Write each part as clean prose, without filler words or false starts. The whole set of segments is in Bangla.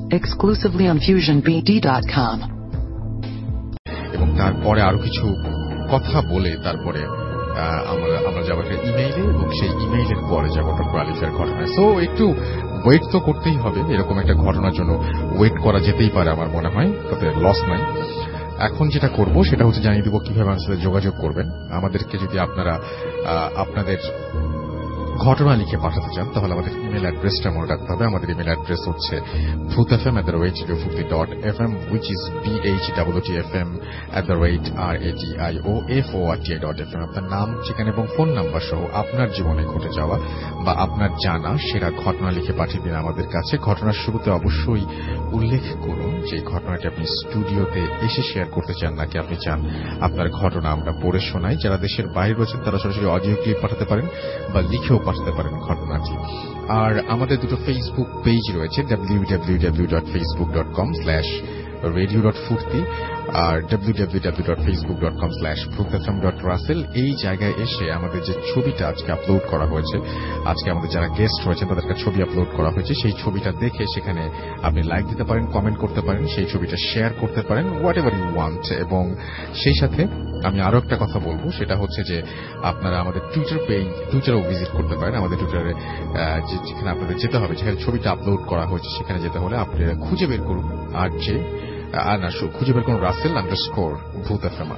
exclusively on FusionBD.com. এবং তারপরে আরো কিছু কথা বলে তারপরে আমরা যাবো একটা ইমেইলে এবং সেই ইমেইলের পরে যাবো ডক্টর আলিফের ঘটনায়। সো একটু ওয়েট তো করতেই হবে, এরকম একটা ঘটনার জন্য ওয়েট করা যেতেই পারে আমার মনে হয়, তাতে লস নাই। এখন যেটা করব সেটা হচ্ছে জানিয়ে দেবো কিভাবে আমার সাথে যোগাযোগ করবেন। আমাদেরকে যদি আপনারা আপনাদের ঘটনা লিখে পাঠাতে চান তাহলে আমাদের ইমেল অ্যাড্রেসটা মনে রাখতে হবে। আমাদের ইমেল অ্যাড্রেস হচ্ছে bhutfm@radio40.fm, which is bhwtfm@radioforti.fm। আপনার নাম, ঠিকানা এবং ফোন নাম্বার সহ আপনার জীবনে ঘটে যাওয়া বা আপনার জানা সেরা ঘটনা লিখে পাঠিয়ে দিন আমাদের কাছে। ঘটনার শুরুতে অবশ্যই উল্লেখ করুন যে ঘটনাটি আপনি স্টুডিওতে এসে শেয়ার করতে চান নাকি আপনি চান আপনার ঘটনা আমরা পড়ে শোনাই। যারা দেশের বাইরে রয়েছেন তারা সরাসরি অডিও ক্লিপ পাঠাতে পারেন বা লিখেও পাঠাতে পারেন ঘটনাটি। আর আমাদের দুটো ফেসবুক পেজ রয়েছে, www.facebook.com/radio.furti আর www.facebook.com/bhutfm.russell। এই জায়গায় এসে আমাদের যে ছবিটা আজকে আপলোড করা হয়েছে, আজকে আমাদের যারা গেস্ট রয়েছেন তাদেরকে ছবি আপলোড করা হয়েছে, সেই ছবিটা দেখে সেখানে আপনি লাইক দিতে পারেন, কমেন্ট করতে পারেন, সেই ছবিটা শেয়ার করতে পারেন, হোয়াট এভার ইউ ওয়ান্ট। এবং সেই সাথে আমি আরো একটা কথা বলবো, সেটা হচ্ছে যে আপনারা আমাদের টুইটারেও ভিজিট করতে পারেন। আমাদের টুইটারে যেখানে আপনাদের যেতে হবে, যেখানে ছবিটা আপলোড করা হয়েছে সেখানে যেতে হলে আপনারা খুঁজে বের করুন খুঁজে বের করুন RUSSEL_BHUTFM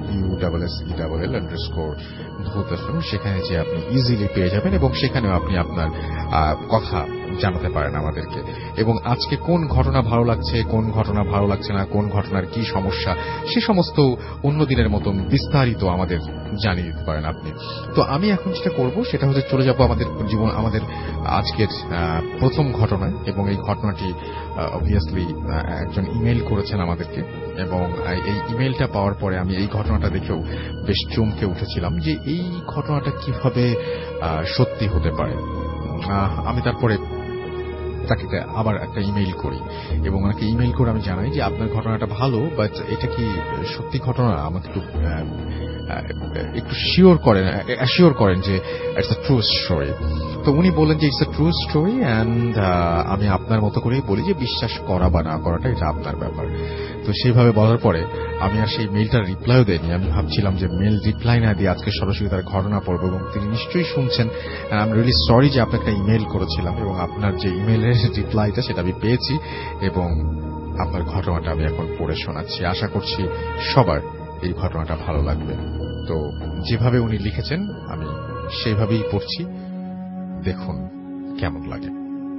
RUSSELL_BHUTFM। সেখানে যে আপনি ইজিলি পেয়ে যাবেন এবং সেখানেও আপনি আপনার কথা জানাতে পারেন আমাদেরকে। এবং আজকে কোন ঘটনা ভালো লাগছে, কোন ঘটনা ভালো লাগছে না, কোন ঘটনার কি সমস্যা, সে সমস্ত অন্য দিনের মতন বিস্তারিত আমাদের জানিয়ে দিতে পারেন আপনি। তো আমি এখন যেটা করব সেটা হচ্ছে চলে যাব আমাদের আজকের প্রথম ঘটনায়। এবং এই ঘটনাটি অবভিয়াসলি একজন ইমেইল করেছেন আমাদেরকে এবং এই ইমেইলটা পাওয়ার পরে আমি এই ঘটনাটা দেখেও বেশ চমকে উঠেছিলাম যে এই ঘটনাটা কিভাবে সত্যি হতে পারে। আমি তারপরে তাকে আবার একটা ইমেইল করি এবং ওনাকে ইমেইল করে আমি জানাই যে আপনার ঘটনাটা ভালো, বাট এটা কি সত্যি ঘটনা, আমাকে একটু অ্যাসিওর করেন যে ইটস আ ট্রু স্টোরি। তো উনি বললেন যে it's a true story and আমি আপনার মতো করেই বলি যে বিশ্বাস করা বা না করাটা এটা আপনার ব্যাপার। তো সেইভাবে বলার পরে আমি আর সেই মেইলটার রিপ্লাইও দেয়নি। আমি ভাবছিলাম যে মেইল রিপ্লাই না দিয়ে আজকে সরাসরি তার ঘটনা পড়ব এবং তিনি নিশ্চয়ই শুনছেন। আই এম রিয়েলি সরি যে আপনাকে একটা ইমেইল করেছিলাম এবং আপনার যে ইমেইলের রিপ্লাইটা সেটা আমি পেয়েছি এবং আপনার ঘটনাটা আমি এখন পড়ে শোনাচ্ছি। আশা করছি সবার এই ঘটনাটা ভালো লাগবে। তো যেভাবে উনি লিখেছেন আমি সেইভাবেই পড়ছি, দেখুন কেমন লাগে।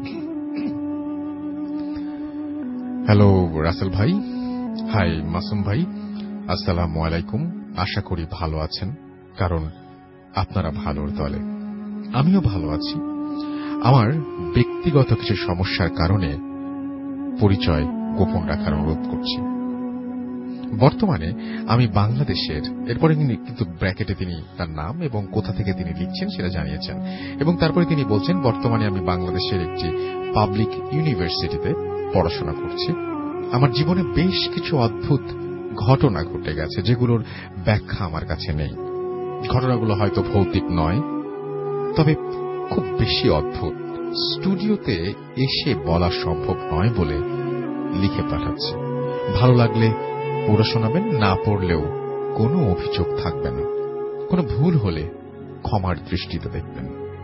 হ্যালো রাসেল ভাই, হাই মাসুম ভাই, আসসালামু আলাইকুম। আশা করি ভালো আছেন, কারণ আপনারা ভালোর দলে। আমিও ভালো আছি। আমার ব্যক্তিগত কিছু সমস্যার কারণে পরিচয় গোপন রাখার অনুরোধ করছি। বর্তমানে আমি বাংলাদেশের, এরপরে কিন্তু ব্র্যাকেটে তিনি তার নাম এবং কোথা থেকে তিনি লিখছেন সেটা জানিয়েছেন এবং তারপরে তিনি বলছেন বর্তমানে আমি বাংলাদেশের একটি পাবলিক ইউনিভার্সিটিতে পড়াশোনা করছি। আমার জীবনে বেশ কিছু অদ্ভুত ঘটনা ঘটে গেছে যেগুলোর ব্যাখ্যা আমার কাছে নেই। ঘটনাগুলো হয়তো ভৌতিক নয়, তবে খুব বেশি অদ্ভুত। স্টুডিওতে এসে বলা সম্ভব নয় বলে লিখে পাঠাচ্ছি। ভালো লাগলে পড়ে শোনাবেন, না পড়লেও কোনো অভিযোগ থাকবে না। কোনো ভুল হলে ক্ষমার দৃষ্টিতে দেখবেন।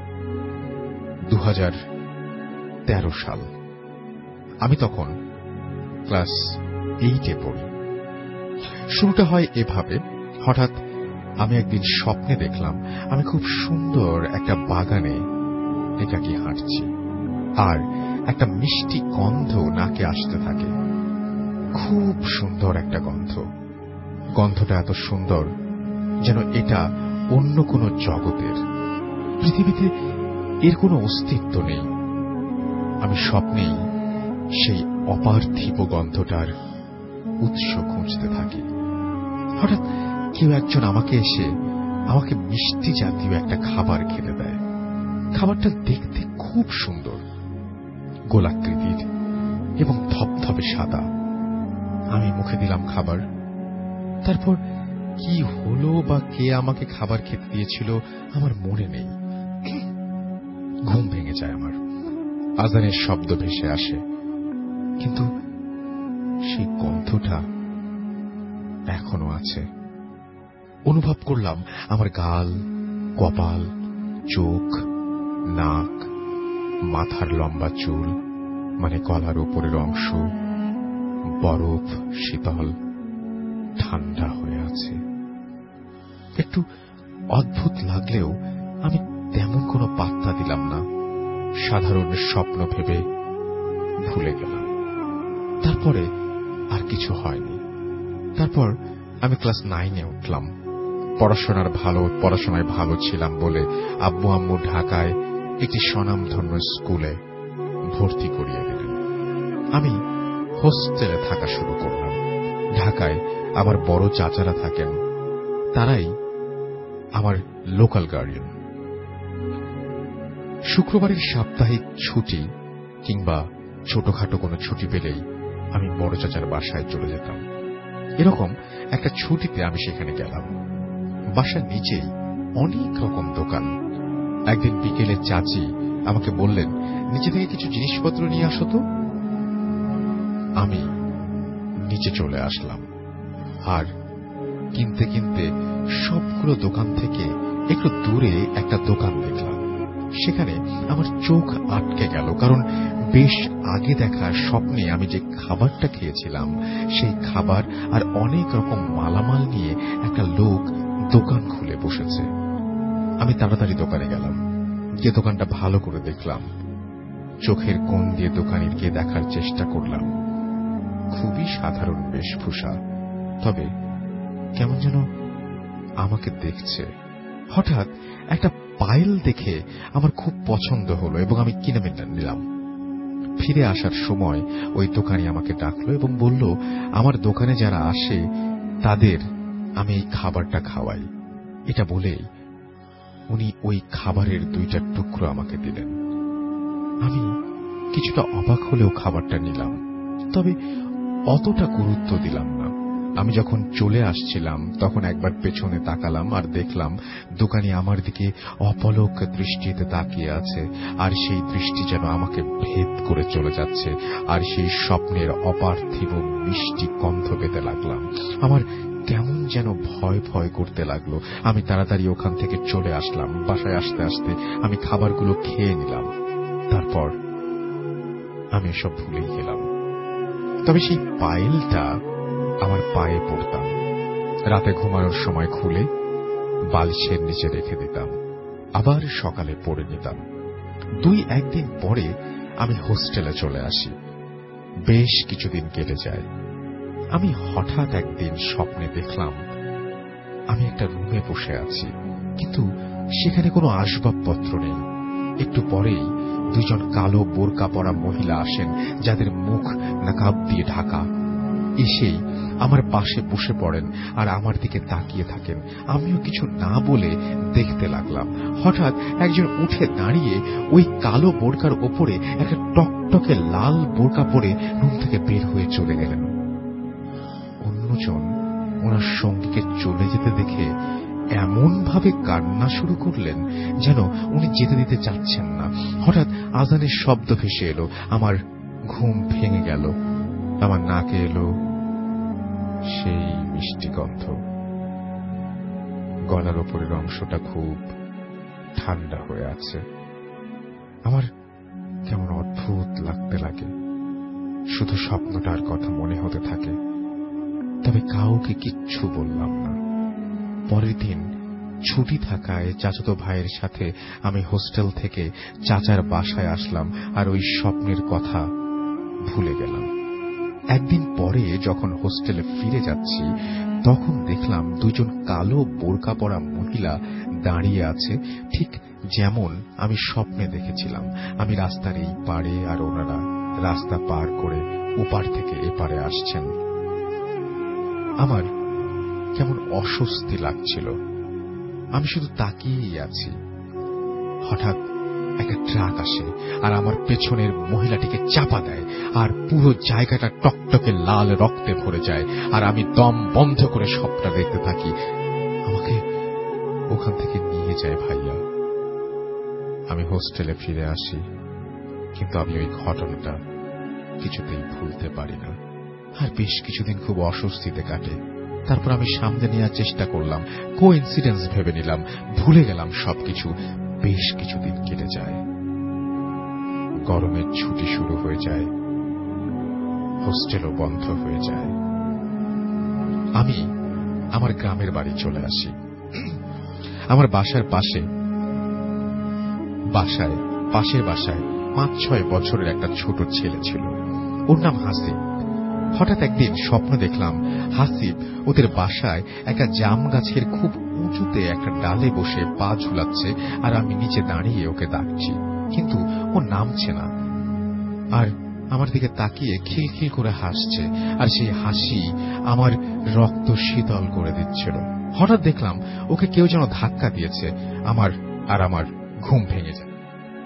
2013 সাল, আমি তখন ক্লাস 8-এ পড়ি। শুরুটা হয় এভাবে, হঠাৎ আমি একদিন স্বপ্নে দেখলাম আমি খুব সুন্দর একটা বাগানে একাকী হাঁটছি আর একটা মিষ্টি গন্ধ নাকে আসতে থাকে। খুব সুন্দর একটা গন্ধ। গন্ধটা এত সুন্দর যেন এটা অন্য কোনো জগতের, পৃথিবীতে এর কোনো অস্তিত্ব নেই। আমি স্বপ্নেই সেই অপার্থিব গন্ধটার উৎস খুঁজতে থাকি। হঠাৎ কেউ একজন আমাকে এসে আমাকে মিষ্টি জাতীয় একটা খাবার খেতে দেয়। খাবারটা দেখতে খুব সুন্দর, গোলাকৃতির এবং ধপধপে সাদা। আমি মুখে দিলাম খাবার। তারপর কি হলো বা কে আমাকে খাবার খেতে দিয়েছিল আমার মনে নেই। ঘুম ভেঙে যায় আমার। আজানের শব্দ ভেসে আসে, কিন্তু সেই গন্ধটা এখনো আছে। অনুভব করলাম আমার গাল, কপাল, চোখ, নাক, মাথার লম্বা চুল মানে গলার উপরের অংশ বরফ শীতল ঠান্ডা হয়ে আছে। একটু অদ্ভুত লাগলেও আমি তেমন কোনো পাত্তা দিলাম না। সাধারণ স্বপ্ন ভেবে ভুলে গেলাম। তারপরে আর কিছু হয়নি। তারপর আমি ক্লাস 9-এ উঠলাম। পড়াশোনায় ভালো ছিলাম বলে আব্বু আম্মু ঢাকায় একটি স্বনামধন্য স্কুলে ভর্তি করিয়ে দিলেন। আমি হোস্টেলে থাকা শুরু করলাম। ঢাকায় আমার বড় চাচারা থাকেন, তারাই আমার লোকাল গার্ডিয়ান। শুক্রবারের সাপ্তাহিক ছুটি কিংবা ছোটখাটো কোনো ছুটি পেলেই আমি বড় চাচার বাসায় চলে যেতাম। এরকম একটা ছুটিতে আমি সেখানে গেলাম। বাসার নিচেই অনেক রকম দোকান। একদিন বিকেলে চাচি আমাকে বললেন, নিচে থেকে কিছু জিনিসপত্র নিয়ে আসো তো। আমি নিচে চলে আসলাম আর কিনতে কিনতে সবগুলো দোকান থেকে একটু দূরে একটা দোকান দেখলাম। সেখানে আমার চোখ আটকে গেল, কারণ বেশ আগে দেখা স্বপ্নে আমি যে খাবারটা খেয়েছিলাম সেই খাবার আর অনেক রকম মালামাল নিয়ে একটা লোক দোকান খুলে বসেছে। আমি তাড়াতাড়ি দোকানে গেলাম, গিয়ে দোকানটা ভালো করে দেখলাম। চোখের কোণ দিয়ে দোকানির গিয়ে দেখার চেষ্টা করলাম। খুবই সাধারণ বেশভূষা, তবে কেমন যেন আমাকে দেখছে। হঠাৎ একটা পায়েল দেখে আমার খুব পছন্দ হলো এবং আমি কিনে নিলাম। ফিরে আসার সময় ওই দোকানি আমাকে ডাকলো এবং বলল, আমার দোকানে যারা আসে তাদের আমি এই খাবারটা খাওয়াই। এটা বলেই উনি ওই খাবারের 2টা টুকরো আমাকে দিলেন। আমি কিছুটা অবাক হলেও খাবারটা নিলাম, তবে অতটা গুরুত্ব দিলাম না। আমি যখন চলে আসছিলাম তখন একবার পেছনে তাকালাম আর দেখলাম দোকানি আমার দিকে অপলক দৃষ্টিতে তাকিয়ে আছে, আর সেই দৃষ্টি যেন আমাকে ভেদ করে চলে যাচ্ছে। আর সেই স্বপ্নের অপার্থিব মিষ্টি গন্ধ পেতে লাগলাম। আমার কেমন যেন ভয় ভয় করতে লাগলো। আমি তাড়াতাড়ি ওখান থেকে চলে আসলাম। বাসায় আসতে আসতে আমি খাবারগুলো খেয়ে নিলাম। তারপর আমি এসব ভুলেই গেলাম। তবে সেই পায়েলটা আমার পায়ে পড়তাম। রাতে ঘুমানোর সময় খুলে বালিশের নিচে রেখে দিতাম, আবার সকালে পরে নিতাম। 2-1 দিন পরে আমি হোস্টেলে চলে আসি। বেশ কিছুদিন কেটে যায়। আমি হঠাৎ একদিন স্বপ্নে দেখলাম আমি একটা রুমে বসে আছি, কিন্তু সেখানে কোনো আসবাবপত্র নেই। একটু পরেই 2জন কালো বোরকা পরা মহিলা আসেন, যাদের মুখ নাকাব দিয়ে ঢাকা। এসেই আমার পাশে বসে পড়েন আর আমার দিকে তাকিয়ে থাকেন। আমিও কিছু না বলে দেখতে লাগলাম। হঠাৎ একজন উঠে দাঁড়িয়ে ওই কালো বোরকার ওপরে একটা টকটকে লাল বোরকা পরে রুম থেকে বের হয়ে চলে গেলেন। অন্যজন ওনার সঙ্গীকে চলে যেতে দেখে এমন ভাবে কান্না শুরু করলেন যেন উনি যেতে দিতে চাচ্ছেন না। হঠাৎ আজানের শব্দ ভেসে এলো। আমার ঘুম ভেঙে গেল। আমার নাকে এলো সেই মিষ্টি গন্ধ। গলার ওপরের অংশটা খুব ঠান্ডা হয়ে আছে। আমার কেমন অদ্ভুত লাগতে লাগে। শুধু স্বপ্নটার কথা মনে হতে থাকে, তবে কাউকে কিচ্ছু বললাম না। পরের দিন ছুটি থাকায় চাচাতো ভাইয়ের সাথে আমি হোস্টেল থেকে চাচার বাসায় আসলাম আর ওই স্বপ্নের কথা ভুলে গেলাম। একদিন পরে যখন হোস্টেলে ফিরে যাচ্ছি তখন দেখলাম 2জন কালো বোরকা পরা মহিলা দাঁড়িয়ে আছে, ঠিক যেমন আমি স্বপ্নে দেখেছিলাম। আমি রাস্তার এই পারে আর ওনারা রাস্তা পার করে ওপার থেকে এপারে আসছেন। আমার কেমন অস্বস্তি লাগছিল। আমি শুধু তাকিয়েই আছি। হঠাৎ একটা ট্রাক আসে আর আমার পেছনের মহিলাটিকে চাপা দেয়, আর পুরো জায়গাটা টকটকে লাল রক্তে ভরে যায়। আর আমি দম বন্ধ করে সবটা দেখতে থাকি। আমাকে ওখান থেকে নিয়ে যায় ভাইয়া। আমি হোস্টেলে ফিরে আসি, কিন্তু আমি ওই ঘটনাটা কিছুতেই ভুলতে পারি না। আর বেশ কিছুদিন খুব অস্বস্তিতে কাটে। তারপর আমি সামনে নেওয়ার চেষ্টা করলাম, কোইন্সিডেন্স ভেবে নিলাম, ভুলে গেলাম সবকিছু। বেশ কিছুদিন কেটে যায়, গরমের ছুটি শুরু হয়ে যায়, হোস্টেলও বন্ধ হয়ে যায়। আমি আমার গ্রামের বাড়ি চলে আসি। আমার বাসার পাশের বাসায় 5-6 বছরের একটা ছোট ছেলে ছিল। ওর নাম হাসিব। হঠাৎ একদিন স্বপ্ন দেখলাম হাসিব ওদের বাসায় একটা জাম গাছের খুব উঁচুতে একটা ডালে বসে পা ঝুলাচ্ছে, আর আমি নিচে দাঁড়িয়ে ওকে ডাকছি, কিন্তু ও নামছে না। আর আমার দিকে তাকিয়ে খিলখিল করে হাসছে, আর সেই হাসি আমার রক্ত শীতল করে দিচ্ছিল। হঠাৎ দেখলাম ওকে কেউ যেন ধাক্কা দিয়েছে। আমার ঘুম ভেঙে যায়,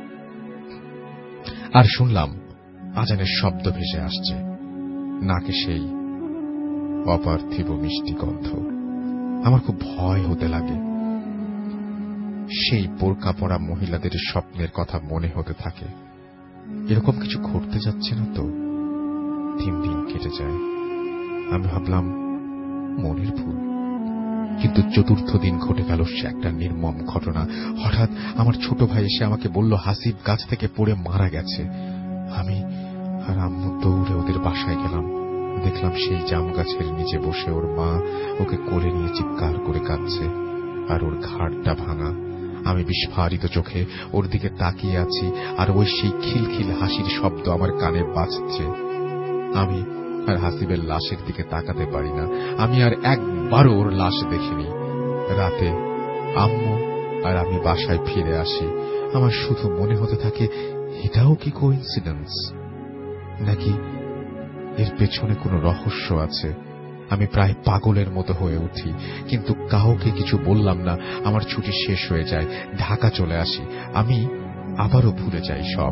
আর শুনলাম আজানের শব্দ ভেসে আসছে, নাকে সেই অপার্থিব মিষ্টি গন্ধ। আমার খুব ভয় হতে লাগে। সেই বোরকা পরা মহিলাদের স্বপ্নের কথা মনে হতে থাকে। এরকম কিছু ঘটতে যাচ্ছে না তো? 3 দিন কেটে যায়। আমি ভাবলাম মনের ভুল, কিন্তু 4র্থ দিন ঘটে গেল সে একটা নির্মম ঘটনা। হঠাৎ আমার ছোট ভাই এসে আমাকে বলল হাসিব গাছ থেকে পড়ে মারা গেছে। আমি আর আম্মু দৌড়ে ওদের বাসায় গেলাম। দেখলাম সেই জাম গাছের নিচে বসে ওর মা ওকে কোলে নিয়ে চিৎকার করে কাঁদছে, আর ওর ঘাড়টা ভাঙা। আমি বিস্ফারিত চোখে ওর দিকে তাকিয়ে আছি, আর ওই সেই খিলখিল হাসির শব্দ আমার কানে বাজছে। আমি আর হাসিবের লাশের দিকে তাকাতে পারি না। আমি আর একবারও ওর লাশ দেখিনি। রাতে আম্মু আর আমি বাসায় ফিরে আসি। আমার শুধু মনে হতে থাকে, এটাও কি কোইন্সিডেন্স, নাকি এর পেছনে কোনো রহস্য আছে? আমি প্রায় পাগলের মতো হয়ে উঠি, কিন্তু কাউকে কিছু বললাম না। আমার ছুটি শেষ হয়ে যায়, ঢাকা চলে আসি। আমি আবারও ভুলে যাই সব।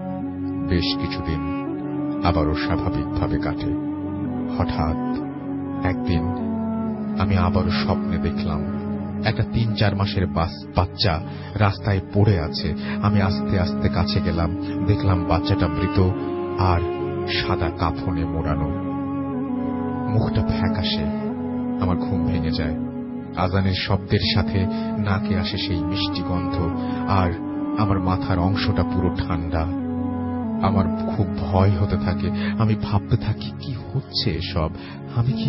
বেশ কিছুদিন আবারও স্বাভাবিকভাবে কাটে। হঠাৎ একদিন আমি আবারও স্বপ্নে দেখলাম একটা 3-4 মাসের বাচ্চা রাস্তায় পড়ে আছে। আমি আস্তে আস্তে কাছে গেলাম, দেখলাম বাচ্চাটা মৃত আর সাদা কাফনে মোড়ানো, মুখটা ফ্যাকাশে। আমার ঘুম ভেঙে যায়। আজানের শব্দের সাথে নাকে আসে সেই মিষ্টি গন্ধ, আর আমার মাথার অংশটা পুরো ঠান্ডা। আমার খুব ভয় হতে থাকে। আমি ভাবতে থাকি, কি হচ্ছে এসব? আমি কি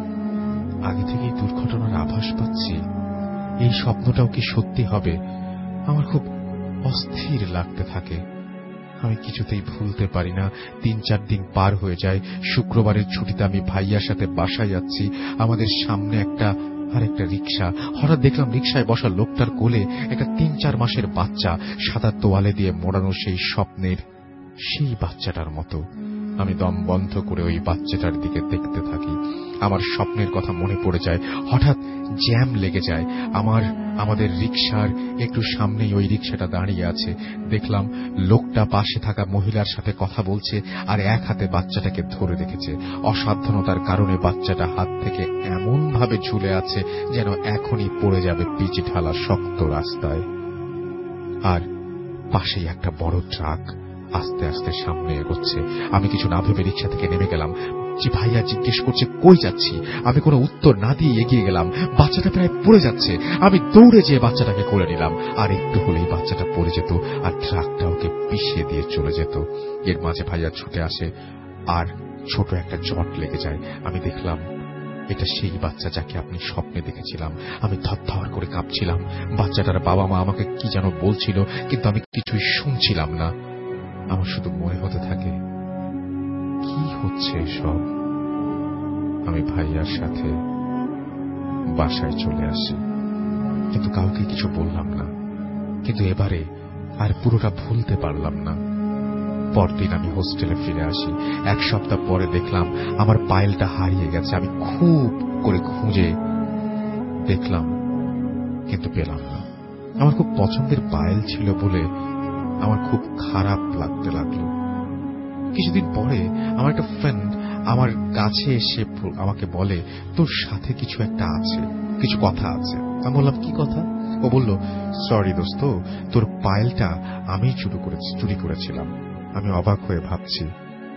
আগে থেকেই দুর্ঘটনার আভাস পাচ্ছি? এই স্বপ্নটাও কি সত্যি হবে? আমার খুব অস্থির লাগতে থাকে। আমি কিছুতেই ভুলতে পারি না। 3-4 দিন পার হয়ে যায়। শুক্রবারের ছুটিতে আমি ভাইয়ার সাথে বাসায় যাচ্ছি। আমাদের সামনে আরেকটা রিক্সা। হঠাৎ দেখলাম রিক্সায় বসা লোকটার কোলে একটা 3-4 মাসের বাচ্চা, সাদা তোয়ালে দিয়ে মোড়ানো, সেই স্বপ্নের সেই বাচ্চাটার মতো। আমি দম বন্ধ করে ওই বাচ্চাটার দিকে দেখতে থাকি। আমার স্বপ্নের কথা মনে পড়ে যায়। হঠাৎ জ্যাম লেগে যায়। আমাদের রিক্সার একটু সামনেই ওই রিক্সাটা দাঁড়িয়ে আছে। দেখলাম লোকটা পাশে থাকা মহিলার সাথে কথা বলছে, আর এক হাতে বাচ্চাটাকে ধরে রেখেছে। অসাবধানতার কারণে বাচ্চাটা হাত থেকে এমন ভাবে ঝুলে আছে যেন এখনই পড়ে যাবে পিচ ঢালা শক্ত রাস্তায়। আর পাশেই একটা বড় ট্রাক আস্তে আস্তে সামনে এগোচ্ছে। আমি কিছু না ভেবে রিক্সা থেকে নেমে গেলাম। যে ভাইয়া জিজ্ঞেস করছে কই যাচ্ছি, আমি কোনো উত্তর না দিয়ে এগিয়ে গেলাম। বাচ্চাটা প্রায় পড়ে যাচ্ছে। আমি দৌড়ে যেয়ে বাচ্চাটাকে কোলে নিলাম। আর একটু হলেই বাচ্চাটা পড়ে যেত, আর ট্রাকটা ওকে পিষিয়ে দিয়ে চলে যেত। এর মাঝে ভাইয়া ছুটে আসে, আর ছোট একটা চট লেগে যায়। আমি দেখলাম এটা সেই বাচ্চা যাকে আপনি স্বপ্নে দেখেছিলাম। আমি থরথর করে কাঁপছিলাম। বাচ্চাটার বাবা মা আমাকে কি যেন বলছিল, কিন্তু আমি কিছুই শুনছিলাম না। আমার শুধু মনে হতে থাকে, কি হচ্ছে সব? আমি ভাইয়ার সাথে বাসায় চলে আসি, কিন্তু কাউকে কিছু বললাম না। কিন্তু এবারে আর পুরোটা ভুলতে পারলাম না। পরদিন আমি হোস্টেলে ফিরে আসি। 1 সপ্তাহ পরে দেখলাম আমার পায়েলটা হারিয়ে গেছে। আমি খুব করে খুঁজে দেখলাম, কিন্তু পেলাম না। আমার খুব পছন্দের পায়েল ছিল বলে আমার খুব খারাপ লাগতে লাগলো। কিছুদিন পরে আমার একটা ফ্রেন্ড আমার কাছে এসে আমাকে বলে, তোর সাথে কিছু একটা আছে, কিছু কথা আছে। আমি বললাম, কি কথা? ও বলল, সরি দোস্ত, তোর পায়েলটা আমি চুরি করেছিলাম। আমি অবাক হয়ে ভাবছি,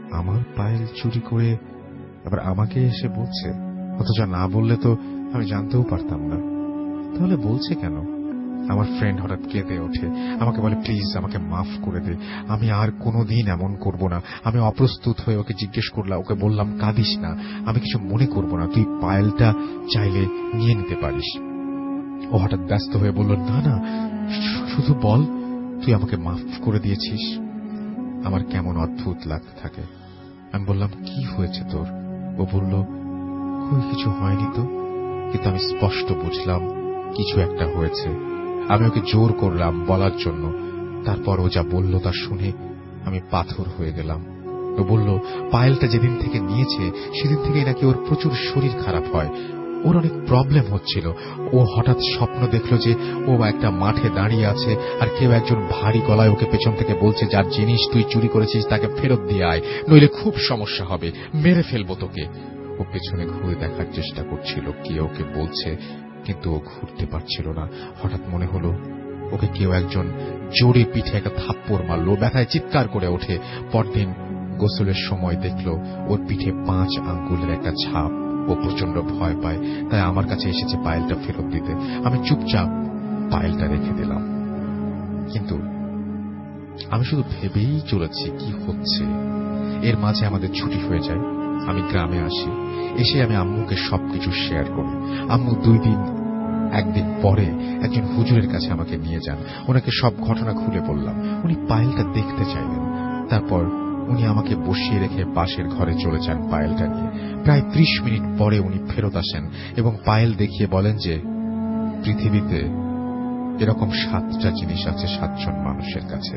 আমার পায়েল চুরি করে আবার আমাকে এসে বলছে, অথচ না বললে তো আমি জানতেও পারতাম না। তাহলে বলছে কেন? আমার ফ্রেন্ড হঠাৎ কেঁদে ওঠে, আমাকে বলে প্লিজ আমাকে মাফ করে দে, আমি আর কোনোদিন এমন করব না। আমি অপ্রস্তুত হয়ে ওকে জিজ্ঞেস করলাম, ওকে বললাম কাঁদিস না, আমি কিছু মনে করব না, তুই পায়েলটা চাইলে নিয়ে নিতে পারিস। ও হঠাৎ ব্যস্ত হয়ে বলল, না না, শুধু বল তুই আমাকে মাফ করে দিয়েছিস। আমার কেমন অদ্ভুত লাগতে থাকে। আমি বললাম, কি হয়েছে তোর? ও বলল, কই কিছু হয়নি তো, কিন্তু আমি স্পষ্ট বুঝলাম কিছু একটা হয়েছে। আমি ওকে জোর করলাম বলার জন্য। তারপর ও যা বলল তা শুনে আমি পাথর হয়ে গেলাম। ও বলল, পায়েলটা যেদিন থেকে নিয়েছে সেদিন থেকেই নাকি ওর প্রচুর শরীর খারাপ হয়, ওর অনেক প্রবলেম হচ্ছিল। ও হঠাৎ স্বপ্ন দেখল যে ও একটা মাঠে দাঁড়িয়ে আছে আর কেউ একজন ভারী গলায় ওকে পেছন থেকে বলছে, যার জিনিস তুই চুরি করেছিস তাকে ফেরত দিয়ে আয়, নইলে খুব সমস্যা হবে, মেরে ফেলবো তোকে। ও পেছনে ঘুরে দেখার চেষ্টা করছিল কে ওকে বলছে, কিন্তু ও ঘুরতে পারছিল না। হঠাৎ মনে হলো ওকে কেউ একজন জোরে পিঠে একটা থাপ্পড় মারলো, ব্যথায় চিৎকার করে ওঠে। পরদিন গোসলের সময় দেখলো ওর পিঠে 5 আঙ্গুলের একটা ছাপ। ও প্রচন্ড ভয় পায়, তাই আমার কাছে এসেছে পায়েলটা ফেরত দিতে। আমি চুপচাপ পায়েলটা রেখে দিলাম। কিন্তু আমি শুধু ভেবেই চলেছি কি হচ্ছে। এর মাঝে আমাদের ছুটি হয়ে যায়, আমি গ্রামে আসি। এসে আমি আম্মুকে সবকিছু শেয়ার করি। আম্মু 2 দিন একদিন পরে একজন হুজুরের কাছে আমাকে নিয়ে যান। ওনাকে সব ঘটনা খুলে বললাম। উনি পায়েলটা দেখতে চাইলেন। তারপর উনি আমাকে বসিয়ে রেখে পাশের ঘরে চলে যান পায়েলটা নিয়ে। প্রায় 30 মিনিট পরে উনি ফেরত আসেন এবং পায়েল দেখিয়ে বলেন যে পৃথিবীতে এরকম 7টা জিনিস আছে 7 জন মানুষের কাছে।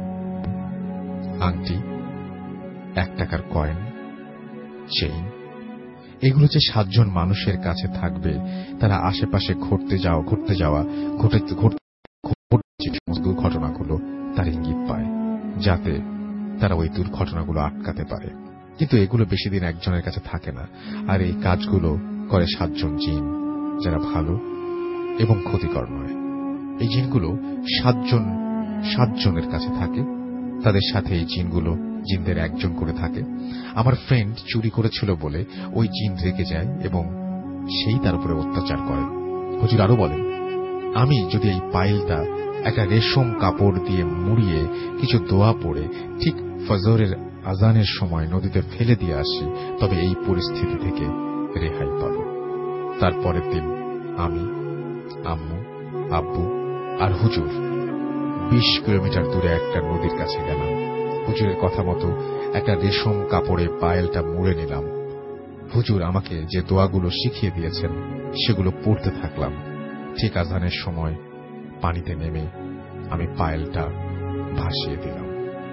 আংটি, 1 টাকার কয়েন, চেইন। এগুলো যে 7 জন মানুষের কাছে থাকবে তারা আশেপাশে ঘটতে যাওয়া দুর্ঘটনাগুলো তার ইঙ্গিত পায়, যাতে তারা ওই দুর্ঘটনাগুলো আটকাতে পারে। কিন্তু এগুলো বেশি দিন একজনের কাছে থাকে না। আর এই কাজগুলো করে 7 জন জিন, যারা ভালো এবং ক্ষতিকর নয়। এই জিনগুলো 7 জনের কাছে থাকে। তাদের সাথে এই জিনদের একজন করে থাকে। আমার ফ্রেন্ড চুরি করেছিল বলে ওই জিন রেগে যায় এবং সেই তার উপরে অত্যাচার করে। হুজুর আরো বলেন, আমি যদি এই পায়েলটা একটা রেশম কাপড় দিয়ে মুড়িয়ে কিছু দোয়া পড়ে ঠিক ফজরের আজানের সময় নদীতে ফেলে দিয়ে আসি, তবে এই পরিস্থিতি থেকে রেহাই পাব। তারপরের দিন আমি, আম্মু, আব্বু আর হুজুর 20 কিলোমিটার দূরে একটা নদীর কাছে গেলাম। হুজুরের কথা মতো একটা রেশম কাপড়ে পায়েলটা মুড়ে নিলাম। হুজুর আমাকে যে দোয়াগুলো শিখিয়ে দিয়েছেন সেগুলো পড়তে থাকলাম। ঠিক আজানের সময় পানিতে নেমে আমি পায়েলটা ভাসিয়ে দিলাম।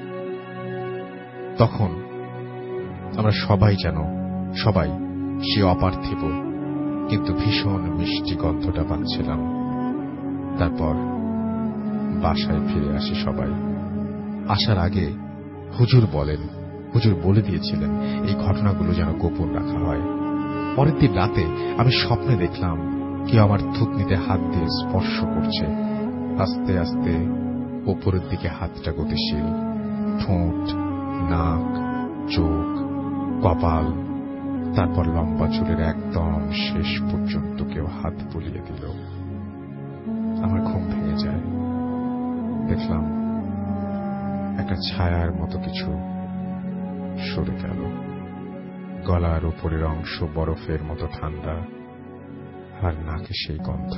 তখন আমরা সবাই সে অপার্থিব কিন্তু ভীষণ মিষ্টি গন্ধটা পাচ্ছিলাম। তারপর বাসায় ফিরে আসি সবাই। আসার আগে হুজুর বলে দিয়েছিলেন এই ঘটনাগুলো যেন গোপন রাখা হয়। পরের দিন রাতে আমি স্বপ্নে দেখলাম কেউ আমার থুতনিতে হাত দিয়ে স্পর্শ করছে। আস্তে আস্তে ওপরের দিকে হাতটা গতিশীল। ঠোঁট, নাক, চোখ, কপাল, তারপর লম্বা চুলের একদম শেষ পর্যন্ত কেউ হাত বুলিয়ে দিল। আমার ঘুম ভেঙে যায়। দেখলাম একটা ছায়ার মতো কিছু সরে গেল। গলার উপরের অংশ বরফের মতো ঠান্ডা, আর নাকে সেই গন্ধ।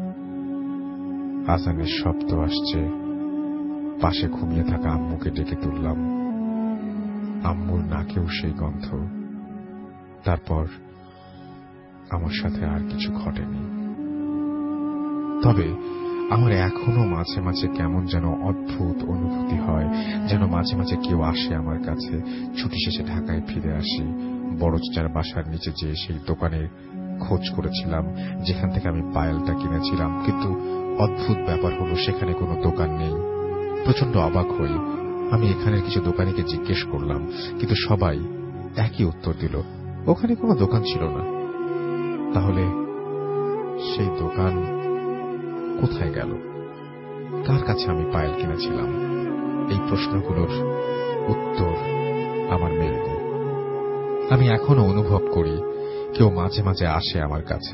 আজানের শব্দ আসছে। পাশে ঘুমিয়ে থাকা আম্মুকে ডেকে তুললাম। আম্মুর নাকেও সেই গন্ধ। তারপর আমার সাথে আর কিছু ঘটেনি। তবে আমার এখনো মাঝে মাঝে কেমন যেন অদ্ভুত অনুভূতি হয়, যেন মাঝে মাঝে কেউ আসে আমার কাছে। ছুটি শেষে ঢাকায় ফিরে আসি। বড় চাচার বাসার নিচে যেয়ে সেই দোকানের খোঁজ করেছিলাম যেখান থেকে আমি পায়েলটা কিনেছিলাম, কিন্তু অদ্ভুত ব্যাপার হলো সেখানে কোনো দোকান নেই। প্রচন্ড অবাক হই। আমি এখানের কিছু দোকানিকে জিজ্ঞেস করলাম, কিন্তু সবাই একই উত্তর দিল, ওখানে কোনো দোকান ছিল না। তাহলে সেই দোকান কোথায় গেল? কার কাছে আমি পায়েল কিনেছিলাম? এই প্রশ্নগুলোর উত্তর আমার মেলনি। আমি এখনো অনুভব করি কেউ মাঝে মাঝে আসে আমার কাছে।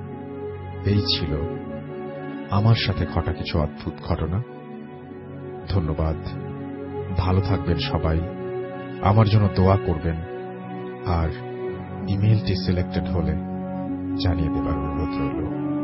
এই ছিল আমার সাথে ঘটা কিছু অদ্ভুত ঘটনা। ধন্যবাদ। ভালো থাকবেন সবাই, আমার জন্য দোয়া করবেন, আর ইমেলটি সিলেক্টেড হলে জানিয়ে দেবার অনুরোধ রইল।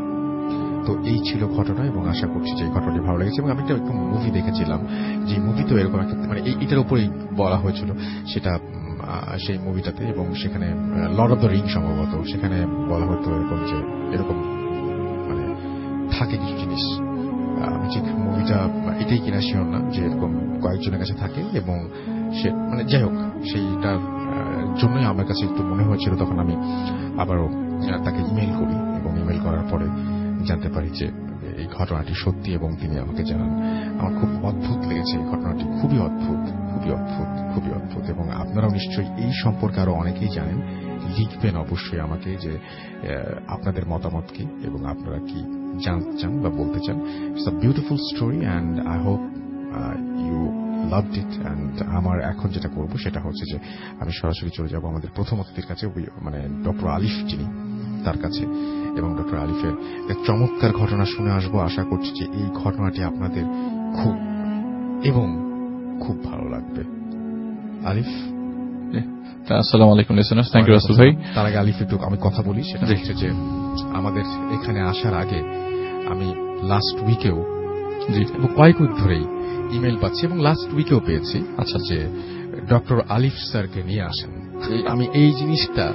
তো এই ছিল ঘটনা, এবং আশা করছি যে ঘটনাটি ভালো লেগেছে। এবং আমি একটা মুভি দেখেছিলাম, যে মুভি তো এরকম একটা মানে এইটার উপরেই বলা হয়েছিল, সেটা সেই মুভিটাতে, এবং সেখানে লর্ড অফ দ্য রিং সম্ভবত, সেখানে বলা হতো এরকম যে এরকম মানে থাকে কিছু জিনিস। আমি ঠিক মুভিটা এটাই কিনা শিওর না, যে এরকম কয়েকজনের কাছে থাকে, এবং সে মানে যাই হোক, সেইটার জন্যই আমার কাছে একটু মনে হয়েছিল। তখন আমি আবারও তাকে ইমেল করি, এবং ইমেল করার পরে জানতে পারি যে এই ঘটনাটি সত্যি, এবং তিনি আমাকে জানান। আমার খুব অদ্ভুত লেগেছে এই ঘটনাটি, খুবই অদ্ভুত, খুবই অদ্ভুত, খুবই অদ্ভুত। এবং আপনারাও নিশ্চয়ই এই সম্পর্কে আরো অনেকেই জানেন। লিখবেন অবশ্যই আমাকে যে আপনাদের মতামত কি, এবং আপনারা কি জানতে চান বা বলতে চান। It's a beautiful story, and I hope you loved it. And আমার এখন যেটা করব সেটা হচ্ছে যে আমি সরাসরি চলে যাব আমাদের প্রথম অতিথির কাছে, মানে ডক্টর আলিফ যিনি, তার কাছে, এবং ডক্টর আলিফের এক চমৎকার ঘটনা শুনে আসবো। আশা করছি যে এই ঘটনাটি আপনাদের খুব এবং খুব ভালো লাগবে। আলিফ। আসসালামু আলাইকুম লিসেনার্স, থ্যাংক ইউ রাসেল ভাই। তার আগে আলিফ একটু আমি কথা বলি, সেটা হচ্ছে যে আমাদের এখানে আসার আগে আমি লাস্ট উইকেও এবং কয়েক উইক ধরেই ইমেল পাচ্ছি, এবং লাস্ট উইকেও পেয়েছি, আচ্ছা, যে ডক্টর আলিফ স্যারকে নিয়ে আসেন। আমি এই জিনিসটা,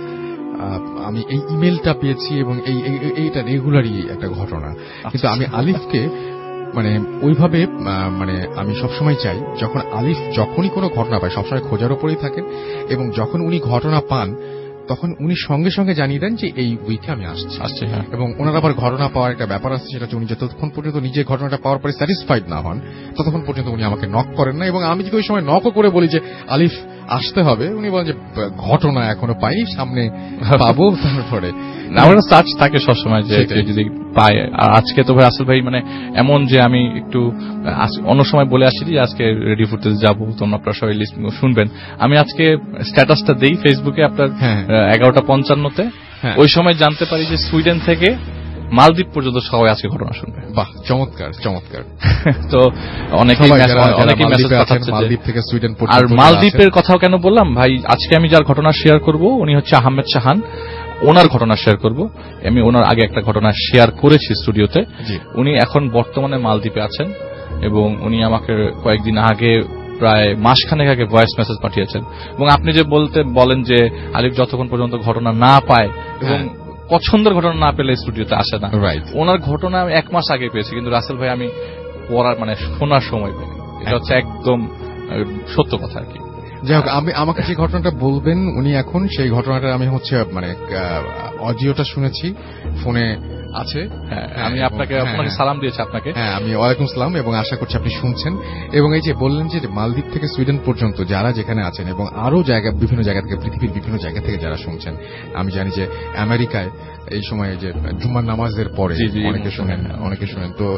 আমি এই ইমেলটা পেয়েছি, এবং এইটা রেগুলারই একটা ঘটনা। কিন্তু আমি আলিফকে মানে ওইভাবে মানে আমি সবসময় চাই, যখন আলিফ যখনই কোনো ঘটনা পায় সবসময় খোঁজার উপরেই থাকেন, এবং যখন উনি ঘটনা পান তখন উনি সঙ্গে সঙ্গে জানিয়ে দেন যে এই উইকে আমি আসছি। এবং ওনার আবার ঘটনা পাওয়ার একটা ব্যাপার আছে, সেটা হচ্ছে উনি যতক্ষণ পর্যন্ত নিজের ঘটনাটা পাওয়ার পরে স্যাটিসফাইড না হন ততক্ষণ পর্যন্ত উনি আমাকে নক করেন না। এবং আমি যদি ওই সময় নকও করে বলি যে আলিফ আসতে হবে, উনি বলেন যে ঘটনা এখনো পাইনি, সামনে পাবো। তারপরে আমার সার্চ থাকে সবসময় যে যদি পাই। আর আজকে তো ভাই আসল ভাই মানে এমন যে আমি একটু অন্য সময় বলে আসি যে আজকে রেডি ফুটেজ যাবো, তোমরা আপনারা সবাই লিস্ট শুনবেন। আমি আজকে স্ট্যাটাসটা দেই ফেসবুকে আপনার 11:55-তে, ওই সময় জানতে পারি যে সুইডেন থেকে মালদ্বীপ পর্যন্ত সবাই আজকে ঘটনা শুনবে। বাহ, চমৎকার চমৎকার। তো অনেকেই মেসেজ পাঠাচ্ছে মালদ্বীপ থেকে সুইডেন পর্যন্ত। আর মালদ্বীপের কথাও কেন বললাম ভাই, আজকে আমি যার ঘটনা শেয়ার করব উনি হচ্ছে আহমেদ শাহান, ওনার ঘটনা শেয়ার করব। আমি ওনার আগে একটা ঘটনা শেয়ার করেছি স্টুডিওতে। উনি এখন বর্তমানে মালদ্বীপে আছেন, এবং উনি আমাকে কয়েকদিন আগে প্রায় মাসখানেক আগে ভয়েস মেসেজ পাঠিয়েছেন। এবং আপনি যে বলেন যে আলিফ যতক্ষণ পর্যন্ত ঘটনা না পায় এবং পছন্দের ঘটনা না পেলে স্টুডিওতে আসে না, ওনার ঘটনা আমি 1 মাস আগে পেয়েছি, কিন্তু রাসেল ভাই আমি পড়ার মানে শোনার সময় পাইনি। এটা হচ্ছে একদম সত্য কথা আর কি। যাই হোক, আমাকে যে ঘটনাটা বলবেন উনি এখন, সেই ঘটনাটা আমি হচ্ছে মানে অডিওটা শুনেছি, ফোনে আছে। আমি আপনাকে সালাম দিয়েছি আপনাকে। হ্যাঁ, আমি ওয়ালাইকুম সালাম, এবং আশা করছি আপনি শুনছেন। এবং এই যে বললেন যে মালদ্বীপ থেকে সুইডেন পর্যন্ত যারা যেখানে আছেন, এবং আরো জায়গা বিভিন্ন জায়গা থেকে, পৃথিবীর বিভিন্ন জায়গা থেকে যারা শুনছেন, আমি জানি যে আমেরিকায় এই সময় যে জুম্মার নামাজের পরে অনেকে শুনেন। তো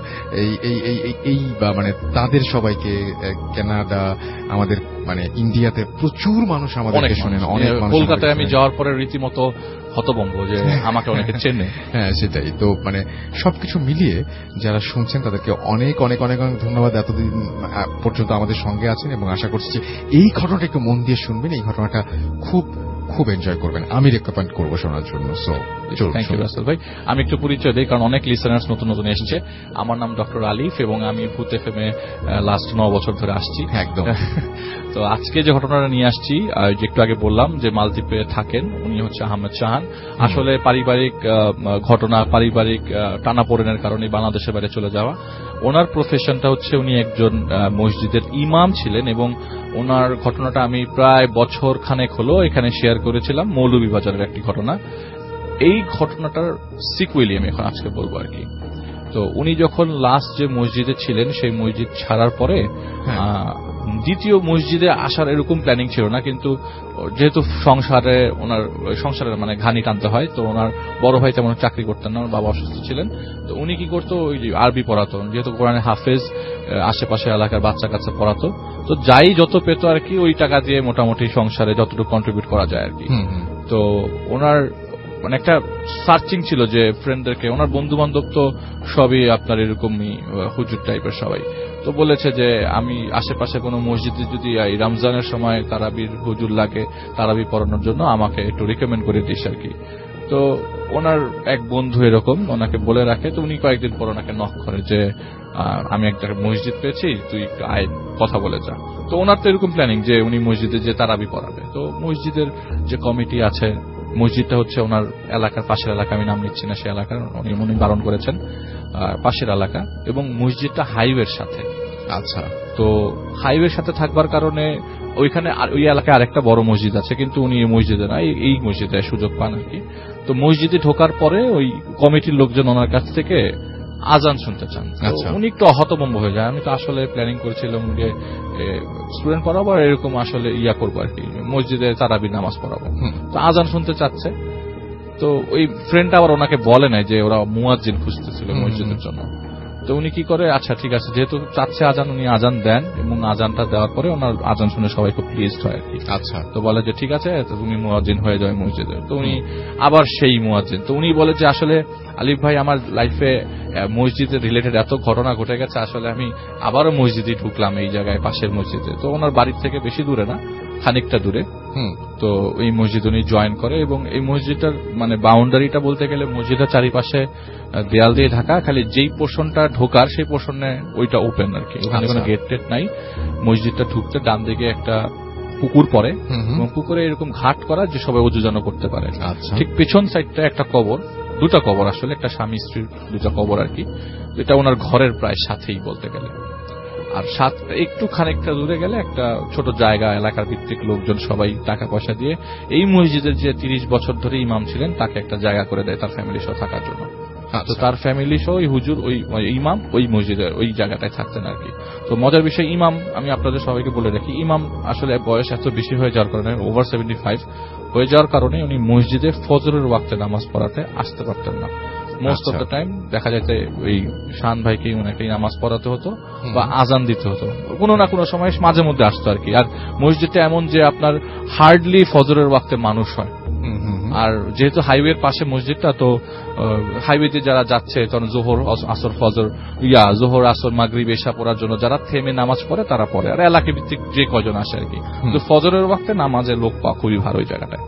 এই মানে তাদের সবাইকে, কানাডা, আমাদের মানে ইন্ডিয়াতে প্রচুর মানুষ আমাদেরকে শোনেন। অনেক কলকাতায় আমি যাওয়ার পরে রীতিমতো হতভম্ব যে আমাকে অনেকে চেনে। হ্যাঁ, সেটাই তো, মানে সবকিছু মিলিয়ে যারা শুনছেন তাদেরকে অনেক অনেক অনেক অনেক ধন্যবাদ। এতদিন পর্যন্ত আমাদের সঙ্গে আছেন, এবং আশা করছি যে এই ঘটনাটা একটু মন দিয়ে শুনবেন। এই ঘটনাটা খুব খুব এনজয় করবেন, আমি রেকমেন্ড করবো শোনার জন্য। সো থ্যাংক ইউ রাসেল ভাই। আমি একটু পরিচয় দিই, কারণ অনেক লিসেনার্স নতুন নতুন এসেছে। আমার নাম ডক্টর আলিফ, এবং আমি ভূত এফএমে লাস্ট 9 বছর ধরে আসছি। একদম। তো আজকে যে ঘটনাটা নিয়ে আসছি, যে একটু আগে বললাম যে মালদ্বীপে থাকেন, উনি হচ্ছে আহমেদ শাহান। আসলে পারিবারিক ঘটনা, পারিবারিক টানাপোড়েনের কারণে বাংলাদেশের বাইরে চলে যাওয়া। ওনার প্রফেশনটা হচ্ছে উনি একজন মসজিদের ইমাম ছিলেন, এবং ওনার ঘটনাটা আমি প্রায় বছর খানেক হলো এখানে শেয়ার করেছিলাম, মৌলভীবাজারের একটি ঘটনা। এই ঘটনাটার সিকুয়েলি আমি এখন আজকে বলবো আর কি। তো উনি যখন লাস্ট যে মসজিদে ছিলেন, সেই মসজিদ ছাড়ার পরে দ্বিতীয় মসজিদে আসার এরকম প্ল্যানিং ছিল না, কিন্তু যেহেতু সংসারের মানে ঘানি টানতে হয়, তো ওনার বড় ভাই তেমন চাকরি করতেন না, ওনার বাবা অসুস্থ ছিলেন, তো উনি কি করতো ওই আরবি পড়াতো, যেহেতু কোরআনে হাফেজ, আশেপাশে এলাকার বাচ্চা কাচ্চা পড়াতো, তো যাই যত পেতো আর কি ওই টাকা দিয়ে মোটামুটি সংসারে যতটুকু কন্ট্রিবিউট করা যায় আর কি। তো ওনার মানে একটা সার্চিং ছিল যে ফ্রেন্ডদেরকে, ওনার বন্ধু বান্ধব তো সবই আপনার এরকমই হুজুর টাইপের সবাই, তো বলেছে যে আমি আশেপাশে কোনো মসজিদে যদি এই রমজানের সময় তারাবির হুজুর লাগে তারাবি পড়ানোর জন্য আমাকে একটু রিকমেন্ড করে দিস আর কি। তো ওনার এক বন্ধু এরকম ওনাকে বলে রাখে, তো উনি কয়েকদিন পর ওনাকে নক করে যে আমি একটা মসজিদ পেয়েছি, তুই একটু আয় কথা বলে যা। তো ওনার তো এরকম প্ল্যানিং যে উনি মসজিদে যে তারাবি পড়াবে। তো মসজিদের যে কমিটি আছে, মসজিদটা হচ্ছে ওনার এলাকার পাশের এলাকা, আমি নাম নিচ্ছি না সে এলাকার, উনি বারণ করেছেন, পাশের এলাকা, এবং মসজিদটা হাইওয়ের সাথে। আচ্ছা, তো হাইওয়ের সাথে থাকবার কারণে ওইখানে ওই এলাকায় আরেকটা বড় মসজিদ আছে, কিন্তু উনি এই মসজিদে না, এই মসজিদে সুযোগ পান আর কি। তো মসজিদে ঢোকার পরে ওই কমিটির লোকজন ওনার কাছ থেকে আজান শুনতে চান। উনি একটু হতভম্ব হয়ে যায়, আমি তো আসলে প্ল্যানিং করেছিলাম যে স্টুডেন্ট পড়াবো আর এরকম আসলে ইয়া করবো আর কি, মসজিদে তারাবির নামাজ পড়াবো, তো আজান শুনতে চাচ্ছে। তো ওই ফ্রেন্ডটা আবার ওনাকে বলে নাই যে ওরা মুয়াজ্জিন খুঁজতেছিল মসজিদের জন্য। তো উনি কি করে, আচ্ছা ঠিক আছে, যেহেতু চাচ্ছে আজান, উনি আজান দেন, এবং আজানটা দেওয়ার পরে ওনার আজান শুনে সবাই খুব প্লিজড হয় আর কি। আচ্ছা, তো বলে যে ঠিক আছে তুমি মুয়াজ্জিন হয়ে যাও মসজিদে। তো উনি আবার সেই মুয়াজ্জিন। তো উনি বলে যে আসলে আলিফ ভাই, আমার লাইফে মসজিদের রিলেটেড এত ঘটনা ঘটে গেছে, আসলে আমি আবারও মসজিদে ঢুকলাম এই জায়গায়, পাশের মসজিদে। তো ওনার বাড়ির থেকে বেশি দূরে না, খানিকটা দূরে। তো এই মসজিদ উনি জয়েন করে, এবং এই মসজিদটার মানে বাউন্ডারিটা বলতে গেলে মসজিদের চারিপাশে দেয়াল দিয়ে ঢাকা, খালি যেই পোর্শনটা ঢোকার সেই পোর্শনে ওইটা ওপেন আর কি, ওখানে কোনো গেট টেট নাই। মসজিদটা ঢুকতে ডান দিকে একটা পুকুর পড়ে, এবং পুকুরে এরকম ঘাট করা যে সবাই অজু যেন করতে পারে। ঠিক পেছন সাইডটা একটা কবর, দুটা কবর আসলে, একটা স্বামী স্ত্রীর দুটা কবর আর কি। এটা ওনার ঘরের প্রায় সাথেই বলতে গেলে। আর একটু খানিকটা দূরে গেলে একটা ছোট জায়গা, এলাকার ভিত্তিক লোকজন সবাই টাকা পয়সা দিয়ে এই মসজিদের যে 30 বছর ধরে ইমাম ছিলেন তাকে একটা জায়গা করে দেয় তার ফ্যামিলি সহ থাকার জন্য। তো তার ফ্যামিলি সহ ওই হুজুর, ওই ইমাম ওই মসজিদের ওই জায়গাটায় থাকতেন আর কি। তো মজার বিষয়, ইমাম, আমি আপনাদের সবাইকে বলে রাখি, ইমাম আসলে বয়স এত বেশি হয়ে যাওয়ার কারণে, ওভার 75 হয়ে যাওয়ার কারণে উনি মসজিদে ফজরের ওয়াক্তে নামাজ পড়াতে আসতে পারতেন না। মোস্ট অফ দ্য টাইম দেখা যেতে ওই শান ভাইকে ওনাকে নামাজ পড়াতে হতো বা আজান দিতে হতো, কোনো না কোনো সময় মাঝে মধ্যে আসতো আর কি। আর মসজিদটা এমন যে আপনার হার্ডলি ফজরের ওয়াক্তে মানুষ হয়, আর যেহেতু হাইওয়ের পাশে মসজিদটা, তো হাইওয়েতে যারা যাচ্ছে তখন জোহর আসর ফজর জোহর আসর মাগরিব এশা পড়ার জন্য যারা থেমে নামাজ পড়ে তারা পড়ে, আর এলাকা ভিত্তিক যে কয়জন আসে আর কি। তো ফজরের ওয়াক্তে নামাজের লোক পাওয়া খুবই ভালো ওই জায়গাটায়।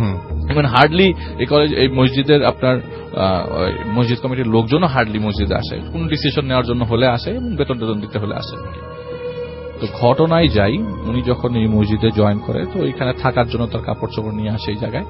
এখন হার্ডলি এই মসজিদের আপনার মসজিদ কমিটির লোকজনও হার্ডলি মসজিদে আসে, কোন ডিসিশন নেওয়ার জন্য হলে আসে এবং বেতন টেতন দিতে হলে আসে। তো ঘটনায় যাই, উনি যখন এই মসজিদে জয়েন করে, তো ওইখানে থাকার জন্য তার কাপড় চোপড় নিয়ে আসে এই জায়গায়।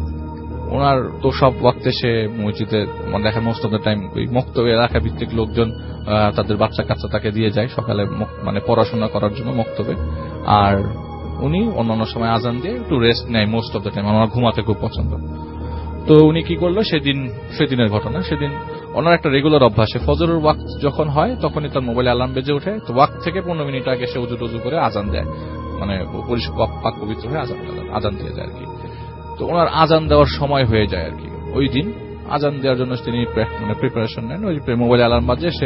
ওনার তো সব ওয়াক্তে সে মসজিদে দেখা মোস্ট অফ দ্য টাইম ওই মক্তবে এলাকা ভিত্তিক লোকজন তাদের বাচ্চা কাচ্চা তাকে দিয়ে যায় সকালে মানে পড়াশোনা করার জন্য মক্তবে, আর উনি অন্যান্য সময় আজান দিয়ে একটু রেস্ট নেয় মোস্ট অফ দ্য টাইম। আমার ঘুমাতে খুব পছন্দ। তো উনি কি করলো, সেদিনের ঘটনা, সেদিন ওনার একটা রেগুলার অভ্যাসে ফজরের ওয়াক্ত যখন হয় তখনই তার মোবাইলে অ্যালার্ম বেজে ওঠে। তো ওয়াক্ত থেকে 15 মিনিট আগে সে উজু টজু করে আজান দেয়, মানে পাক পবিত্র হয়ে আজান দিয়ে দেয় আর কি। তো ওনার আজান দেওয়ার সময় হয়ে যায় আর কি। ওই দিন আজান দেওয়ার জন্য তিনি মানে প্রিপারেশন নেন। ওই মোবাইল অ্যালার্ম বাজে, সে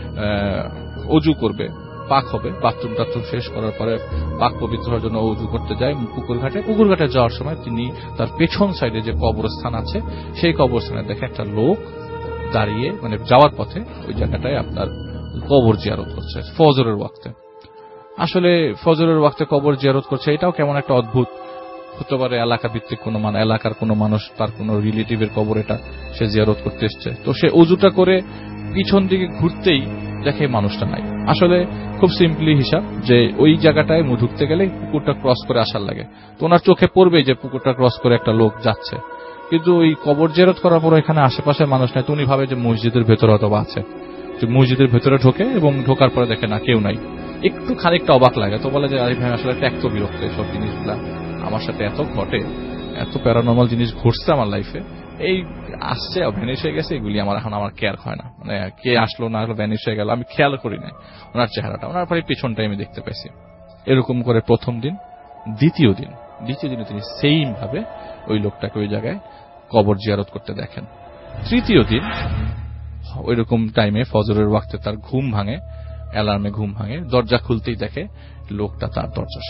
অজু করবে, পাক হবে, বাথরুম টাথরুম শেষ করার পরে পাক পবিত্র হওয়ার জন্য অজু করতে যায় পুকুর ঘাটে যাওয়ার সময় তিনি তার পেছন সাইডে যে কবরস্থান আছে সেই কবরস্থানে দেখে একটা লোক দাঁড়িয়ে, মানে যাওয়ার পথে ওই জায়গাটায় আপনার কবর জিয়ারত করছে ফজরের ওয়াক্তে। আসলে ফজরের ওয়াক্তে কবর জিয়ারত করছে, এটাও কেমন একটা অদ্ভুত হতে পারে। এলাকা ভিত্তিক কোনো এলাকার কোনো মানুষ, তার কোনো রিলেটিভের কবর এটা সে জিয়ারত করতে এসছে। তো সে অজুটা করে পিছন দিকে ঘুরতেই দেখে মানুষটা নাই। আসলে খুব সিম্পলি হিসাব যে ওই জায়গাটায় ঢুকতে গেলে পুকুরটা ক্রস করে আসার লাগে, তো ওনার চোখে পড়বে যে পুকুরটা ক্রস করে একটা লোক যাচ্ছে, কিন্তু ওই কবর জিয়ারত করার পর এখানে আশেপাশে মানুষ নাই। তো উনি ভাবে যে মসজিদের ভেতরে অথবা আছে, যে মসজিদের ভেতরে ঢোকে এবং ঢোকার পরে দেখে না কেউ নাই, একটু খানিকটা অবাক লাগে। তো বলে যে আরে ভাই আসলে ত্যাক্ত বিরক্ত সব জিনিসগুলা, আমার সাথে এত ঘটে, এত প্যারানর্মাল জিনিস ঘটছে আমার লাইফে, এই আসছে ভ্যানিশ হয়ে গেছে, এগুলি এখন আমার কেয়ার হয় না, মানে কে আসলো না আসলো ভ্যানিশ হয়ে গেল আমি খেয়াল করি না ওনার চেহারাটা। ওনার পরে পিছনটাই আমি দেখতে পেয়েছি। এরকম করে প্রথম দিন, দ্বিতীয় দিনে তিনি সেইম ভাবে ওই লোকটাকে ওই জায়গায় কবর জিয়ারত করতে দেখেন। তৃতীয় দিন ওইরকম টাইমে ফজরের ওয়াক্তে তার ঘুম ভাঙে, অ্যালার্মে ঘুম ভাঙে, দরজা খুলতেই দেখে লোকটা তার দরজার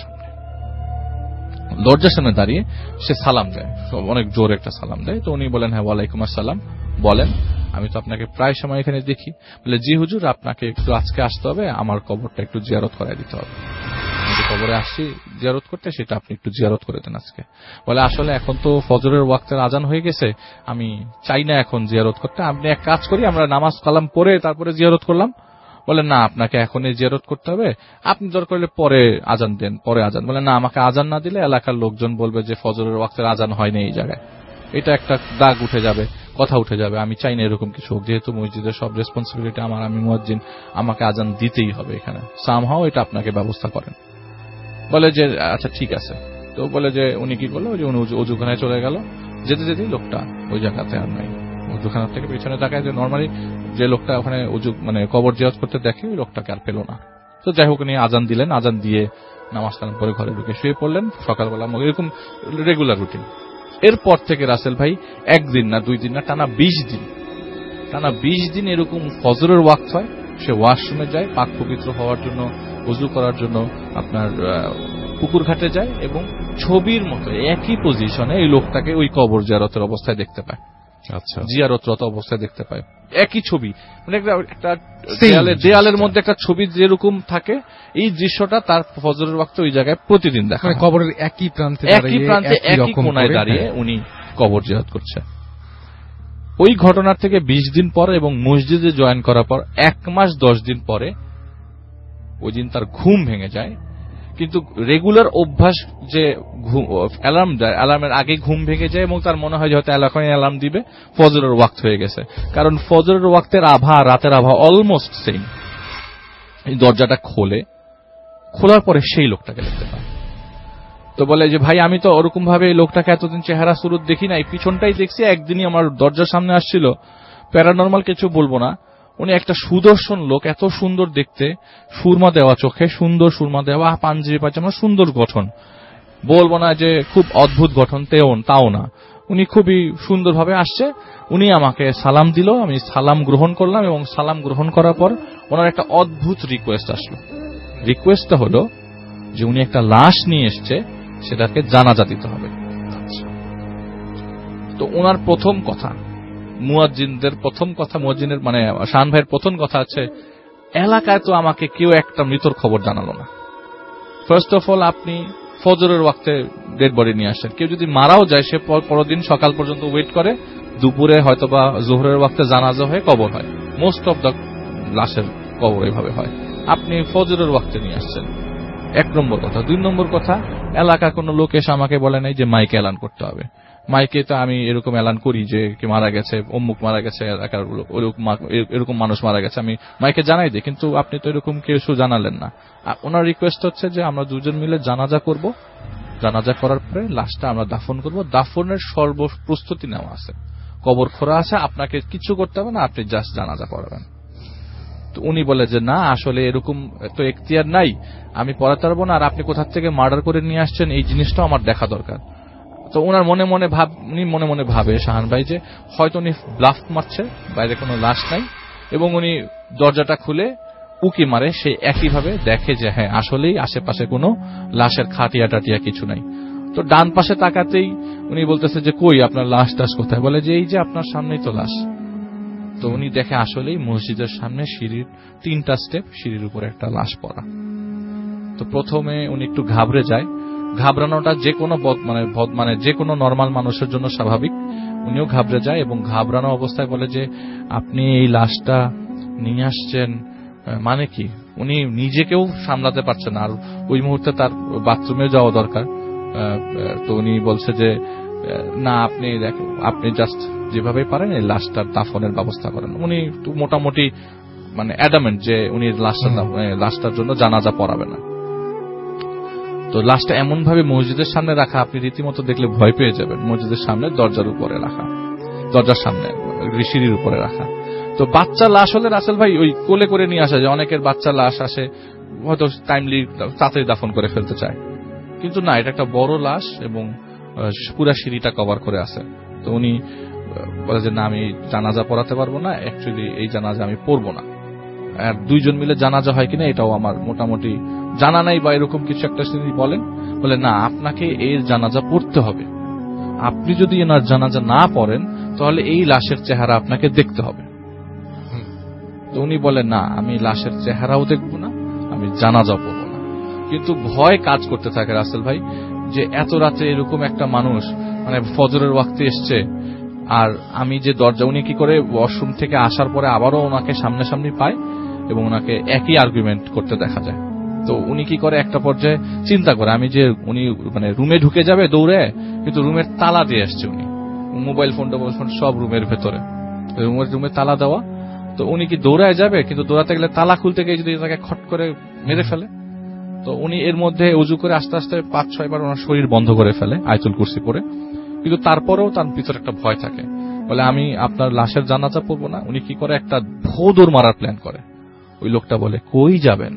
সামনে দাঁড়িয়ে সে সালাম দেয়, অনেক জোর একটা সালাম দেয়। তো উনি বলেন, হ্যাঁ ওয়ালাইকুম আসসালাম, বলেন আমি তো আপনাকে প্রায় সময় এখানে দেখি। বলে, জি হুজুর, আপনাকে একটু আজকে আসতে হবে, আমার কবরটা একটু জিয়ারত করাই দিতে হবে। আমি কবরে আসছি জিয়ারত করতে, সেটা আপনি একটু জিয়ারত করে দেন আজকে। বলে, আসলে এখন তো ফজরের ওয়াক্তের আজান হয়ে গেছে, আমি চাই না এখন জিয়ারত করতে, আপনি এক কাজ করি, আমরা নামাজ কালাম পরে তারপরে জিয়ারত করলাম। বলে, না আপনাকে এখনই জিয়ারত করতে হবে, আপনি দরকার হলে পরে আজান দেন, পরে আজান। বলে, না আমাকে আজান না দিলে এলাকার লোকজন বলবে যে ফজরের ওয়াক্তের আজান হয়নি এই জায়গায়, এটা একটা দাগ উঠে যাবে, কথা উঠে যাবে, আমি চাই না এরকম কিছু হোক। যেহেতু মসজিদের সব রেসপন্সিবিলিটি আমার, আমি মুয়াজ্জিন, আমাকে আজান দিতেই হবে এখানে, সামহাও এটা আপনাকে ব্যবস্থা করেন। বলে যে আচ্ছা ঠিক আছে। তো বলে যে উনি কি করলো, যে উনি অজুখানায় চলে গেল, যেতে যেতেই লোকটা ওই জায়গাতে আর নাই। অজুখানা থেকে পেছনে তাকায়, যে নর্মালি যে লোকটা ওখানে কবর জিয়ারত করতে দেখে, ওই লোকটাকে আর পেল না। তো যাই হোক, উনি আজান দিলেন, আজান দিয়ে নামাজ কালাম পরে ঘরে ঢুকে শুয়ে পড়লেন। সকালবেলা এরকম রেগুলার রুটিন। এরপর থেকে রাসেল ভাই একদিন না, 2 দিন না, টানা 20 দিন এরকম ফজরের ওয়াক্ত হয়, সে ওয়াশরুমে যায়, পাক পবিত্র হওয়ার জন্য, ওযু করার জন্য আপনার পুকুর ঘাটে যায়, এবং ছবির মতো একই পজিশনে এই লোকটাকে ওই কবর জিয়ারতের অবস্থায় দেখতে পায়। আচ্ছা, জিয়ারতরত অবস্থায় দেখতে পায়, একই ছবি, মানে একটা দেয়ালের মধ্যে একটা ছবি যেরকম থাকে, এই দৃশ্যটা তার ফজরের ওয়াক্তে ওই জায়গায় প্রতিদিন দেখা, কবরের একই প্রান্তে একই কোণায় দাঁড়িয়ে উনি কবর জিয়ারত করছে। ওই ঘটনার থেকে 20 দিন পর এবং মসজিদে জয়েন করার পর 1 মাস 10 দিন পরে ওই দিন তার ঘুম ভেঙে যায়। কিন্তু রেগুলার অভ্যাস যে অ্যালার্ম দেয়, অ্যালার্মের আগে ঘুম ভেঙে যায় এবং তার মনে হয় যে হয়তো এলাকায় অ্যালার্ম দিবে, ফজরের ওয়াক্ত হয়ে গেছে। কারণ ফজরের ওয়াক্তের আভা, রাতের আভা অলমোস্ট সেম। এই দরজাটা খোলার পরে সেই লোকটাকে দেখতে পায়। তো বলে যে ভাই, আমি তো ওরকম ভাবে এই লোকটাকে এতদিন চেহারা সুরত দেখি নাই, পিছনটাই দেখছি, একদিনই আমার দরজার সামনে আসছিল, প্যারানরমাল কিছু বলবো না, উনি একটা সুদর্শন লোক, এত সুন্দর দেখতে, সুরমা দেওয়া চোখে, সুন্দর সুরমা দেওয়া পাঞ্জাবি পায়জামা, সুন্দর গঠন, বলবো না যে খুব অদ্ভুত গঠন, তাও না, উনি খুবই সুন্দরভাবে আসছে। উনি আমাকে সালাম দিল, আমি সালাম গ্রহণ করলাম, এবং সালাম গ্রহণ করার পর ওনার একটা অদ্ভুত রিকোয়েস্ট আসলো। রিকোয়েস্টটা হলো যে উনি একটা লাশ নিয়ে এসছে, সেটাকে জানাজা দিতে হবে। তো ওনার প্রথম কথা, মুয়াজ্জিনের মানে শাহান ভাইয়ের প্রথম কথা আছে, এলাকায় তো আমাকে কেউ একটা মৃতর খবর জানালো না। ফার্স্ট অফ অল, আপনি ফজরের ওয়াক্তে ডেড বডি নিয়ে আসেন, কেউ যদি মারাও যায় সে পরদিন সকাল পর্যন্ত ওয়েট করে, দুপুরে হয়তোবা জোহরের ওয়াক্তে জানাজা হয়ে কবর হয়, মোস্ট অফ দ্য লাশের কবর এভাবে হয়, আপনি ফজরের ওয়াক্তে নিয়ে আসছেন, 1 নম্বর কথা। 2 নম্বর কথা, এলাকা কোনো লোক এসে আমাকে বলে নাই যে মাইকে এলান করতে হবে। মাইকে তো আমি এরকম এলান করি যে কে মারা গেছে, অমুক মারা গেছে, এলাকার এরকম মানুষ মারা গেছে, আমি মাইকে জানাই দিই, কিন্তু আপনি তো এরকম কিছু জানালেন না। ওনার রিকোয়েস্ট হচ্ছে যে আমরা 2 জন মিলে জানাজা করব, জানাজা করার পরে লাশটা আমরা দাফন করব, দাফনের সর্বপ্রস্তুতি নেওয়া আছে, কবর খোঁড়া আছে, আপনাকে কিছু করতে হবে না, আপনি জাস্ট জানাজা পড়াবেন। তো উনি বলে যে না, আসলে এরকম তো এখতিয়ার নাই, আমি পড়াতে পারবো না, আর আপনি কোথা থেকে মার্ডার করে নিয়ে আসছেন এই জিনিসটাও আমার দেখা দরকার। তো উনি মনে মনে ভাবে শাহান ভাই যে হয়তো উনি ব্লাফ মারছে, বাইরে কোনো লাশ নাই, এবং উনি দরজাটা খুলে উকি মারে, সে একইভাবে দেখে যে হ্যাঁ আসলেই আশেপাশে কোনো লাশের খাটিয়া টাটিয়া কিছু নাই। তো ডান পাশে তাকাতেই উনি বলতেছে যে কই আপনার লাশ টাশ কোথায়? বলে যে এই যে আপনার সামনেই তো লাশ। তো উনি দেখে আসলেই মসজিদের সামনে সিঁড়ির 3টা স্টেপ, সিঁড়ির উপরে একটা লাশ পড়া। তো প্রথমে উনি একটু ঘাবড়ে যায়, ঘাবড়ানোটা যে কোনো নরমাল মানুষের জন্য স্বাভাবিক, উনিও ঘাবড়ে যায়, এবং ঘাবড়ানো অবস্থায় বলে যে আপনি এই লাশটা নিয়ে আসছেন মানে কি? উনি নিজেকেও সামলাতে পারছেন না, আর ওই মুহূর্তে তার বাথরুমে যাওয়া দরকার। তো উনি বলছে যে না, আপনি জাস্ট যেভাবে পারেন এই লাশটার দাফনের ব্যবস্থা করেন। উনি মোটামুটি অ্যাডামেন্ট যে উনি লাশটার জন্য জানাজা পড়াবে না। তো লাশটা এমন ভাবে মসজিদের সামনে রাখা, আপনি রীতিমতো দেখলে ভয় পেয়ে যাবেন। মসজিদের সামনে দরজার উপরে রাখা, দরজার সামনে সিঁড়ির উপরে রাখা। তো বাচ্চা লাশ হলে রাসেল ভাই ওই কোলে করে নিয়ে আসা যায়, অনেকের বাচ্চা লাশ আসে হয়তো টাইমলি তাড়াতাড়ি দাফন করে ফেলতে চায়, কিন্তু না, এটা একটা বড় লাশ এবং পুরা সিঁড়িটা কভার করে আছে। তো উনি বলে যে না, আমি জানাজা পড়াতে পারবো না, অ্যাকচুয়ালি এই জানাজা আমি পড়বো না। আর 2 জন মিলে জানাজা হয় কিনা এটাও আমার মোটামুটি জানা নাই, বা এরকম কিছু একটা তিনি বলেন। বলে না, আপনাকে এর জানাজা পড়তে হবে, আপনি যদি এনার জানাজা না পড়েন তাহলে এই লাশের চেহারা আপনাকে দেখতে হবে। তো উনি বলেন না, আমি লাশের চেহারাও দেখব না, আমি জানাজা পড়ব না। কিন্তু ভয় কাজ করতে থাকে রাসেল ভাই, যে এত রাতে এরকম একটা মানুষ মানে ফজরের ওয়াক্তে এসছে, আর আমি যে দরজা, উনি কি করে ওয়াশরুম থেকে আসার পরে আবারও ওনাকে সামনাসামনি পায় এবং ওনাকে একই আর্গুমেন্ট করতে দেখা যায়। তো উনি কি করে, একটা পর্যায়ে চিন্তা করে আমি যে উনি মানে রুমে ঢুকে যাবে দৌড়ে, কিন্তু রুমের তালা দিয়ে আসছে উনি, মোবাইল ফোন সব রুমের ভেতরে, রুমে তালা দেওয়া। তো উনি কি দৌড়ায় যাবে, কিন্তু দৌড়াতে গেলে তালা খুলতে গিয়ে যদি তাকে খট করে মেরে ফেলে। তো উনি এর মধ্যে উজু করে আস্তে আস্তে 5-6 বার ওনার শরীর বন্ধ করে ফেলে আয়াতুল কুরসি পড়ে, কিন্তু তারপরেও তার ভিতরে একটা ভয় থাকে। বলে আমি আপনার লাশের জানাজা পড়বো না। উনি কি করে, একটা ভোদর মারার প্ল্যান করে। ওই লোকটা বলে কই যাবেন,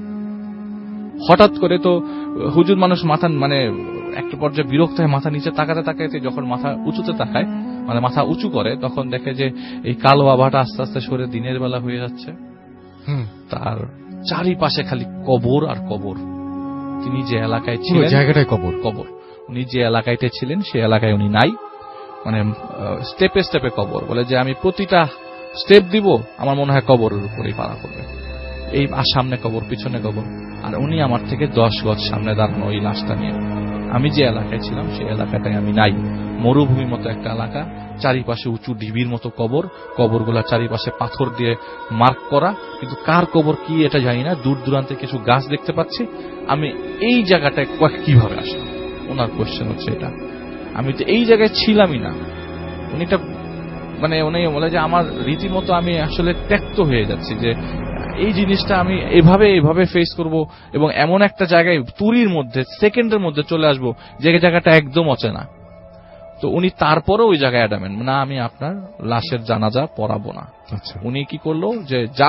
হঠাৎ করে তো হুজুর মানুষ মাথা মানে একটা পর্যায়ে বিরক্ত হয়ে মাথা নিচে তাকাতে তাকাতে যখন মাথা উঁচুতে তাকায়, মানে মাথা উঁচু করে, তখন দেখে যে এই কালো আবহাওয়াটা আস্তে আস্তে সরে দিনের বেলা হয়ে যাচ্ছে। তার চারিপাশে খালি কবর আর কবর। তিনি যে এলাকায় ছিলেন, জায়গাটায় কবর কবর। উনি যে এলাকাতে ছিলেন সে এলাকায় উনি নাই, মানে স্টেপে স্টেপে কবর। বলে যে আমি প্রতিটা স্টেপ দিব, আমার মনে হয় কবরের উপরেই পাড়া করবে। এই সামনে কবর, পিছনে কবর, আর উনি আমার থেকে 10 গজ সামনে দাঁড়ানো ওই লাশটা নিয়ে। আমি যে এলাকায় ছিলাম সেই এলাকাটায় আমি নাই, মরুভূমির মতো একটা এলাকা, চারিপাশে উঁচু ঢিবির মতো কবর, কবরগুলা চারিপাশে পাথর দিয়ে মার্ক করা, কিন্তু কার কবর কি এটা জানি না। দূর দূরান্তে কিছু গাছ দেখতে পাচ্ছি। আমি এই জায়গাটায় কিভাবে আসলাম, ওনার কোয়েশ্চেন হচ্ছে এটা। আমি তো এই জায়গায় ছিলামই না। উনি এটা মানে উনি বলে যে আমার রীতিমতো আমি আসলে ত্যক্ত হয়ে যাচ্ছি, যে এই জিনিসটা আমি এভাবে ফেস করব এবং এমন একটা জায়গায় তুরির মধ্যে সেকেন্ডের মধ্যে চলে আসবো যে জায়গাটা একদম অচেনা। তো উনি তারপরে ওই জায়গায় অ্যাডামেন্ট, না আমি আপনার লাশের জানাজা পড়াবো না। উনি কি করলো, যে যা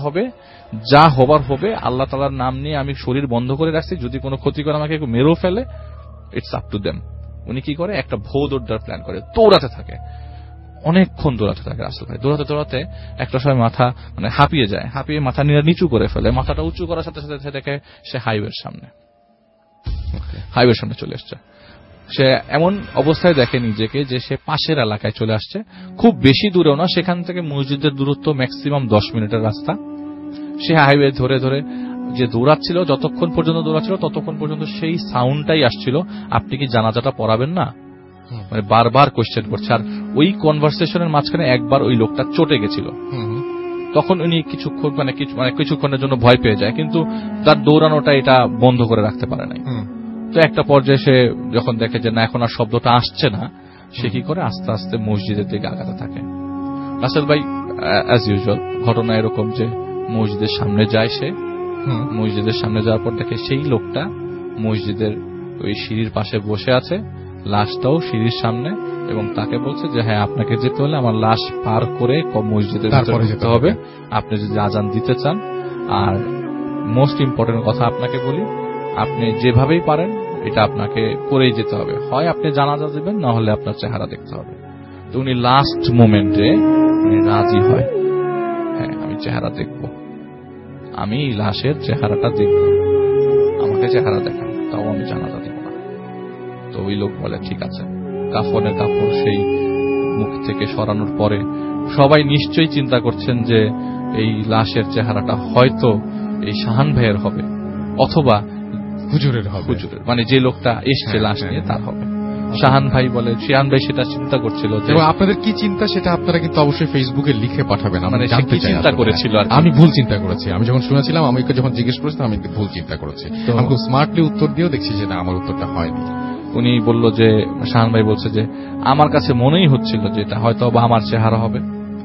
হবার হবে, আল্লাহ তাআলার নাম নিয়ে আমি শরীর বন্ধ করে রাখছি, যদি কোনো ক্ষতি করে আমাকে মেরেও ফেলে, ইটস আপ টু দেম। উনি কি করে, একটা ভৌদোড্ডার প্ল্যান করে, দৌড়াতে থাকে, অনেকক্ষণ দৌড়াতে থাকে রাসূল ভাই। দৌড়াতে দৌড়াতে একটা সময় মাথা মানে হাঁপিয়ে যায়, হাঁপিয়ে মাথা নিচু করে ফেলে। মাথাটা উঁচু করার সাথে সাথে দেখে সে হাইওয়ের সামনে চলে এসছে। সে এমন অবস্থায় দেখে নিজেকে যে সে পাশের এলাকায় চলে আসছে, খুব বেশি দূরেও না, সেখান থেকে মসজিদের দূরত্ব ম্যাক্সিমাম 10 মিনিটের রাস্তা। সে হাইওয়ে ধরে ধরে যে দৌড়াচ্ছিল, যতক্ষণ পর্যন্ত দৌড়াচ্ছিল ততক্ষণ পর্যন্ত সেই সাউন্ডটাই আসছিল, আপনি কি জানাজাটা পড়াবেন না, মানে বারবার কোশ্চেন করছে। আর ওই কনভারসেশনের মাঝখানে একবার ওই লোকটা চটে গেছিল, তখন উনি কিছুক্ষণের জন্য ভয় পেয়ে যায়, কিন্তু তার দৌড়ানোটা এটা বন্ধ করে রাখতে পারে নাই। তো একটা পর্যায়ে সে যখন দেখে যে না, এখন আর শব্দটা আসছে না, সে কি করে আস্তে আস্তে মসজিদের দিকে আগাতে থাকে। রাসেল ভাই অ্যাজ ইউজুয়াল ঘটনা এরকম যে মসজিদের সামনে যায় সে, মসজিদের সামনে যাওয়ার পর দেখে সেই লোকটা মসজিদের ওই সিঁড়ির পাশে বসে আছে, লাশটাও সিঁড়ির সামনে, এবং তাকে বলছে যে হ্যাঁ, আপনাকে যেতে হলে আমার লাশ পার করে মসজিদের ভিতরে যেতে হবে, আপনি যদি আজান দিতে চান। আর মোস্ট ইম্পর্টেন্ট কথা আপনাকে বলি, আপনি যেভাবেই পারেন এটা আপনাকে করেই যেতে হবে, হয় আপনি জানাজা দেবেন, না হলে আপনার চেহারা দেখতে হবে। তো উনি লাস্ট মোমেন্টে রাজি হয়, হ্যাঁ আমি চেহারা দেখব, আমি লাশের চেহারাটা দেখব, আমাকে চেহারা দেখান, তাও আমি জানাজা দেব না। তো ওই লোক বলে ঠিক আছে। কাফনের কাপড় সেই মুখ থেকে সরানোর পরে সবাই নিশ্চয়ই চিন্তা করছেন যে এই লাশের চেহারাটা হয়তো এই শাহান ভাইয়ের হবে, অথবা হুজুরের হবে, মানে যে লোকটা এসছে লাশ নিয়ে তার হবে। শাহান ভাই বলে, শাহান ভাই সেটা চিন্তা করছিল যে আপনাদের কি চিন্তা সেটা আপনারা কিন্তু অবশ্যই ফেসবুকে লিখে পাঠাবেন। মানে কি চিন্তা করেছিল, আর আমি ভুল চিন্তা করেছি। আমি যখন শুনেছিলাম, আমি যখন জিজ্ঞেস করেছিলাম, আমি ভুল চিন্তা করেছি। আমি খুব স্মার্টলি উত্তর দিয়েও দেখছি যে না, আমার উত্তরটা হয়নি। উনি বলল যে, শাহান ভাই বলছে যে আমার কাছে মনেই হচ্ছিল যে এটা হয়তো আমার চেহারা হবে,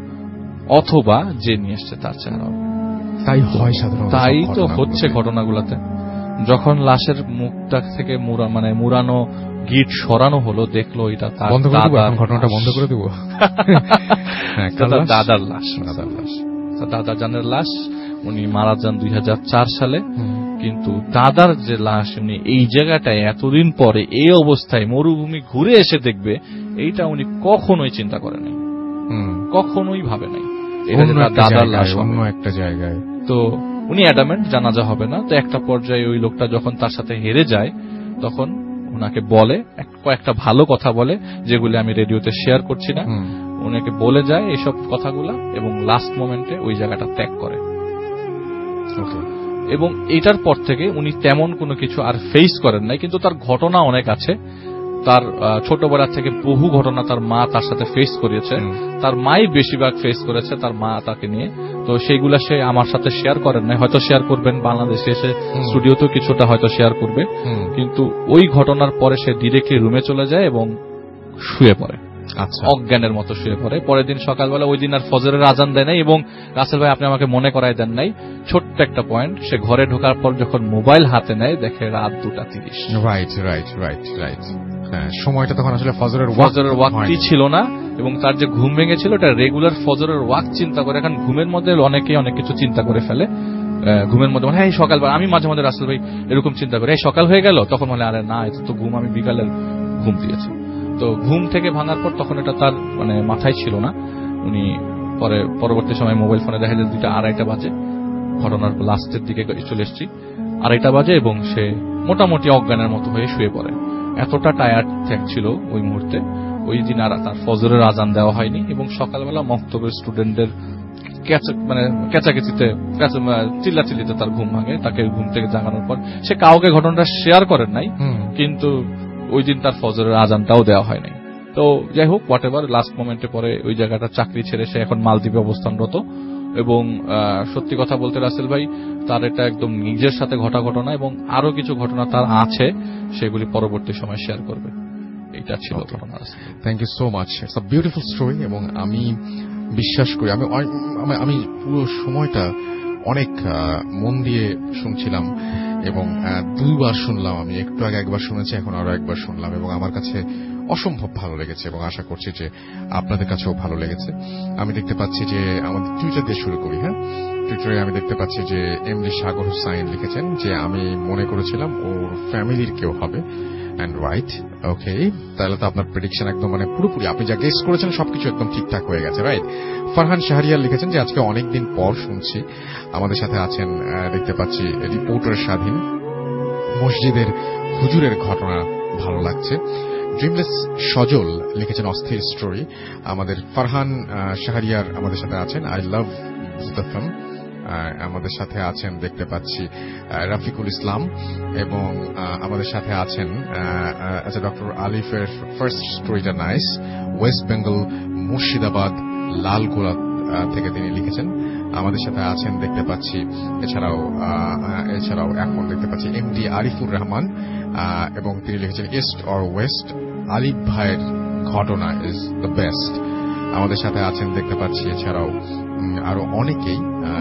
অথবা যে নিয়ে এসছে তার চেহারা হবে। তাই হয় সাধারণত, তাই তো হচ্ছে ঘটনাগুলোতে। যখন লাশের মুখটা থেকে মুরানো গিট সরানো হলো, দেখলো এটা তার দাদার। ঘটনাটা বন্ধ করে দেবো। দাদার লাশ, দাদা জানের লাশ। উনি মারা যান 2004 সালে। কিন্তু দাদার যে লাশ উনি এই জায়গাটায় এতদিন পরে এই অবস্থায় মরুভূমি ঘুরে এসে দেখবে, এইটা উনি কখনোই চিন্তা করে নাই, কখনোই ভাবে নাই দাদার লাশ অন্য একটা জায়গায়। তো উনি অ্যাডামেন্ট জানাজা হবে না। তো একটা পর্যায়ে ওই লোকটা যখন তার সাথে হেরে যায়, তখন ওনাকে বলে কয়েকটা ভালো কথা বলে, যেগুলি আমি রেডিওতে শেয়ার করছি না। ওনাকে বলে যায় এসব কথাগুলা, এবং লাস্ট মোমেন্টে ওই জায়গাটা ত্যাগ করে। এবং এটার পর থেকে উনি তেমন কোনো কিছু আর ফেস করেন নাই। কিন্তু তার ঘটনা অনেক আছে। তার ছোটবেলা থেকে বহু ঘটনা তার মা তার সাথে ফেস করেছে। তার মাই বেশিরভাগ ফেস করেছে তার মা তাকে নিয়ে। তো সেইগুলা সে আমার সাথে শেয়ার করেন নাই, হয়তো শেয়ার করবেন বাংলাদেশে এসে, স্টুডিওতেও কিছুটা হয়তো শেয়ার করবে। কিন্তু ওই ঘটনার পরে সে ডিরেক্টলি রুমে চলে যায় এবং শুয়ে পড়ে, অজ্ঞানের মতো শুয়ে পড়ে। পরের দিন সকালবেলা, ওই দিন আর ফজরের আজান দেয় নাই। এবং রাসেল ভাই আপনি আমাকে মনে করাই দেন নাই ছোট্ট একটা পয়েন্ট, সে ঘরে ঢোকার পর যখন মোবাইল হাতে নেয় দেখে রাত 2:30। Right right right right. সময়টা তখন আসলে ফজরের ওয়াক্তই ছিল না। এবং তার যে ঘুম ভেঙেছিল এটা রেগুলার ফজরের ওয়াক্ত চিন্তা করে। এখন ঘুমের মধ্যে অনেকে অনেক কিছু চিন্তা করে ফেলে ঘুমের মধ্যে, হ্যাঁ সকালবেলা। আমি মাঝে মাঝে রাসেল ভাই এরকম চিন্তা করি, এই সকাল হয়ে গেল, তখন বলে আরে না, এটা তো ঘুম, আমি বিকালের ঘুম দিয়েছি। তো ঘুম থেকে ভাঙার পর তখন এটা তার মাথায় ছিল না। উনি পরবর্তী সময় মোবাইল ফোনে দেখা যায় 2:30 বাজে, ঘটনার লাস্টের দিকে চলে এসেছি, 2:30 বাজে, এবং সে মোটামুটি অজ্ঞানের মতো হয়ে শুয়ে পড়ে। এতটা টায়ার্ড ছিল ওই মুহূর্তে। ওই দিন আর তার ফজরের আজান দেওয়া হয়নি। এবং সকালবেলা মক্তবের স্টুডেন্টদের কেচাকেচিতে চিল্লাচিল্লিতে তার ঘুম ভাঙে। তাকে ঘুম থেকে জাগানোর পর সে কাউকে ঘটনাটা শেয়ার করেন নাই, কিন্তু ওই দিন তার ফজরের আজানটাও দেওয়া হয় নাই। তো যাই হোক, হোয়াট এভার, লাস্ট মোমেন্টে পরে ওই জায়গাটা চাকরি ছেড়ে সে এখন মালদ্বীপে অবস্থানরত। এবং সত্যি কথা বলতে রাসেল ভাই, তার এটা একদম নিজের সাথে ঘটা ঘটনা, এবং আরো কিছু ঘটনা তার আছে, সেগুলি পরবর্তী সময় শেয়ার করবে। এটা ছিল ঘটনা। Thank you so much, it's a beautiful story. এবং আমি বিশ্বাস করি, আমি পুরো সময়টা অনেক মন দিয়ে শুনছিলাম, এবং 2বার শুনলাম। আমি একটু আগে একবার শুনেছি, এখন আরো একবার শুনলাম, এবং আমার কাছে অসম্ভব ভালো লেগেছে, এবং আশা করছি যে আপনাদের কাছেও ভালো লেগেছে। আমি দেখতে পাচ্ছি যে আমাদের টুইটার দিয়ে শুরু করি। হ্যাঁ, টুইটারে আমি দেখতে পাচ্ছি যে এমডি সাগর হুসাইন লিখেছেন যে আমি মনে করেছিলাম ওর ফ্যামিলির কেউ হবে। এন্ড রাইট, ওকে, তাহলে তো আপনার প্রেডিকশন একদম পুরোপুরি আপনি যা গেস করেছেন সবকিছু একদম ঠিকঠাক হয়ে গেছে, রাইট। ফারহান শাহরিয়ার লিখেছেন যে আজকে অনেকদিন পর শুনছি। আমাদের সাথে আছেন দেখতে পাচ্ছি রিপোর্টার স্বাধীন, মসজিদের হুজুরের ঘটনা ভালো লাগছে। ড্রিমলেস সজল লিখেছেন অস্থির স্টোরি। আমাদের ফারহান শাহরিয়ার আমাদের সাথে আছেন, আই লাভ দ্য ফিল্ম। আমাদের সাথে আছেন দেখতে পাচ্ছি রাফিকুল ইসলাম, এবং আমাদের সাথে আছেন ডক্টর আলিফের ফার্স্ট স্টোরিটা nice. West Bengal Murshidabad Lalgola থেকে তিনি লিখেছেন। আমাদের সাথে আছেন দেখতে পাচ্ছি এছাড়াও এখন দেখতে পাচ্ছি এমডি আরিফুর রহমান, এবং তিনি লিখেছেন ইস্ট অর ওয়েস্ট, আলিফ ভাইয়ের ঘটনা ইজ দ্য বেস্ট। আমাদের সাথে আছেন দেখতে পাচ্ছি এছাড়াও আরো অনেকেই,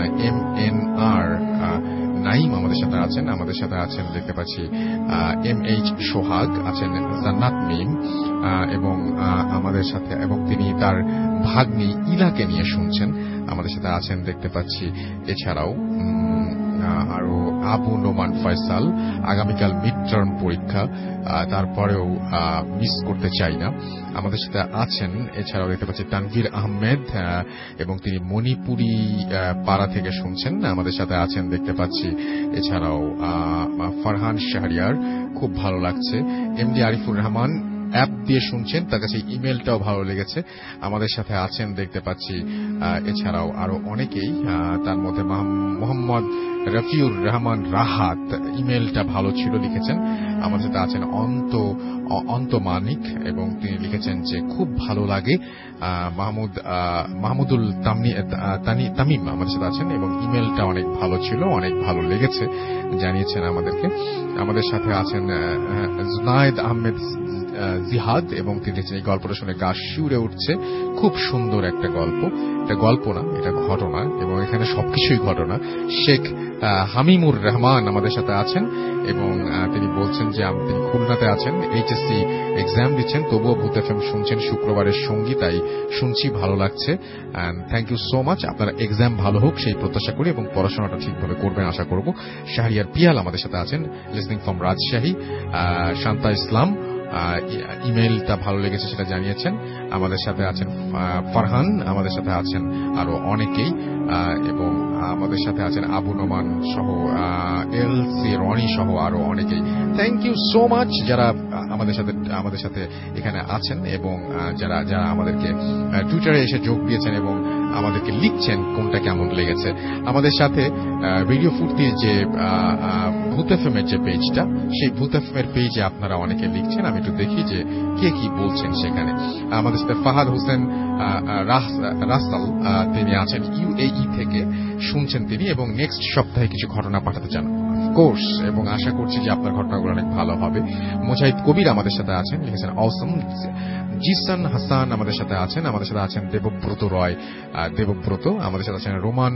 MNR নাইম আমাদের সাথে আছেন। আমাদের সাথে আছেন দেখতে পাচ্ছি MH সোহাগ আছেন, জান্নাত মিম, এবং আমাদের সাথে, এবং তিনি তার ভাগ্নি ইলাকে নিয়ে শুনছেন। আমাদের সাথে আছেন দেখতে পাচ্ছি এছাড়াও আরো আবু নোমান ফয়সাল, আগামীকাল মিড টার্ম পরীক্ষা, তারপরেও মিস করতে চাই না। আমাদের সাথে আছেন এছাড়াও দেখতে পাচ্ছি তানভীর আহমেদ, এবং তিনি মণিপুরি পাড়া থেকে শুনছেন। আমাদের সাথে আছেন দেখতে পাচ্ছি এছাড়াও ফারহান শাহরিয়ার, খুব ভালো লাগছে। এমডি আরিফুর রহমান অ্যাপ দিয়ে শুনছেন, তার কাছে ইমেলটাও ভালো লেগেছে। আমাদের সাথে আছেন দেখতে পাচ্ছি এছাড়াও আরো অনেকেই, তার মধ্যে মোহাম্মদ রফিউর রহমান রাহাত, ইমেলটা ভালো ছিল লিখেছেন। আমাদের সাথে আছেন অন্ত মানিক, এবং তিনি লিখেছেন যে খুব ভালো লাগে। মাহমুদুল তামিম আমাদের সাথে আছেন, এবং ইমেলটা অনেক ভালো ছিল, অনেক ভালো লেগেছে জানিয়েছেন আমাদেরকে। আমাদের সাথে আছেন জুনায়েদ আহমেদ জিহাদ, এবং তিনি লিখছেন এই গল্পটা শুনে গা শিউরে উঠছে, খুব সুন্দর একটা গল্প। এটা গল্প না, এটা ঘটনা, এবং এখানে সবকিছুই ঘটনা। শেখ হামিমুর রহমান আমাদের সাথে আছেন, এবং তিনি বলছেন যে তিনি খুলনাতে আছেন, এইচএসসি এক্সাম দিচ্ছেন, তবুও ভূত এফএম শুনছেন শুক্রবারের সঙ্গী, তাই শুনছি, ভালো লাগছে। Thank you so much. আপনার এক্সাম ভালো হোক সেই প্রত্যাশা করি, এবং পড়াশোনাটা ঠিকভাবে করবেন আশা করব। শাহরিয়ার পিয়াল আমাদের সাথে আছেন, লিসনিং ফ্রম রাজশাহী। শান্তা ইসলাম ইমেইলটা ভালো লেগেছে সেটা জানিয়েছেন। আমাদের সাথে আছেন ফারহান, আমাদের সাথে আছেন আরো অনেকেই, এবং আমাদের সাথে আছেন আবু নোমান সহ, এল সি রনি সহ আরো অনেকেই। থ্যাংক ইউ সো মাচ যারা আমাদের সাথে এখানে আছেন, এবং যারা আমাদেরকে টুইটারে এসে যোগ দিয়েছেন এবং আমাদেরকে লিখছেন কোনটা কেমন লেগেছে। আমাদের সাথে রেডিও ফুর্তির যে ভূত এফএম এর যে পেজটা, সেই ভূত এফএম এর পেজে আপনারা অনেকে লিখছেন। আমি একটু দেখি যে কে কি বলছেন সেখানে। আমাদের সাথে ফাহাদ হোসেন রাসাল, তিনি আছেন ইউএই থেকে, শুনছেন তিনি, এবং নেক্সট সপ্তাহে কিছু ঘটনা পাঠাতে চান কোর্স, এবং আশা করছি যে আপনার ঘটনাগুলো অনেক ভালো হবে। মুজাহিদ কবির আমাদের সাথে আছেন, লিখেছেন অসম। জিসান হাসান আমাদের সাথে আছেন, আমাদের সাথে আছেন দেবব্রত রয়, দেবব্রত আমাদের সাথে আছেন, রোমান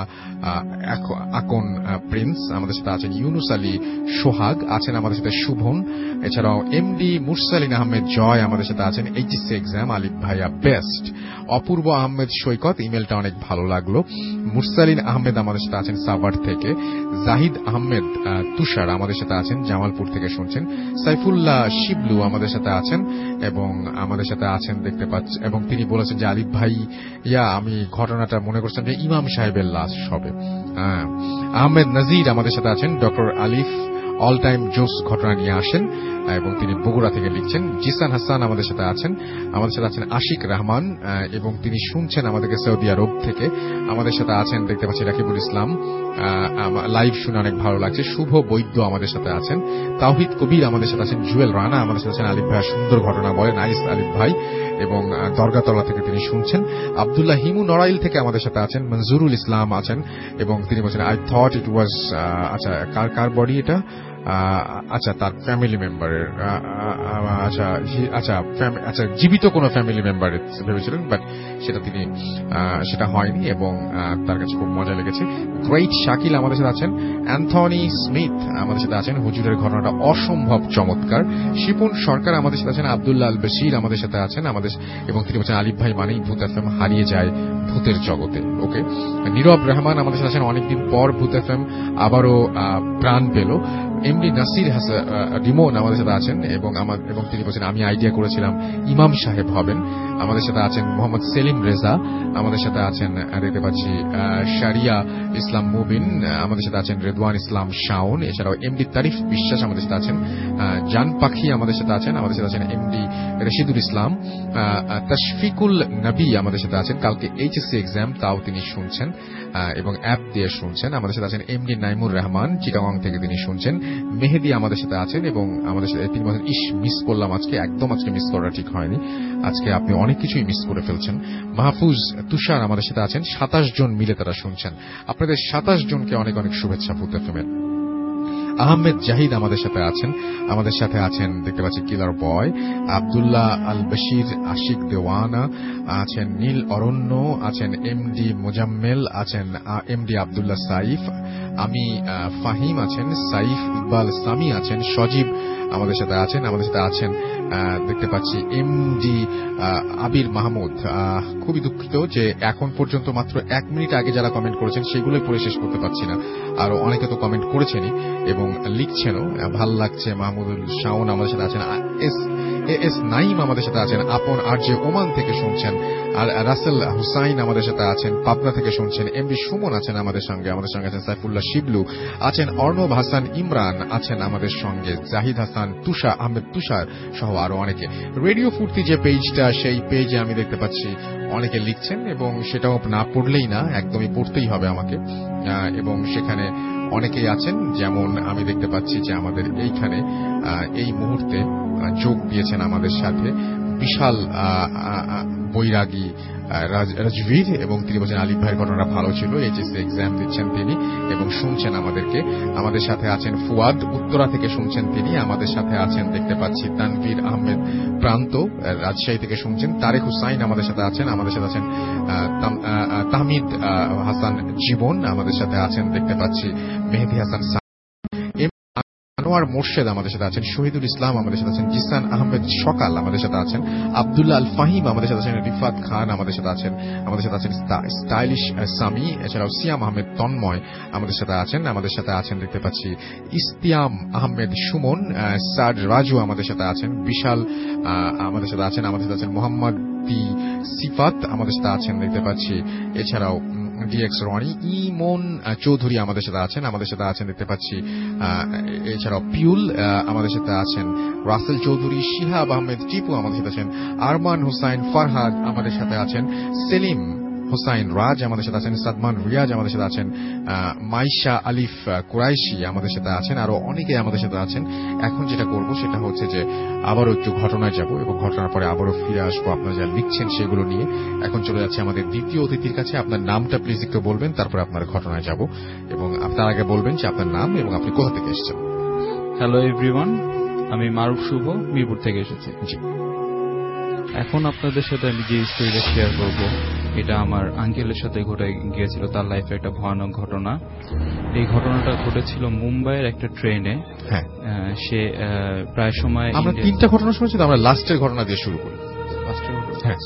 আকন প্রিন্স আমাদের সাথে আছেন, ইউনুস আলী সোহাগ আছেন আমাদের সাথে, শুভন, এছাড়াও এমডি মুরসালিন আহমেদ জয় আমাদের সাথে আছেন, এইচএসসি এক্সাম, আলিফ ভাইয়া বেস্ট, অপূর্ব আহমেদ সৈকত, ইমেলটা অনেক ভালো লাগলো। মুরসালিন আহমেদ আমাদের সাথে আছেন সাভার থেকে, জাহিদ আহমেদ তুষার আমাদের সাথে আছেন, জামালপুর থেকে শুনছেন, সাইফুল্লাহ শিবলু আমাদের সাথে আছেন, এবং আমাদের সাথে আছেন দেখতে পাচ্ছি, এবং তিনি বলেছেন যে আলিফ ভাই আমি ঘটনাটা মনে করছেন যে ইমাম সাহেবের লাশ হবে। আহমেদ নাজির আমাদের সাথে আছেন, ডক্টর আলিফ অল টাইম জোস ঘটনা নিয়ে আসেন, এবং তিনি বগুড়া থেকে লিখছেন। জিসান হাসান আমাদের সাথে আছেন, আমাদের সাথে আছেন আশিক রহমান, এবং তিনি শুনছেন আমাদেরকে সৌদি আরব থেকে। আমাদের সাথে আছেন দেখতে পাচ্ছি রাকিবুল ইসলাম, লাইভ শুনে অনেক ভালো লাগছে। শুভ বৈদ্য আমাদের সাথে আছেন, তাওহিদ কবির আমাদের সাথে আছেন, জুয়েল রানা আমাদের সাথে আছেন, আলিফ ভাই সুন্দর ঘটনা বলে, নাইস আলিফ ভাই, এবং দরগাতলা থেকে তিনি শুনছেন। আব্দুল্লাহ হিমু নড়াইল থেকে আমাদের সাথে আছেন, মনজুরুল ইসলাম আছেন, এবং তিনি বলছেন আই থট ইট ওয়াজ, আচ্ছা কার বডি এটা, আচ্ছা তার ফ্যামিলি মেম্বারের, আচ্ছা জীবিত কোন ফ্যামিলি মেম্বার ভেবেছিলেন, বাট সেটা হয়নি, এবং তার কাছে খুব মজা লেগেছে। গ্রেট শাকিল আমাদের সাথে আছেন, অ্যান্থনি স্মিথ আমাদের সাথে আছেন, হুজুরের ঘটনাটা অসম্ভব চমৎকার। শিপন সরকার আমাদের সাথে আছেন, আব্দুল্লাহ আল বশির আমাদের সাথে আছেন, এবং তিনি বলছেন আলিফ ভাই মানেই ভূত এফএম হারিয়ে যায় ভূতের জগতে। ওকে, নীরব রহমান আমাদের সাথে আছেন, অনেকদিন পর ভূত এফএম আবারও প্রাণ পেল। এমডি নাসির রিমন আমাদের সাথে আছেন, এবং তিনি বলছেন আমি আইডিয়া করেছিলাম ইমাম সাহেব হবেন। আমাদের সাথে আছেন মোহাম্মদ সেলিম রেজা, আমাদের সাথে আছেন দেখতে পাচ্ছি শারিয়া ইসলাম মুবিন, আমাদের সাথে আছেন রেদওয়ান ইসলাম শাওন, এছাড়াও এমডি তারিফ বিশ্বাস আমাদের সাথে আছেন, জান পাখি আমাদের সাথে আছেন, আমাদের সাথে আছেন এমডি রশিদুল ইসলাম, তশফিকুল নবী আমাদের সাথে আছেন, কালকে এইচএসসি এক্সাম তাও তিনি শুনছেন এবং অ্যাপ দিয়ে শুনছেন। আমাদের সাথে আছেন এমডি নাইমুর রহমান, চিটাগং থেকে তিনি শুনছেন। মেহেদি আমাদের সাথে আছেন, এবং আমাদের সাথে তিনি বলেন মিস করলাম আজকে, একদম আজকে মিস করা ঠিক হয়নি, আজকে আপনি অনেক কিছুই মিস করে ফেলছেন। মাহফুজ তুষার আমাদের সাথে আছেন, 27 জন মিলে তারা শুনছেন। আপনাদের 27 জনকে অনেক অনেক শুভেচ্ছা ভূত এফএমের। আহমেদ জাহিদ আমাদের সাথে আছেন দেখতে পাচ্ছি কিলার বয়, আব্দুল্লাহ আল বশির, আশিক দেওয়ানা আছেন, নীল অরণ্য আছেন, এমডি মোজাম্মেল আছেন, এমডি আব্দুল্লাহ সাইফ, আমি ফাহিম আছেন, সাইফ ইকবাল সামি আছেন, সজীব আমাদের সাথে আছেন দেখতে পাচ্ছি এমডি আবির মাহমুদ। খুবই দুঃখিত যে এখন পর্যন্ত মাত্র 1 মিনিট আগে যারা কমেন্ট করেছেন সেগুলোই পড়ে শেষ করতে পারছি না, আরো অনেকে তো কমেন্ট করেছেনই এবং লিখছেনও, ভাল লাগছে। মাহমুদুল শাওন আমাদের সাথে আছেন, এস নাইম আমাদের সাথে আছেন, আপন আরজে ওমান থেকে শুনছেন, আর রাসেল হুসাইন আমাদের সাথে আছেন, পাবনা থেকে শুনছেন, এমডি সুমন আছেন আমাদের সঙ্গে আছেন সাইফুল্লাহ শিবলু আছেন, অর্ণব হাসান ইমরান আছেন আমাদের সঙ্গে, জাহিদ হাসান, আহমেদ তুষার সহ আরো অনেকে। রেডিও ফুর্তি যে পেজটা, সেই পেজে আমি দেখতে পাচ্ছি অনেকে লিখছেন, এবং সেটাও না পড়লেই না, একদমই পড়তেই হবে আমাকে, এবং সেখানে অনেকেই আছেন, যেমন আমি দেখতে পাচ্ছি যে আমাদের এইখানে এই মুহূর্তে যোগ দিয়েছেন আমাদের সাথে বিশাল বৈরাগী রাজবীর, এবং তিনি বলছেন আলিফ ভাইয়ের ঘটনা ভালো ছিল, এইচএসসি এক্সাম দিচ্ছেন তিনি এবং শুনছেন আমাদেরকে। আমাদের সাথে আছেন ফুয়াদ, উত্তরা থেকে শুনছেন তিনি। আমাদের সাথে আছেন দেখতে পাচ্ছি তানভীর আহমেদ প্রান্ত, রাজশাহী থেকে শুনছেন। তারেক হুসাইন আমাদের সাথে আছেন। আমাদের সাথে আছেন তাহমিদ হাসান জীবন, আমাদের সাথে আছেন দেখতে পাচ্ছি মেহেদি হাসান আনোয়ার মোর্শেদ আমাদের সাথে আছেন, শহীদুল ইসলাম আমাদের সাথে আছেন, জিসান আহমেদ সকাল আমাদের সাথে আছেন, আব্দুল্লাহ আল ফাহিম আমাদের সাথে আছেন, রিফাত খান আমাদের সাথে আছেন, আমাদের সাথে আছেন স্টাইলিশ সামি, এছাড়াও সিয়াম আহমেদ তন্ময় আমাদের সাথে আছেন। আমাদের সাথে আছেন দেখতে পাচ্ছি ইস্তিয়াম আহমেদ সুমন, সাদ রাজু আমাদের সাথে আছেন, বিশাল আমাদের সাথে আছেন, আমাদের সাথে আছেন মোহাম্মদ সিফাত আমাদের সাথে আছেন দেখতে পাচ্ছি, এছাড়াও ডিএক্স রনি, ইমন চৌধুরী আমাদের সাথে আছেন, আমাদের সাথে আছেন দেখতে পাচ্ছি, এছাড়াও পিউল আমাদের সাথে আছেন, রাসেল চৌধুরী, শিহাব আহমেদ টিপু আমাদের সাথে আছেন, আরমান হুসাইন ফারহাদ আমাদের সাথে আছেন, সেলিম হুসাইন রাজ আমাদের সাথে আছেন, সাদমান রিয়াজ আমাদের সাথে আছেন, মাইশা আলিফ কুরাইশি আমাদের সাথে আছেন, আরো অনেকে আমাদের সাথে আছেন। এখন যেটা করব সেটা হচ্ছে যে আবারও একটু ঘটনায় যাব এবং ঘটনার পরে আবারও ফিরে আসবো আপনারা যা লিখছেন সেগুলো নিয়ে। এখন চলে যাচ্ছে আমাদের দ্বিতীয় অতিথির কাছে। আপনার নামটা প্লিজ একটু বলবেন, তারপরে আপনার ঘটনায় যাব এবং আপনার আগে বলবেন যে আপনার নাম এবং আপনি কোথা থেকে এসেছেন। হ্যালো এভরিওয়ান, আমি মারুফ শুভ, মিরপুর থেকে এসেছি। জি, এখন আপনাদের সাথে আমি যে স্টোরিটা শেয়ার করব এটা আমার আঙ্কেলের সাথে ঘটে গিয়েছিল, তার লাইফে একটা ভয়ানক ঘটনা। এই ঘটনাটা ঘটেছিল মুম্বাইয়ের একটা ট্রেনে। হ্যাঁ, সে প্রায় সময় আমরা তিনটা ঘটনা শুনেছি, তো আমরা লাস্টের ঘটনা দিয়ে শুরু করি। হ্যাঁ,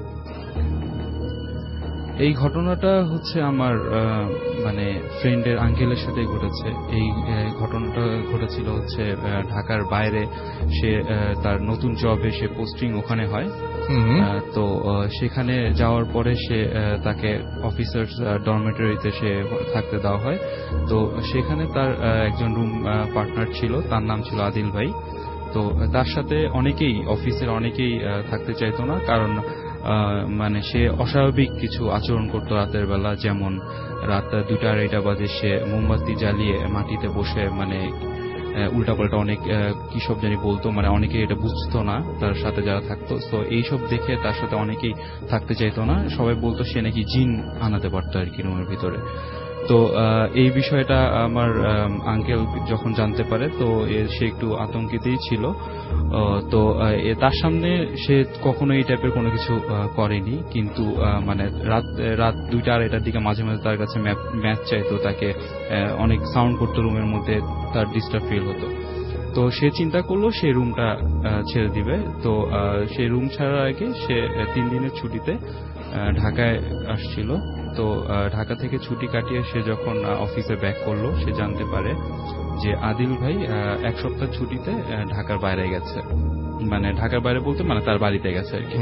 এই ঘটনাটা হচ্ছে আমার মানে ফ্রেন্ডের আঙ্কেলের সাথে ঘটেছে। এই ঘটনাটা ঘটেছিল হচ্ছে ঢাকার বাইরে। সে তার নতুন জবে সে পোস্টিং ওখানে হয়। তো সেখানে যাওয়ার পরে সে তাকে অফিসার্স ডরমেটরিতে সে থাকতে দেওয়া হয়। তো সেখানে তার একজন রুম পার্টনার ছিল, তার নাম ছিল আদিল ভাই। তো তার সাথে অনেকেই অফিসের অনেকেই থাকতে চাইতো না, কারণ মানে সে অস্বাভাবিক কিছু আচরণ করতো রাতের বেলা। যেমন রাত 2-2:30 বাজে সে মোমবাতি জ্বালিয়ে মাটিতে বসে মানে উল্টাপাল্টা অনেক কি সব জানি বলতো, মানে অনেকে এটা বুঝতো না তার সাথে যারা থাকতো। তো এইসব দেখে তার সাথে অনেকেই থাকতে চাইতো না, সবাই বলতো সে নাকি জিন আনাতে পারতো আর কি রুমের ভিতরে। তো এই বিষয়টা আমার আঙ্কেল যখন জানতে পারে তো সে একটু আতঙ্কিতই ছিল। তো তার সামনে সে কখনো এই টাইপের কোনো কিছু করেনি, কিন্তু মানে রাত 2-2:30 দিকে মাঝে মাঝে তার কাছে ম্যাচ চাইতো, তাকে অনেক সাউন্ড করতো রুমের মধ্যে, তার ডিস্টার্ব ফিল হতো। তো সে চিন্তা করলো সে রুমটা ছেড়ে দিবে। তো সে রুম ছাড়ার আগে সে 3 দিনের ছুটিতে ঢাকায় আসছিল। তো ঢাকা থেকে ছুটি কাটিয়ে সে যখন অফিসে ব্যাক করলো, সে জানতে পারে যে আদিল ভাই 1 সপ্তাহ ছুটিতে ঢাকার বাইরে গেছে। মানে ঢাকার বাইরে বলতে মানে তার বাড়িতে গেছে আর কি।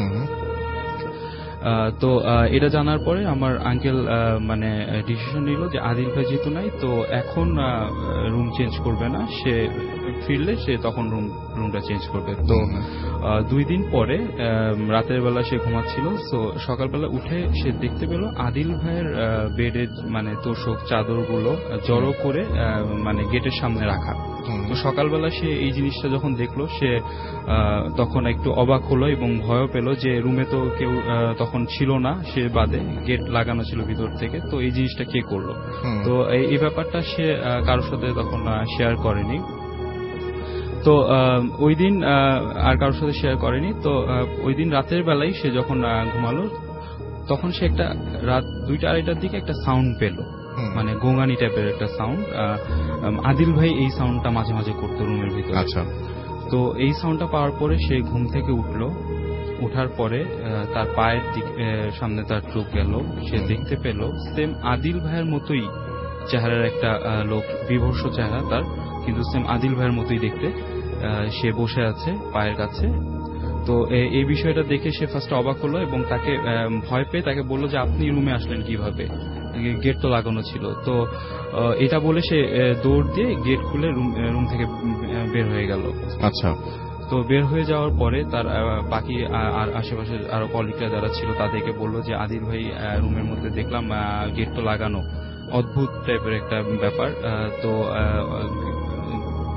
তো এটা জানার পরে আমার আঙ্কেল মানে ডিসিশন নিল যে আদিল ভাই যেহেতু নাই, তো এখন রুম চেঞ্জ করবে না, সে ফিরলে সে তখন রুমটা চেঞ্জ করবে। তো 2 দিন পরে রাতের বেলা সে ঘুমাচ্ছিল। তো সকালবেলা উঠে সে দেখতে পেল আদিল ভাইয়ের বেডে মানে তোষক চাদরগুলো জড়ো করে মানে গেটের সামনে রাখা। তো সকালবেলা সে এই জিনিসটা যখন দেখলো, সে তখন একটু অবাক হলো এবং ভয়ও পেল যে রুমে তো কেউ তখন ছিল না, সে বাদে গেট লাগানো ছিল ভিতর থেকে। তো এই জিনিসটা কে করলো? তো এই ব্যাপারটা সে কারোর সাথে তখন শেয়ার করেনি। তো ওই দিন আর কারোর সাথে শেয়ার করেনি। তো ওই দিন রাতের বেলায় সে যখন ঘুমালো, তখন সে একটা রাত 2-2:30 দিকে একটা সাউন্ড পেল, মানে গোঙানি টাইপের একটা সাউন্ড। আদিল ভাই এই সাউন্ডটা মাঝে মাঝে করতো রুমের ভিতরে। আচ্ছা। তো এই সাউন্ডটা পাওয়ার পরে সে ঘুম থেকে উঠলো। উঠার পরে তার পায়ের সামনে তার চোখ গেল, সে দেখতে পেল সেম আদিল ভাইয়ের মতোই চেহারার একটা লোক, বিভৎস চেহারা তার, কিন্তু সেম আদিল ভাইয়ের মতোই দেখতে। সে বসে আছে পায়ের কাছে। তো এই বিষয়টা দেখে সে ফার্স্টে অবাক হলো এবং তাকে ভয় পেয়ে তাকে বললো যে আপনি রুমে আসলেন কিভাবে, গেট তো লাগানো ছিল। তো এটা বলে সে দৌড় দিয়ে গেট খুলে রুম থেকে বের হয়ে গেল। আচ্ছা। তো বের হয়ে যাওয়ার পরে তার বাকি আর আশেপাশে আরো কলিগরা যারা ছিল তাদেরকে বললো যে আদিল ভাই রুমের মধ্যে দেখলাম গেট তো লাগানো, অদ্ভুত টাইপের একটা ব্যাপার। তো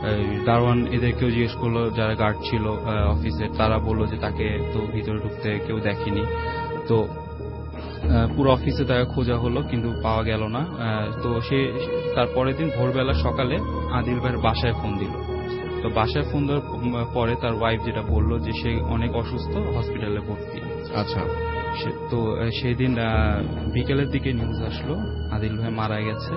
দারোয়ান এদেরকেও জিজ্ঞেস করলো, যারা গার্ড ছিল অফিসে, তারা বললো যে তাকে তো ভিতরে ঢুকতে কেউ দেখেনি। তো পুরো অফিসে তাকে খোঁজা হলো কিন্তু পাওয়া গেল না। তো সে তারপরের দিন ভোরবেলা সকালে আদিল ভাইয়ের বাসায় ফোন দিল। তো বাসায় ফোন দেওয়ার পরে তার ওয়াইফ যেটা বললো যে সে অনেক অসুস্থ, হসপিটালে ভর্তি। আচ্ছা। তো সেই দিন বিকেলের দিকে নিউজ আসলো আদিল ভাই মারা গেছে,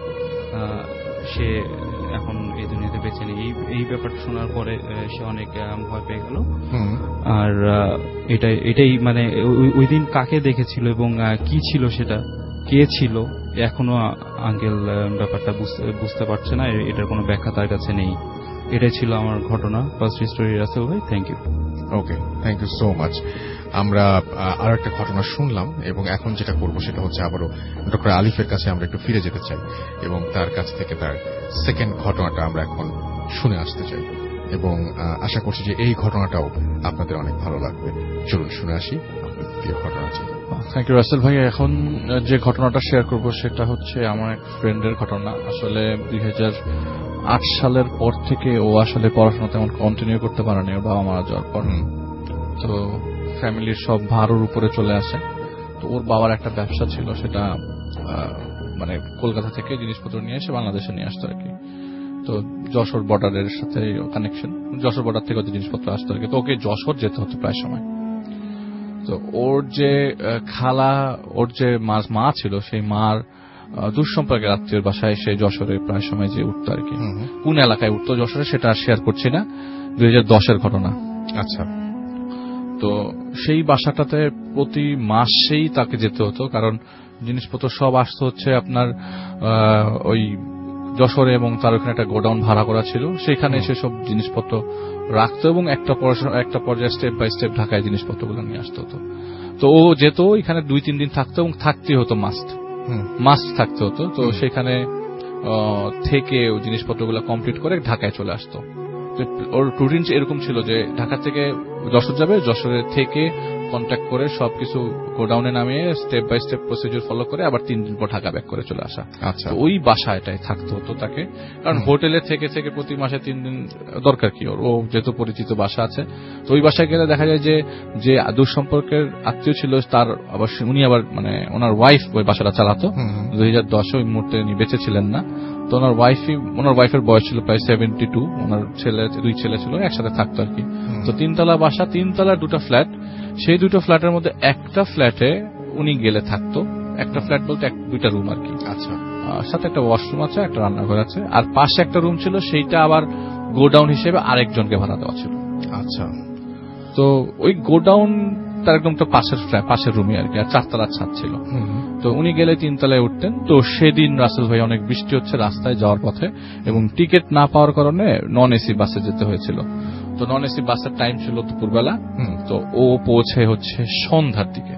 সে এখন এই দুনিয়াতে বেঁচে নেই। এই ব্যাপারটা শোনার পরে সে অনেক ভয় পেয়ে গেল। আর এটাই মানে ওই দিন কাকে দেখেছিল এবং কি ছিল সেটা, কে ছিল, এখনো আঙ্কেল ব্যাপারটা বুঝতে পারছে না, এটার কোনো ব্যাখ্যা তার কাছে নেই। এটাই ছিল আমার ঘটনা, ফার্স্ট স্টোরি রাসেল ভাই। Thank you. Okay, thank you so much. আমরা আর একটা ঘটনা শুনলাম এবং এখন যেটা করব সেটা হচ্ছে আবারও ডক্টর আলিফের কাছে আমরা একটু ফিরে যেতে চাই এবং তার কাছ থেকে তার সেকেন্ড ঘটনাটা আমরা এখন শুনে আসতে চাই এবং আশা করছি যে এই ঘটনাটাও আপনাদের অনেক ভালো লাগবে। চলুন শুনে আসি আপনার প্রিয় ঘটনাটি। থ্যাংক ইউ রাসেল ভাই। এখন যে ঘটনাটা শেয়ার করব সেটা হচ্ছে আমার এক ফ্রেন্ডের ঘটনা। আসলে 2008 সালের পর থেকে ও আসলে পড়াশোনা তেমন কন্টিনিউ করতে পারেনি ওর বাবা মারা যাওয়ার পর। তো ফ্যামিলির সব ভার ওর উপরে চলে আসে। তো ওর বাবার একটা ব্যবসা ছিল, সেটা মানে কলকাতা থেকে জিনিসপত্র নিয়ে এসে বাংলাদেশে নিয়ে আসতো আর কি। তো যশোর বর্ডারের সাথে কানেকশন, যশোর বর্ডার থেকে ওদের জিনিসপত্র আসতো আর কি। তো ওকে যশোর যেতে হতো প্রায় সময়। তো ওর যে খালা, ওর যে মা ছিল, সেই মার দুঃসম্পর্কের আত্মীয়র বাসায় সে যশোরে প্রায় সময় যে উঠতো আর কি। কোন এলাকায় উঠতো যশোরে সেটা শেয়ার করছি না, 2010-এর ঘটনা। আচ্ছা। তো সেই বাসাটাতে প্রতি মাসেই তাকে যেতে হতো, কারণ জিনিসপত্র সব আসতো হচ্ছে আপনার ওই যশোরে, এবং তার ওখানে একটা গোডাউন ভাড়া করা ছিল, সেখানে সেসব জিনিসপত্র রাখতো এবং একটা পর্যায়ে স্টেপ বাই স্টেপ ঢাকায় জিনিসপত্রগুলো নিয়ে আসতে হতো। তো ও যেত, এখানে 2-3 দিন থাকতো এবং থাকতেই হতো, মাস্ট থাকতে হতো। তো সেখানে থেকে ও জিনিসপত্রগুলো কমপ্লিট করে ঢাকায় চলে আসতো। ওর রুটিন এরকম ছিল যে ঢাকা থেকে যশোর যাবে, যশোরের থেকে কন্ট্যাক্ট করে সবকিছু গোডাউনে নামিয়ে step by step procedure follow করে আবার 3 দিন পর ঢাকা ব্যাক করে চলে আসা। আচ্ছা। ওই বাসাটাই থাকতে হতো তাকে, কারণ হোটেলে থেকে থেকে প্রতি মাসে 3 দিন দরকার কি ওর, ও যেহেতু পরিচিত বাসা আছে। তো ওই বাসায় গেলে দেখা যায় যে দুঃসম্পর্কের আত্মীয় ছিল তার আবার উনি আবার মানে ওনার ওয়াইফ ওই বাসাটা চালাতো। 2010-এ ওই মুহূর্তে উনি বেঁচে ছিলেন না। তো ওনার ওয়াইফের বয়স ছিল প্রায় 72, ওনার 2 ছেলে ছিল, একসাথে থাকতো আর কি। তো 3 তলা বাসা, 3 তলার 2টা ফ্ল্যাট। সেই 2টো ফ্ল্যাটের মধ্যে একটা ফ্ল্যাটে উনি গেলে থাকতো, একটা ফ্ল্যাট বলতে 2টা রুম আর কি। আচ্ছা। সাথে একটা ওয়াশরুম আছে, একটা রান্নাঘর আছে, আর পাশে একটা রুম ছিল, সেইটা আবার গোডাউন হিসেবে আরেকজনকে ভাড়া দেওয়া ছিল। আচ্ছা। তো ওই গোডাউন তার একদম তো পাশের রুমে আর কি, আর 4 তলার ছাদ ছিল। তো উনি গেলে 3 তলায় উঠতেন। তো সেদিন রাসেল ভাই অনেক বৃষ্টি হচ্ছে রাস্তায় যাওয়ার পথে, এবং টিকিট না পাওয়ার কারণে নন এসি বাসে যেতে হয়েছিল। তো নন এসি বাসের টাইম ছিল দুপুরবেলা। তো ও পৌঁছে হচ্ছে সন্ধ্যার দিকে,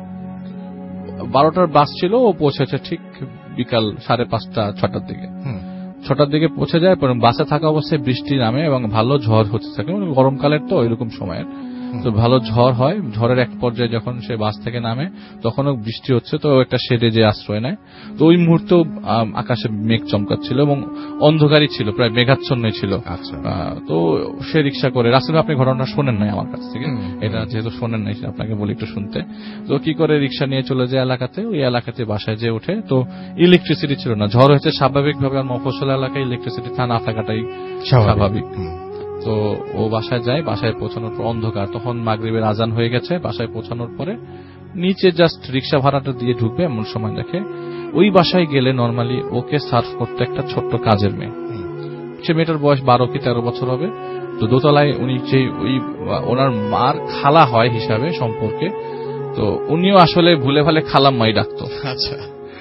12টার বাস ছিল, ও পৌঁছেছে ঠিক বিকাল 5:30-6টার দিকে। 6টার দিকে পৌঁছে যায়, বাসে থাকা অবস্থায় বৃষ্টি নামে এবং ভালো ঝড় হতে থাকে, গরমকালের তো এরকম সময়ের। তো ভালো ঝড় হয়, ঝড়ের এক পর্যায়ে যখন সে বাস থেকে নামে তখনও বৃষ্টি হচ্ছে। তো একটা শেডে যে আশ্রয় নেয়। তো ওই মুহূর্তে আকাশে মেঘ চমকাচ্ছিল এবং অন্ধকারই ছিল, প্রায় মেঘাচ্ছন্নই ছিল। তো সে রিক্সা করে, রাসেল আপনি ঘটনাটা শোনেন নাই আমার কাছ থেকে, এটা যেহেতু শোনেন নাই আপনাকে বলি একটু শুনতে। তো কি করে রিক্সা নিয়ে চলে যায় এলাকাতে, ওই এলাকাতে বাসায় যে ওঠে। তো ইলেকট্রিসিটি ছিল না, ঝড় হয়েছে স্বাভাবিকভাবে, আর মফস্বল এলাকায় ইলেকট্রিসিটি না থাকাটাই স্বাভাবিক। তো ও বাসায় যায়, বাসায় পৌঁছানোর পর অন্ধকার, তখন মাগরিবের আজান হয়ে গেছে। বাসায় পৌঁছানোর পরে নিচে জাস্ট রিক্সা ভাড়াটা দিয়ে ঢুকবে, এমন সময় দেখে ওই বাসায় গেলে নর্মালি ওকে সার্ভ করতে একটা ছোট্ট কাজের মেয়ে। সে মেয়েটার বয়স 12 কি 13 বছর হবে। তো দোতলায় উনি যে ওনার মার খালা হয় হিসাবে সম্পর্কে, তো উনিও আসলে ভুলে ভালে খালাম্মাই ডাকতো। আচ্ছা।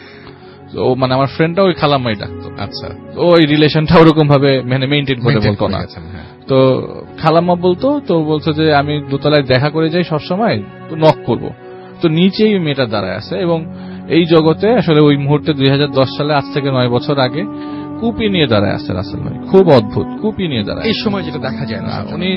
তো মানে আমার ফ্রেন্ডটা ওই খালাম্মাই ডাকতো। আচ্ছা। তো ওই রিলেশনটা ওরকম ভাবে মেইনটেইন করে বলতো না। তো খালাম্মা বলতো, তো বলতো যে আমি দোতলায় দেখা করে যাই সবসময়, তো নক করব। তো নিচেই মেয়েটা দাঁড়ায় আছে, এবং এই জগতে আসলে ওই মুহূর্তে 2010 সালে, আজ থেকে 9 বছর আগে, কুপি নিয়ে দাঁড়ায় আছে রাসেল ভাই। খুব অদ্ভুত, কুপি নিয়ে দাঁড়ায়। এই সময় যেটা দেখা যায় না, উনি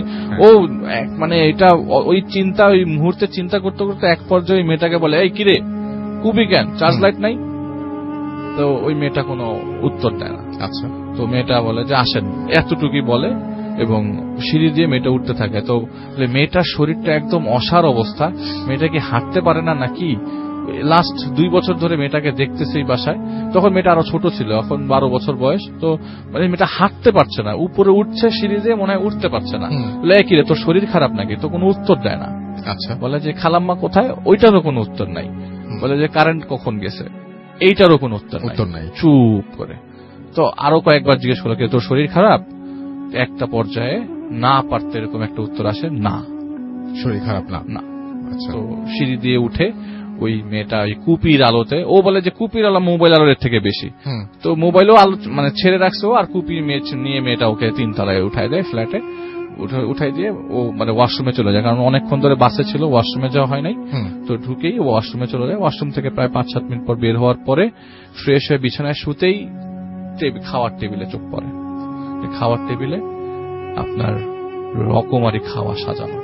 মানে এটা ওই মুহূর্তে চিন্তা করতে করতে এক পর্যায়ে মেয়েটাকে বলে, এই কিরে কুপি কেন, চার্জ লাইট নাই? তো ওই মেয়েটা কোনো উত্তর দেয় না। আচ্ছা। তো মেয়েটা বলে যে আসেন, এতটুকুই বলে এবং সিঁড়ি দিয়ে মেয়েটা উঠতে থাকে। তো মেয়েটার শরীরটা একদম অসাড় অবস্থা, মেয়েটা কি হাঁটতে পারে না নাকি। লাস্ট 2 বছর ধরে মেয়েটাকে দেখতেছে এই বাসায়। তখন মেয়েটা আরো ছোট ছিল, এখন 12 বছর বয়স। তো মানে মেয়েটা হাঁটতে পারছে না, উপরে উঠছে সিঁড়ি দিয়ে, মনে হয় উঠতে পারছে না। বলে কি রে, তোর শরীর খারাপ নাকি? তো কোনো উত্তর দেয় না। আচ্ছা, বলে যে খালাম্মা কোথায়, ওইটারও কোনো উত্তর নাই। বলে যে কারেন্ট কখন গেছে, এইটারও কোনো উত্তর নাই। চুপ করে। তো আরো কয়েকবার জিজ্ঞেস করলো কি তোর শরীর খারাপ। একটা পর্যায়ে না পারতে এরকম একটা উত্তর আসে, না শরীর খারাপ না। তো সিঁড়ি দিয়ে উঠে ওই মেয়েটা ওই কুপির আলোতে, ও বলে যে কুপির আলো মোবাইল আলোর থেকে বেশি, তো মোবাইলও আলো মানে ছেড়ে রাখছে ও, আর কুপি নিয়ে মেয়েটা ওকে 3 তলায় উঠায় দেয়, ফ্ল্যাটে উঠাই দিয়ে ও মানে ওয়াশরুমে চলে যায়, কারণ অনেকক্ষণ ধরে বাসে ছিল, ওয়াশরুমে যাওয়া হয় নাই। তো ঢুকেই ওয়াশরুমে চলে যায়। ওয়াশরুম থেকে প্রায় 5-7 মিনিট পর বের হওয়ার পরে ফ্রেশ হয়ে বিছানায় শুতেই খাওয়ার টেবিলে চোখ পড়ে। খাওয়ার টেবিলে আপনার রকমারি খাওয়া সাজানো,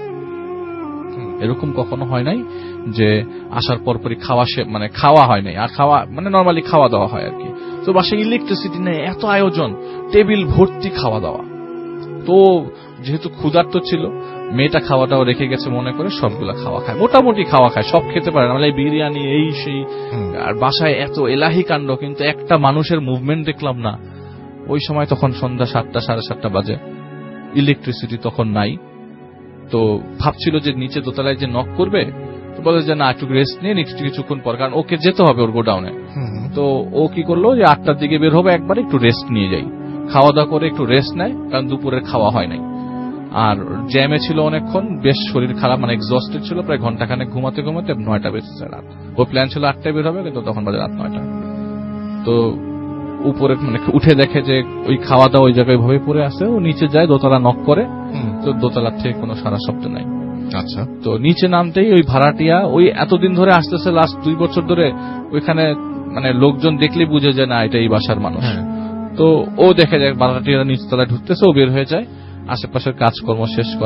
এরকম কখনো হয় নাই যে আসার পরপরই মানে খাওয়া হয় নাই, আর খাওয়া মানে নর্মালি খাওয়া দাওয়া হয় আর কি। তো বাসায় ইলেকট্রিসিটি নেই, এত আয়োজন, টেবিল ভর্তি খাওয়া দাওয়া। তো যেহেতু ক্ষুধার্ত ছিল, মেয়েটা খাওয়াটাও রেখে গেছে মনে করে সবগুলা খাওয়া খায়, মোটামুটি খাওয়া খায়, সব খেতে পারে না, মানে বিরিয়ানি এই সেই। আর বাসায় এত এলাহি কাণ্ড, কিন্তু একটা মানুষের মুভমেন্ট দেখলাম না। ওই সময় তখন সন্ধ্যা 7টা 7:30 বাজে, ইলেকট্রিসিটি তখন নাই। তো ভাবছিল যে নিচে দোতলায় যে নক করবে, তো বলে যে না একটু রেস্ট নিয়ে কিছুক্ষণ পর, কারণ ওকে যেতে হবে ওর গোডাউনে। তো ও কি করলো যে 8টার দিকে বের হবে, একবার একটু রেস্ট নিয়ে যাই, খাওয়া দাওয়া করে একটু রেস্ট নেয়, কারণ দুপুরের খাওয়া হয় নাই। আর জ্যামে ছিল অনেকক্ষণ, বেশ শরীর খারাপ, মানে এক্সস্টেড ছিল, প্রায় ঘন্টাখানেক ঘুমাতে ঘুমাতে 9টা বেজেছে রাত। ওর প্ল্যান ছিল 8টায় বের হবে, কিন্তু তখন বাজে রাত 9টা। তো উপরে মানে উঠে দেখে যে ওই খাওয়া দাওয়া ওই জায়গায় ভাবে পড়ে আছে। ও নিচে যায়, দোতলা নক করে, তো দোতলার থেকে কোনো সারা শব্দ নাই। আচ্ছা, তো নিচে নামতেই ওই ভাড়াটিয়া, ওই এতদিন ধরে আসতেছে, লাস্ট 2 বছর ধরে ওইখানে, মানে লোকজন দেখলেই বুঝে যায় না এটা এই বাসার মানুষ। তো ও দেখে যায় ভাড়াটিয়ারা নিচতলায় ঢুকতেছে, ও বের হয়ে যায়, আশেপাশের কাজকর্ম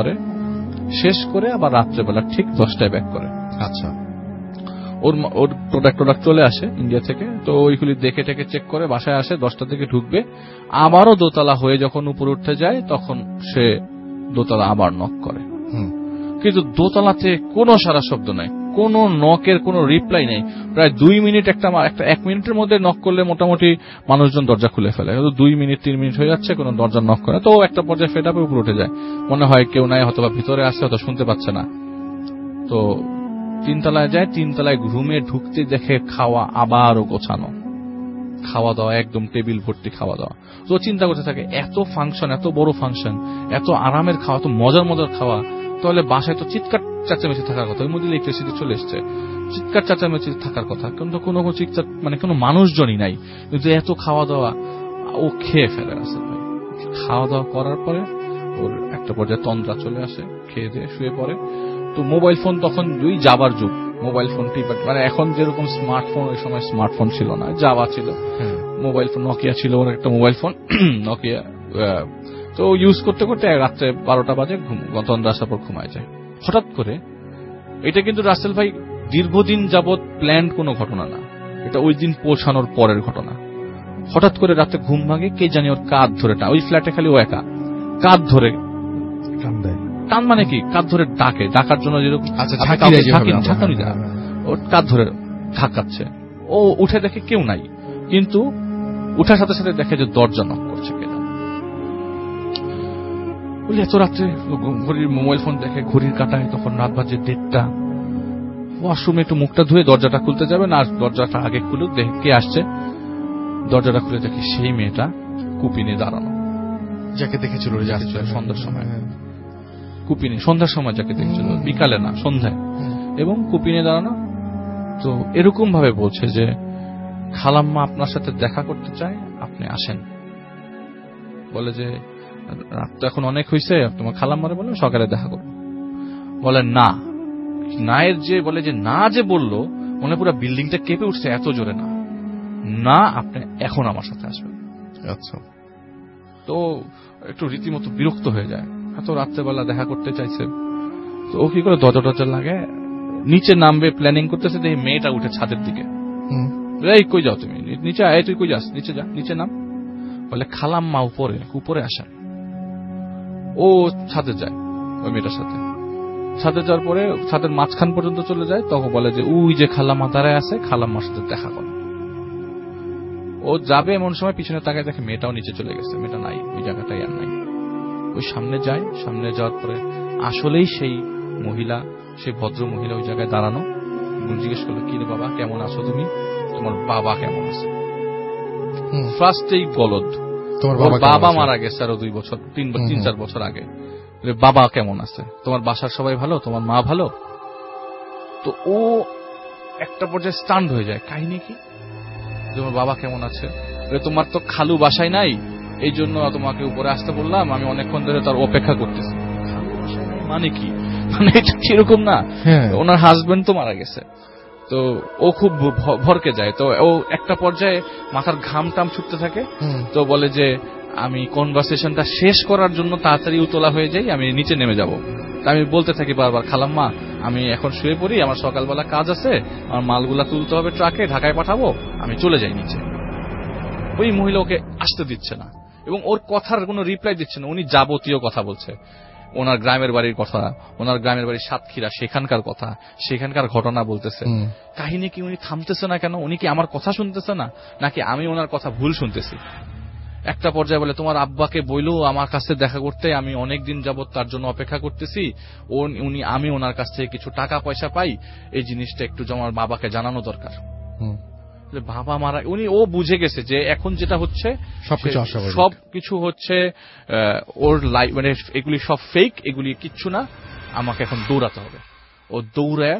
শেষ করে আবার রাত্রেবেলা ঠিক 10টায় ব্যাক করে। আচ্ছা, ওর প্রোডাক্ট চলে আসে ইন্ডিয়া থেকে। তো ওইগুলি দেখে টেকে চেক করে বাসায় আসে, 10টা থেকে ঢুকবে। আবারও দোতলা হয়ে যখন উপরে উঠতে যায়, তখন সে দোতলা আবার নক করে, কিন্তু দোতলাতে কোনো সারা শব্দ নাই, কোনো নকের কোনো রিপ্লাই নেই। প্রায় 2 মিনিট, 1 মিনিটের মধ্যে নক করলে মোটামুটি মানুষজন দরজা খুলে ফেলে, 2 মিনিট 3 মিনিট হয়ে যাচ্ছে কোনো দরজা নক করে। তো একটা পর্যায়ে ফেড আপে উপরে উঠে যায়, মনে হয় কেউ নাই, হয়তো ভিতরে আসছে, হয়তো শুনতে পাচ্ছে না। তো 3 তলায় যায়, 3 তলায় রুমে ঢুকতে দেখে খাওয়া আবারও গোছানো, খাওয়া দাওয়া একদম টেবিল ভর্তি খাওয়া দাওয়া। তো চিন্তা করতে থাকে, এত ফাংশন, এত বড় ফাংশন, এত আরামের খাওয়া, এত মজার খাওয়া, তাহলে বাসায় তো চিৎকার চাচামেচি থাকার কথা। ওই মধ্যে ইলেকট্রিসিটি চলে এসছে, চিৎকার চাচামেচি থাকার কথা, কিন্তু কোনো চিৎকার মানে কোনো মানুষজনই নাই। কিন্তু এত খাওয়া দাওয়া, ও খেয়ে ফেলে আসে ভাই। খাওয়া দাওয়া করার পরে ওর একটা পর্যায়ে তন্দ্রা চলে আসে, খেয়ে দিয়ে শুয়ে পড়ে। তো মোবাইল ফোন তখন ওই যাবার যুগ, মোবাইল ফোনটি মানে এখন যেরকম স্মার্টফোন, ওই সময় স্মার্টফোন ছিল না, যাওয়া ছিল মোবাইল ফোন, নকিয়া ছিল ওর একটা মোবাইল ফোন, নকিয়া। তো ইউজ করতে করতে রাত্রে 12টা বাজে, তন্দ্রা আসার পর ঘুমায় যায়। হঠাৎ করে, এটা কিন্তু রাসেল ভাই দীর্ঘদিন যাবৎ প্ল্যান্ড কোনো ঘটনা না, এটা ওই দিন পৌঁছানোর পরের ঘটনা। হঠাৎ করে রাতে ঘুম ভাঙে, কে জানি ওর কাঁধ ধরে, ওই ফ্ল্যাটে খালি ও একা, কাঁধ ধরে টান, মানে কি কাঁধ ধরে ডাকার জন্য যেরকম ঝাঁকানি যায়, ওর কাঁধ ধরে ধাক্কাচ্ছে। ও উঠে দেখে কেউ নাই, কিন্তু উঠার সাথে সাথে দেখে যে দরজা নক করছে কে জানে। বলি এত রাত্রে ঘড়ির মোবাইল ফোন দেখে, ঘড়ির কাটায় তখন রাত বাজে 1:30। ওয়াশরুমে একটু মুখটা ধুয়ে দরজাটা খুলতে যাবে না, দরজাটা আগে খুলুক, দেখে কে আসছে। দরজাটা খুলে দেখে সেই মেয়েটা কুপিনে দাঁড়ানো, যাকে দেখেছিল সন্ধ্যার সময়। কুপিনে সন্ধ্যার সময় যাকে দেখেছিল, বিকালে না সন্ধ্যায়, এবং কুপিনে দাঁড়ানো। তো এরকম ভাবে বলছে যে খালাম্মা আপনার সাথে দেখা করতে চায়, আপনি আসেন। বলে যে রাত তো এখন অনেক হয়েছে, তোমার খালাম্মারে বললাম সকালে দেখা করবো। বলে না, নায়ের যে বলে যে না যে বললো, মনে পুরো বিল্ডিংটা কেঁপে উঠছে, এত জোরে না, না আপনি এখন আমার সাথে আসবেন। আচ্ছা, তো একটু রীতিমতো বিরক্ত হয়ে যায়, এত রাত্রেবেলা দেখা করতে চাইছে। তো ও কি করে দরজা লাগে, নিচে নামবে প্ল্যানিং করতেছে, দেখি মেয়েটা উঠে ছাদের দিকে। এই কই যাও তুমি, নিচে আয়, তুই কই যাস, নিচে যা, নিচে নাম। বলে খালাম্মা উপরে উপরে আসেন। ও ছাদে যায় ওই মেয়েটার সাথে, ছাদে যাওয়ার পরে ছাদের মাঝখান পর্যন্ত চলে যায়, তখন বলে যে ওই যে খালাম্মা দাঁড়ায় আছে, খালাম্মার সাথে দেখা করো। ও যাবে এমন সময় পিছনে তাকায় দেখে মেয়েটাও নিচে চলে গেছে, মেয়েটা নাই ওই জায়গাটাই আর নাই। ওই সামনে যায়, সামনে যাওয়ার পরে আসলেই সেই মহিলা, সেই ভদ্র মহিলা ওই জায়গায় দাঁড়ানো। জিজ্ঞেস করলো, কি রে বাবা কেমন আছো তুমি, তোমার বাবা কেমন আছে? ফার্স্টেই গলদ, তোমার বাবা মারা গেছে আরো 2 বছর 3-4 বছর আগে, বাবা কেমন আছে, তোমার বাসার সবাই ভালো, তোমার মা ভালো? তো ও একটা পর্যায়ে স্টান্ড হয়ে যায়, কাহিনী কি, তোমার বাবা কেমন আছে? তোমার তো খালু বাসায় নাই, এই জন্য তোমাকে উপরে আসতে বললাম, আমি অনেকক্ষণ ধরে তার অপেক্ষা করতেছি। খালু বাসায় নাই মানে কি, মানে এটা কিরকম না, ওনার হাজবেন্ড তো মারা গেছে। তো ও খুব ভরকে যায়। তো ও একটা পর্যায়ে মাথার ঘাম টাম ছুটতে থাকে, তো বলে যে আমি কনভারসেশনটা শেষ করার জন্য তাড়াতাড়ি উতলা হয়ে যাই, আমি নিচে নেমে যাব। আমি বলতে থাকি বারবার, খালাম্মা আমি এখন শুয়ে পড়ি, আমার সকালবেলা কাজ আছে, আমার মালগুলা তুলতে হবে ট্রাকে, ঢাকায় পাঠাবো, আমি চলে যাই নিচে। ওই মহিলা ওকে আসতে দিচ্ছে না এবং ওর কথার কোনো রিপ্লাই দিচ্ছে না। উনি যাবতীয় কথা বলছে, ওনার গ্রামের বাড়ির কথা, ওনার গ্রামের বাড়ির সাতক্ষীরা, সেখানকার কথা, সেখানকার ঘটনা বলতেছে। কাহিনী কি উনি থামতেছে না কেন? উনি কি আমার কথা শুনতেছে না, নাকি আমি ওনার কথা ভুল শুনতেছি? একটা পর্যায়ে বলে, তোমার আব্বাকে বইলো আমার কাছে দেখা করতে, আমি অনেকদিন যাবত তার জন্য অপেক্ষা করতেছি, আমি ওনার কাছ থেকে কিছু টাকা পয়সা পাই, এই জিনিসটা একটু আমার বাবাকে জানানো দরকার। বাবা মারা, ও বুঝে গেছে যে এখন যেটা হচ্ছে সবকিছু হচ্ছে ওর লাইফ, মানে এগুলি সব ফেক, এগুলি কিচ্ছু না, আমাকে এখন দৌড়াতে হবে। ও দৌড়ায়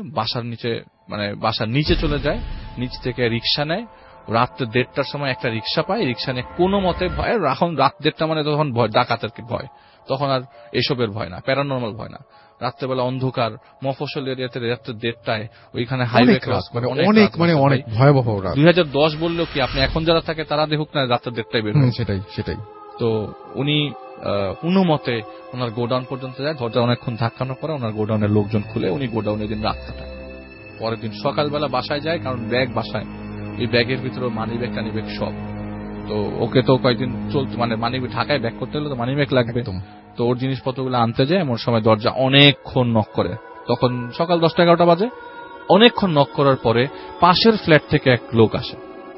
বাসার নিচে চলে যায়, নিচ থেকে রিক্সা নেয়, রাত 1:30টার সময় একটা রিক্সা পায়, রিক্সা নিয়ে কোনো মতে ভয়, এখন রাত 1:30 মানে তখন ভয়, ডাকাতের ভয়, তখন আর এসবের ভয় না, প্যারানর্মাল ভয় না। রাত্রেবেলা অন্ধকার মফস্বল এরিয়াতে রাত্রে 1:30টায় ওইখানে হাইওয়ে ক্রস করে অনেক ভয়াবহ। 2010 বললেও কি, আপনি এখন যারা থাকে তারা দেখুক না রাত্রে 1:30টায় বের হয়। সেটাই। তো উনি কোনো মতে ওনার গোডাউন পর্যন্ত যায়, দরজা অনেকক্ষণ ধাক্কানোর পরে ওনার গোডাউনের লোকজন খুলে উনি গোডাউনে দিন রাত কাটায়। পরের দিন সকালবেলা বাসায় যায়, কারণ ব্যাগ বাসায়, এই ব্যাগের ভিতরে মানি ব্যাগ টানি ব্যাগ সব। তো ওকে তো কয়েকদিন চলতে, মানে মানি ঢাকায় ব্যাগ করতে হলে তো মানি ব্যাগ লাগবে, তো ওর জিনিসপত্রগুলো আনতে যায়। এমন সময় দরজা অনেকক্ষণ নক করে, তখন সকাল 10-11টা বাজে। অনেকক্ষণ নক করার পরে পাশের ফ্ল্যাট থেকে এক লোক আসে।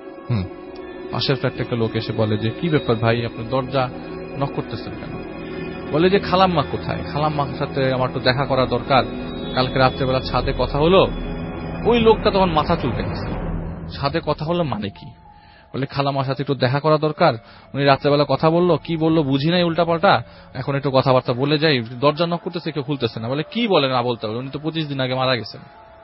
পাশের ফ্ল্যাট থেকে লোক এসে বলে যে, কি ব্যাপার ভাই, আপনি দরজা নক করতেছেন কেন? বলে যে, খালাম্মা কোথায়, খালাম্মার সাথে আমার তো দেখা করা দরকার, কালকে রাত্রেবেলা ছাদে কথা হলো। ওই লোকটা তখন মাথা চুলকে গেছে, ছাদে কথা হলো মানে কি? বলে খালাম্মার সাথে একটু দেখা করা দরকার, উনি রাত্রেবেলা কথা বললো, কি বললো বুঝি নাই, উল্টা পাল্টা, এখন একটু কথাবার্তা বলে যাই, দরজা নক করতেছে, কেউ খুলতেছে না। বলে কি বলে না বলতে হবে, উনি তো 25 দিন আগে মারা গেছেন।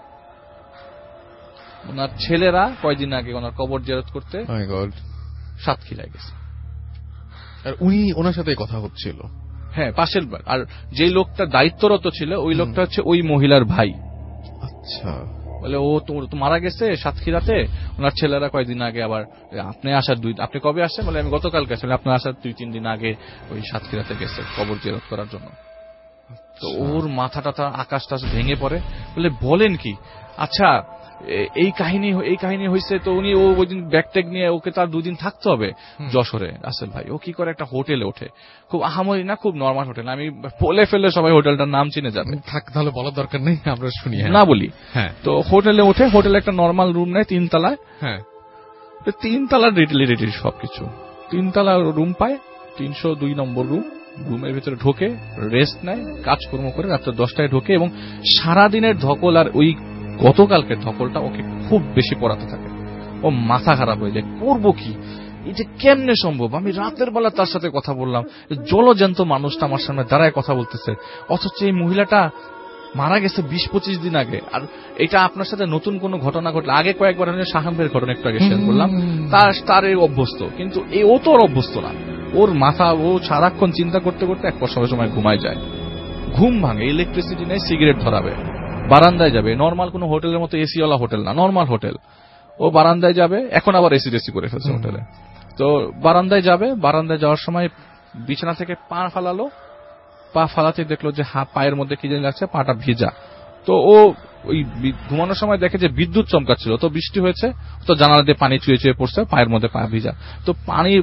ওনার ছেলেরা কয়দিন আগে ওনার কবর জিয়ারত করতে সাতক্ষীরায় গেছে, আর উনি ওনার সাথে কথা হচ্ছিল। হ্যাঁ, পাশের। আর যে লোকটা দায়িত্বরত ছিল ওই লোকটা হচ্ছে ওই মহিলার ভাই। আচ্ছা। বলে ও তো মারা গেছে সাতক্ষীরাতে, ওনার ছেলেরা কয়েকদিন আগে আবার, আপনি কবে আসছেন? বলে আমি গতকালকে আসলে, আপনার আসার 2-3 দিন আগে ওই সাতক্ষীরাতে গেছে কবর জিয়ারত করার জন্য। তো ওর মাথাটা আকাশটা ভেঙে পড়ে। বলে বলেন কি? আচ্ছা, এই কাহিনী হয়েছে। তো উনি ওই দিন ব্যাগ ট্যাগ নিয়ে ওকে তার 2 দিন থাকতে হবে যশোরে। রাসেল ভাই ও কি করে একটা হোটেলে ওঠে, খুব আহামরি না, খুব নর্মাল হোটেল, আমি বলে ফেললে সবাই হোটেলটার নাম চিনে যাবে, তাহলে বলার দরকার নেই, আমরা শুনি না বলি। তো হোটেলে ওঠে, হোটেলে একটা নর্মাল রুম নেয় 3 তলায়। 3 তলার রেটি সবকিছু, 3 তলা রুম পায়, 302 নম্বর রুম। রুমের ভিতরে ঢোকে, রেস্ট নেয়, কাজকর্ম করে রাত্রে 10টায় ঢোকে, এবং সারাদিনের ধকল আর ওই গতকালকের ধকলটা ওকে খুব বেশি পড়াতে থাকে। ও মাথা খারাপ হয়ে যায়, করবো কি, এই যে কেমনে সম্ভব, আমি রাতের বেলা তার সাথে কথা বললাম, জলজ্যান্ত মানুষটা আমার সামনে দাঁড়ায় কথা বলতেছে, অথচ এই মহিলাটা মারা গেছে 20-25 দিন আগে। আর এটা আপনার সাথে নতুন কোন ঘটনা ঘটলে, আগে কয়েকবার আমি শাহামের ঘটনা একটু আগে শেয়ার করলাম, তার এই অভ্যস্ত, কিন্তু ও তো অভ্যস্ত না। ওর মাথা, ও সারাক্ষণ চিন্তা করতে করতে এক সময় ঘুমায় যায়, ঘুম ভাঙে, ইলেকট্রিসিটি নেই, সিগারেট ধরাবে, বারান্দায় যাবে, নর্মাল কোন হোটেলের মতো এসিওয়ালা হোটেল না, নর্মাল হোটেল, ও বারান্দায় যাবে, এখন আবার এসি করে ফেলছে হোটেলে। তো বারান্দায় যাবে, বারান্দায় যাওয়ার সময় বিছানা থেকে পা ফালালো, পা ফালাতে দেখলো যে পায়ের মধ্যে কি জানি লাগছে, পাটা ভিজা। তো ও ওই ঘুমানোর সময় দেখে যে বিদ্যুৎ চমকাচ্ছিল, তো বৃষ্টি হয়েছে, তো জানালা দিয়ে পানি চুয়ে চুয়ে পড়ছে, পায়ের মধ্যে পা ভিজা। তো পানি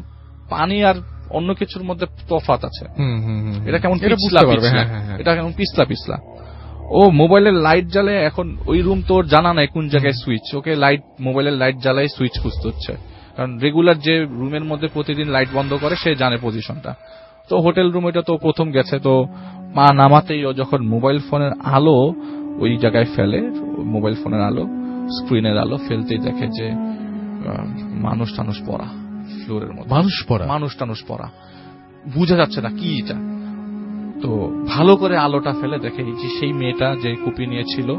পানি আর অন্য কিছুর মধ্যে তফাৎ আছে। এটা কেমন পিছলা পিছলা, এটা কেমন পিছলা পিছলা। ও মোবাইলের লাইট জ্বালে, এখন ওই রুম তোর জানা নাই কোন জায়গায় সুইচ, ওকে লাইট মোবাইলের লাইট জ্বালাই সুইচ খুঁজতে হচ্ছে, কারণ রেগুলার যে রুমের মধ্যে প্রতিদিন লাইট বন্ধ করে সে জানে পজিশনটা। তো হোটেল রুম এটা তো প্রথম গেছে, তো পা নামাতেই ও যখন মোবাইল ফোনের আলো ওই জায়গায় ফেলে, মোবাইল ফোনের আলো স্ক্রিনের আলো ফেলতেই দেখে যে মানুষ টানুষ পড়া ফ্লোরের মধ্যে, মানুষ টানুষ পড়া, বুঝা যাচ্ছে না কি এটা। তো ভালো করে আলোটা ফেলে দেখে যে সেই মেয়েটা যে কুপি নিয়েছিল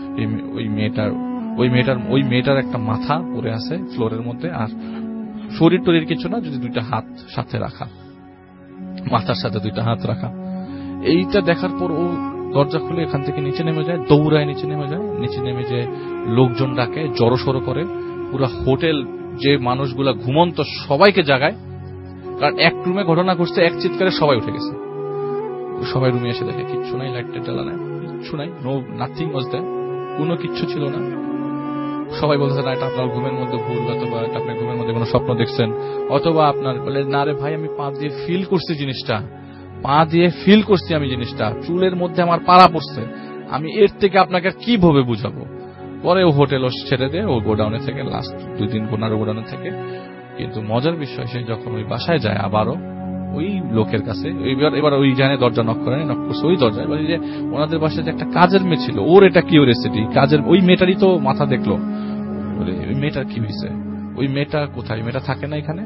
ওই মেয়েটার একটা মাথা পড়ে আছে ফ্লোরের মধ্যে, আর শরীর টরির কিছু না, যদি দুইটা হাত সাথে রাখা, মাথার সাথে দুইটা হাত রাখা। এইটা দেখার পর ও দরজা খুলে এখান থেকে নিচে নেমে যায়, দৌড়ায় নিচে নেমে যায়, নিচে নেমে যে লোকজন ডাকে, জড়সড়ো করে পুরো হোটেল যে মানুষগুলা ঘুমন্ত সবাইকে জাগায়, কারণ এক রুমে ঘটনা ঘটছে, এক চিৎকারে সবাই উঠে গেছে। সবাই রুমে এসে দেখে কিচ্ছু নাই, লাইটটা জ্বালা নাই, কিচ্ছু নাই, নো নাথিং ওয়াজ দেয়ার, কোনো কিচ্ছু ছিল না। সবাই বলতেছে না এটা আপনার ঘুমের মধ্যে ভুল, অথবা এটা আপনি ঘুমের মধ্যে কোনো স্বপ্ন দেখছেন, অথবা আপনার বলে না রে ভাই আমি পা দিয়ে ফিল করছি জিনিসটা, পা দিয়ে ফিল করছি আমি জিনিসটা, চুলের মধ্যে আমার পাড়া পড়ছে, আমি এর থেকে আপনাকে কিভাবে বুঝাবো। পরে ও হোটেল ছেড়ে দেয়, ও গোডাউনে থেকে লাস্ট 2 দিন গোডাউনে থেকে। কিন্তু মজার বিষয়, সে যখন ওই বাসায় যায় আবারও ওই লোকের কাছে, এবার ওই জানে দরজা নক করছে ওই দরজায়, বলে যে ওনাদের বাসায় যে একটা কাজের মেয়ে ছিল, ওর এটা কিউরিওসিটি, কাজের ওই মেয়েটারই তো মাথা দেখলো, বলে ওই মেয়েটার কি হয়েছে, ওই মেয়েটা কোথায়, মেয়েটা থাকে না এখানে।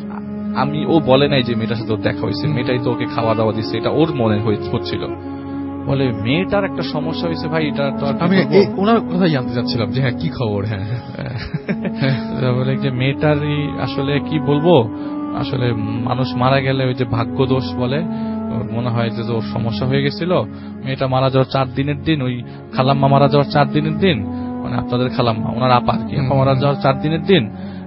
ও বলে নাই যে মেয়েটার সাথে দেখা হয়েছে, মেয়েটাই তো ওকে খাওয়া দাওয়া দিচ্ছে, এটা ওর মনে হচ্ছিল। বলে মেয়েটার একটা সমস্যা হয়েছে ভাই, এটা তো আমি ওনার কথাই জানতে চাচ্ছিলাম যে হ্যাঁ কি খবর। হ্যাঁ বলে যে মেয়েটারই আসলে কি বলবো, আসলে মানুষ মারা গেলে ওই যে ভাগ্য দোষ বলে, মনে হয় যে ওর সমস্যা হয়ে গেছিল। মেয়েটা মারা যাওয়ার 4 দিনের দিন, ওই খালাম্মা মারা যাওয়ার 4 দিনের দিন, মানে আপনাদের খালাম্মা ওনার আপা আর কি, মারা যাওয়ার 4 দিনের দিন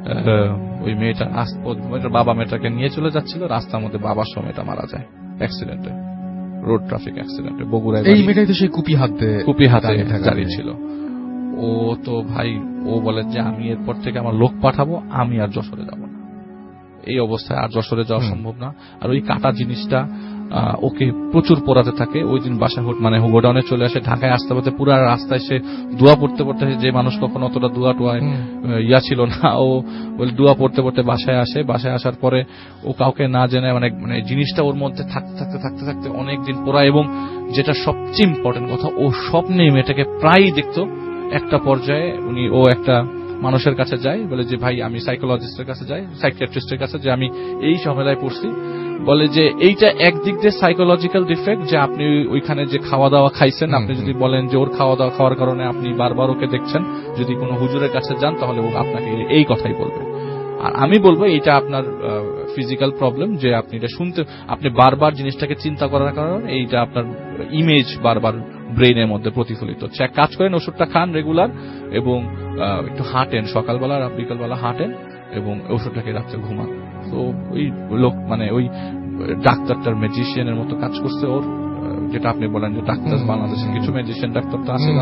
ওই মেয়েটার বাবা মেয়েটাকে নিয়ে চলে যাচ্ছিল, রাস্তার মধ্যে বাবার সময় মেয়েটা মারা যায় অ্যাক্সিডেন্টে, রোড ট্রাফিক অ্যাক্সিডেন্টে বগুড়ায়। এই মেয়েটাই তো সেই কুপি হাতে দাঁড়িয়ে ছিল। ও তো ভাই ও বলে যে আমি এরপর থেকে আমার লোক পাঠাবো, আমি আর যশোরে যাব না, এই অবস্থায় আর যশোরে যাওয়া সম্ভব না। আর ওই কাটা জিনিসটা ওকে প্রচুর পড়াতে থাকে। ওই দিন বাসা মানে গোডাউনে চলে আসে, ঢাকায় আসতে পারতে পুরো রাস্তায় সে দোয়া পড়তে পড়তে, যে মানুষ কখনো অতটা দোয়া টোয়ায় ছিল না, ও দোয়া পড়তে পড়তে বাসায় আসে। বাসায় আসার পরে ও কাউকে না জেনে মানে জিনিসটা ওর মধ্যে থাকতে থাকতে অনেকদিন পড়া। এবং যেটা সবচেয়ে ইম্পর্টেন্ট কথা, ও স্বপ্নে মেয়েটাকে প্রায়ই দেখতো। একটা পর্যায়ে ও একটা মানুষের কাছে যায়, বলে যে ভাই আমি সাইকোলজিস্টের কাছে যাই, সাইকিয়াট্রিস্টের কাছে, যে আমি এই ঝামেলায় পড়ছি। বলে যে এইটা একদিক দিয়ে সাইকোলজিক্যাল ডিফেক্ট, যে আপনি ওইখানে যে খাওয়া দাওয়া খাইছেন, আপনি যদি বলেন যে ওর খাওয়া দাওয়া খাওয়ার কারণে আপনি বারবার ওকে দেখছেন, যদি কোনো হুজুরের কাছে যান তাহলে ও আপনাকে এই কথাই বলবে। আর আমি বলবো এটা আপনার ফিজিক্যাল প্রবলেম, যে আপনি এটা শুনতে, আপনি বারবার জিনিসটাকে চিন্তা করার কারণে এইটা আপনার ইমেজ বারবার ব্রেইনের মধ্যে প্রতিফলিত হচ্ছে। এক কাজ করেন, ওষুধটা খান রেগুলার, এবং একটু হাঁটেন সকালবেলা আর বিকালবেলা হাঁটেন, এবং ওষুধটাকে রাত্রে ঘুমান। তো ওই লোক মানে ওই ডাক্তারটার ম্যাজিশিয়ানের মতো কাজ করছে ওর, যেটা আপনি বলেন যে ডাক্তার বাংলাদেশে কিছু ম্যাজিশিয়ান ডাক্তার তো আছে,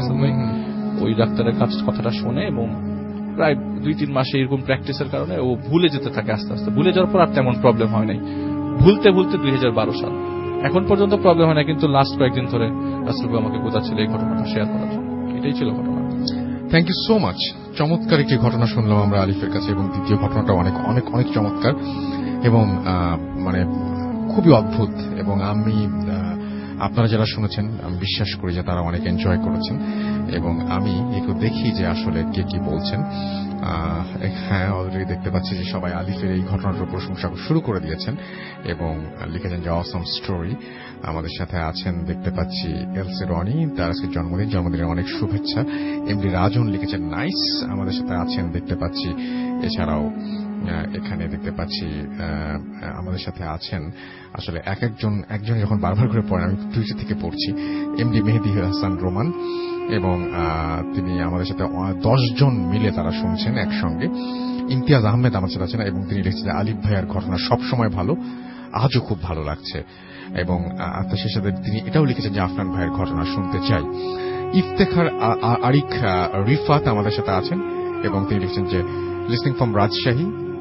ওই ডাক্তারের কথাটা শোনে, এবং প্রায় 2-3 মাসে এরকম প্র্যাকটিসের কারণে ও ভুলে যেতে থাকে। আস্তে আস্তে ভুলে যাওয়ার পর আর তেমন প্রবলেম হয় নাই। ভুলতে 2012 সাল এখন পর্যন্ত প্রবলেম হয় না, কিন্তু লাস্ট কয়েকদিন ধরে রাসূল আমাকে বোঝাচ্ছিল এই ঘটনাটা শেয়ার করার জন্য। এটাই ছিল ঘটনা। Thank you so much. চমৎকার একটি ঘটনা শুনলাম আমরা আলিফের কাছে, এবং দ্বিতীয় ঘটনাটা অনেক অনেক অনেক চমৎকার এবং মানে খুবই অদ্ভুত। এবং আমি আপনারা যারা শুনেছেন আমি বিশ্বাস করি যে তারা অনেক এনজয় করেছেন, এবং আমি একটু দেখি যে আসলে কে কি বলছেন। হ্যাঁ, অলরেডি দেখতে পাচ্ছি যে সবাই আলিফের এই ঘটনাটার প্রশংসা শুরু করে দিয়েছেন এবং লিখেছেন যে অসম স্টোরি। আমাদের সাথে আছেন দেখতে পাচ্ছি এলসি রনি, তার আজকে জন্মদিনের অনেক শুভেচ্ছা। এমডি রাজন লিখেছেন নাইস। আমাদের সাথে আছেন দেখতে পাচ্ছি, এছাড়াও এখানে দেখতে পাচ্ছি আমাদের সাথে আছেন আসলে একজন যখন বারবার করে পড়েন, আমি টুইটার থেকে পড়ছি, এমডি মেহেদি হাসান রোমান, এবং তিনি আমাদের সাথে 10 জন মিলে তারা শুনছেন একসঙ্গে। ইমতিয়াজ আহমেদ আমার সাথে আছেন, এবং তিনি লিখছেন আলিফ ভাইয়ার ঘটনা সবসময় ভালো, আজও খুব ভালো লাগছে। এবং তার সাথে তিনি এটাও লিখেছেন যে আফনান ভাইয়ের ঘটনা শুনতে চাই। ইফতেখার আরিক রিফাত আমাদের সাথে আছেন, এবং তিনি লিখছেন যে listening from Rajshahi,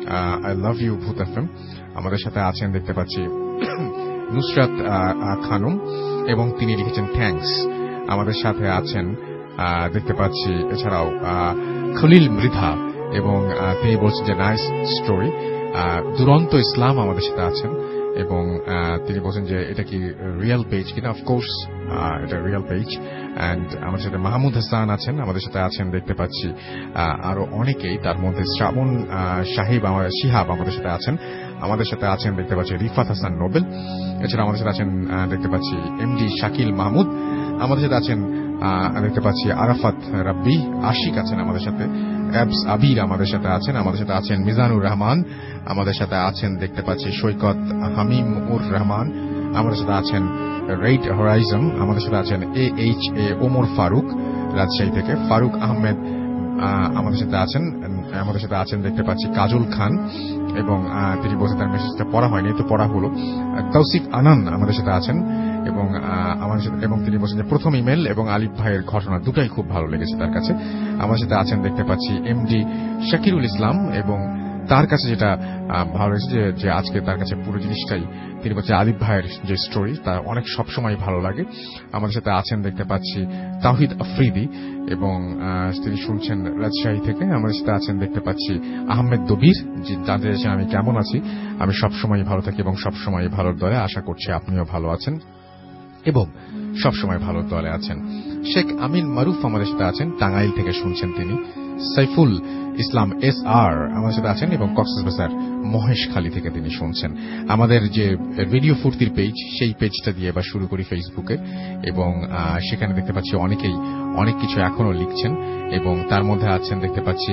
I love you Bhoot FM. আমাদের সাথে আছেন দেখতে পাচ্ছি নুসরাত খানম এবং তিনি লিখেছেন থ্যাঙ্কস। আমাদের সাথে আছেন দেখতে পাচ্ছি এছাড়াও খলিল মৃধা এবং তিনি বলছেন যে নাইস স্টোরি। দুরন্ত ইসলাম আমাদের সাথে আছেন এবং তিনি বলছেন যে এটা কি রিয়েল পেজ কিনা। অফকোর্স এটা রিয়েল পেজ। অ্যান্ড আমাদের সাথে মাহমুদ হাসান আছেন, আমাদের সাথে আছেন দেখতে পাচ্ছি আরো অনেকেই, তার মধ্যে শ্রাবণ শিহাব আমাদের সাথে আছেন, আমাদের সাথে আছেন দেখতে পাচ্ছি রিফাত হাসান নোবেল, এছাড়া আমাদের সাথে আছেন দেখতে পাচ্ছি এমডি শাকিল মাহমুদ, আমাদের সাথে আছেন দেখতে পাচ্ছি আরাফাত রাব্বি, আশিক আছেন আমাদের সাথে, অ্যাবস আবির আমাদের সাথে আছেন, আমাদের সাথে আছেন মিজানুর রহমান, আমাদের সাথে আছেন দেখতে পাচ্ছি সৈকত হামিম উর রহমান, আমাদের সাথে আছেন রেড হরাইজন, আমাদের সাথে আছেন AHA ওমর ফারুক রাজশাহী থেকে, ফারুক আহমেদ আমাদের সাথে আছেন দেখতে পাচ্ছি কাজল খান এবং তিনি বলছেন তার মেসেজটা পড়া হয়নি, তো পড়া হলো। তৌসিফ আনান আমাদের সাথে আছেন এবং আমাদের সাথে, এবং তিনি বলছেন যে প্রথম ইমেল এবং আলিফ ভাইয়ের ঘটনা দুটাই খুব ভালো লেগেছে তার কাছে। আমাদের সাথে আছেন দেখতে পাচ্ছি এমডি শাকিরুল ইসলাম এবং তার কাছে যেটা ভালো লেগেছে যে আজকে তার কাছে পুরো জিনিসটাই, তিনি বলছে আলিফ ভাইয়ের যে স্টোরি তা অনেক সবসময় ভালো লাগে। আমাদের সাথে আছেন দেখতে পাচ্ছি তাওহিদ আফ্রিদি এবং তিনি শুনছেন রাজশাহী থেকে। আমাদের সাথে আছেন দেখতে পাচ্ছি আহমেদ দবির, জানতে চাইছেন আমি কেমন আছি। আমি সবসময় ভালো থাকি এবং সবসময় ভালোর দলে, আশা করছি আপনিও ভালো আছেন এবং সবসময় ভালো দলে আছেন। শেখ আমিন মারুফ আমাদের সাথে আছেন, টাঙ্গাইল থেকে শুনছেন তিনি। সাইফুল ইসলাম SR আমাদের সাথে আছেন এবং কক্সবাজার মহেশখালী থেকে তিনি শুনছেন। আমাদের যে রেডিও ফুর্তির পেজ, সেই পেজটা দিয়ে এবার শুরু করি ফেসবুকে এবং সেখানে দেখতে পাচ্ছি অনেকেই অনেক কিছু এখনো লিখছেন এবং তার মধ্যে আছেন দেখতে পাচ্ছি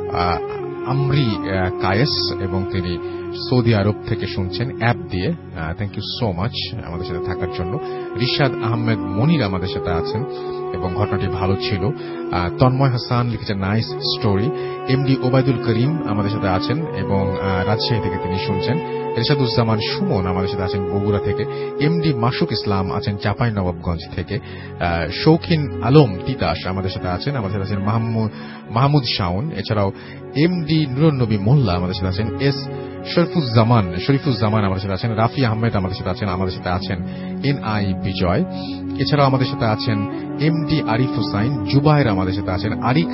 আমরি কায়েস এবং তিনি সৌদি আরব থেকে শুনছেন অ্যাপ দিয়ে। থ্যাংক ইউ সো মাচ আমাদের সাথে থাকার জন্য। রিশাদ আহমেদ মনির আমাদের সাথে আছেন এবং ঘটনাটি ভালো ছিল। তন্ময় হাসান লিখেছেন nice story. MD Obaidul Karim আমাদের সাথে আছেন এবং রাজশাহী থেকে তিনি শুনছেন। এরশাদুজ্জামান সুমন আমাদের সাথে আছেন বগুড়া থেকে। এমডি মাসুক ইসলাম আছেন চাঁপাইনবাবগঞ্জ থেকে। শৌখিন আলম তিতাস আমাদের সাথে আছেন, আমাদের সাথে আছেন মাহমুদ শাওন, এছাড়াও এমডি নুরুন্নবী মোল্লা আমাদের সাথে আছেন। শরীফুজ্জামান আমাদের সাথে আছেন। রাফি আহমেদ আমাদের সাথে আছেন, আমাদের সাথে আছেন NI বিজয়, এছাড়াও আমাদের সাথে আছেন এমডি আরিফ হুসাইন, জুবায়ের আমাদের সাথে আছেন, আরিক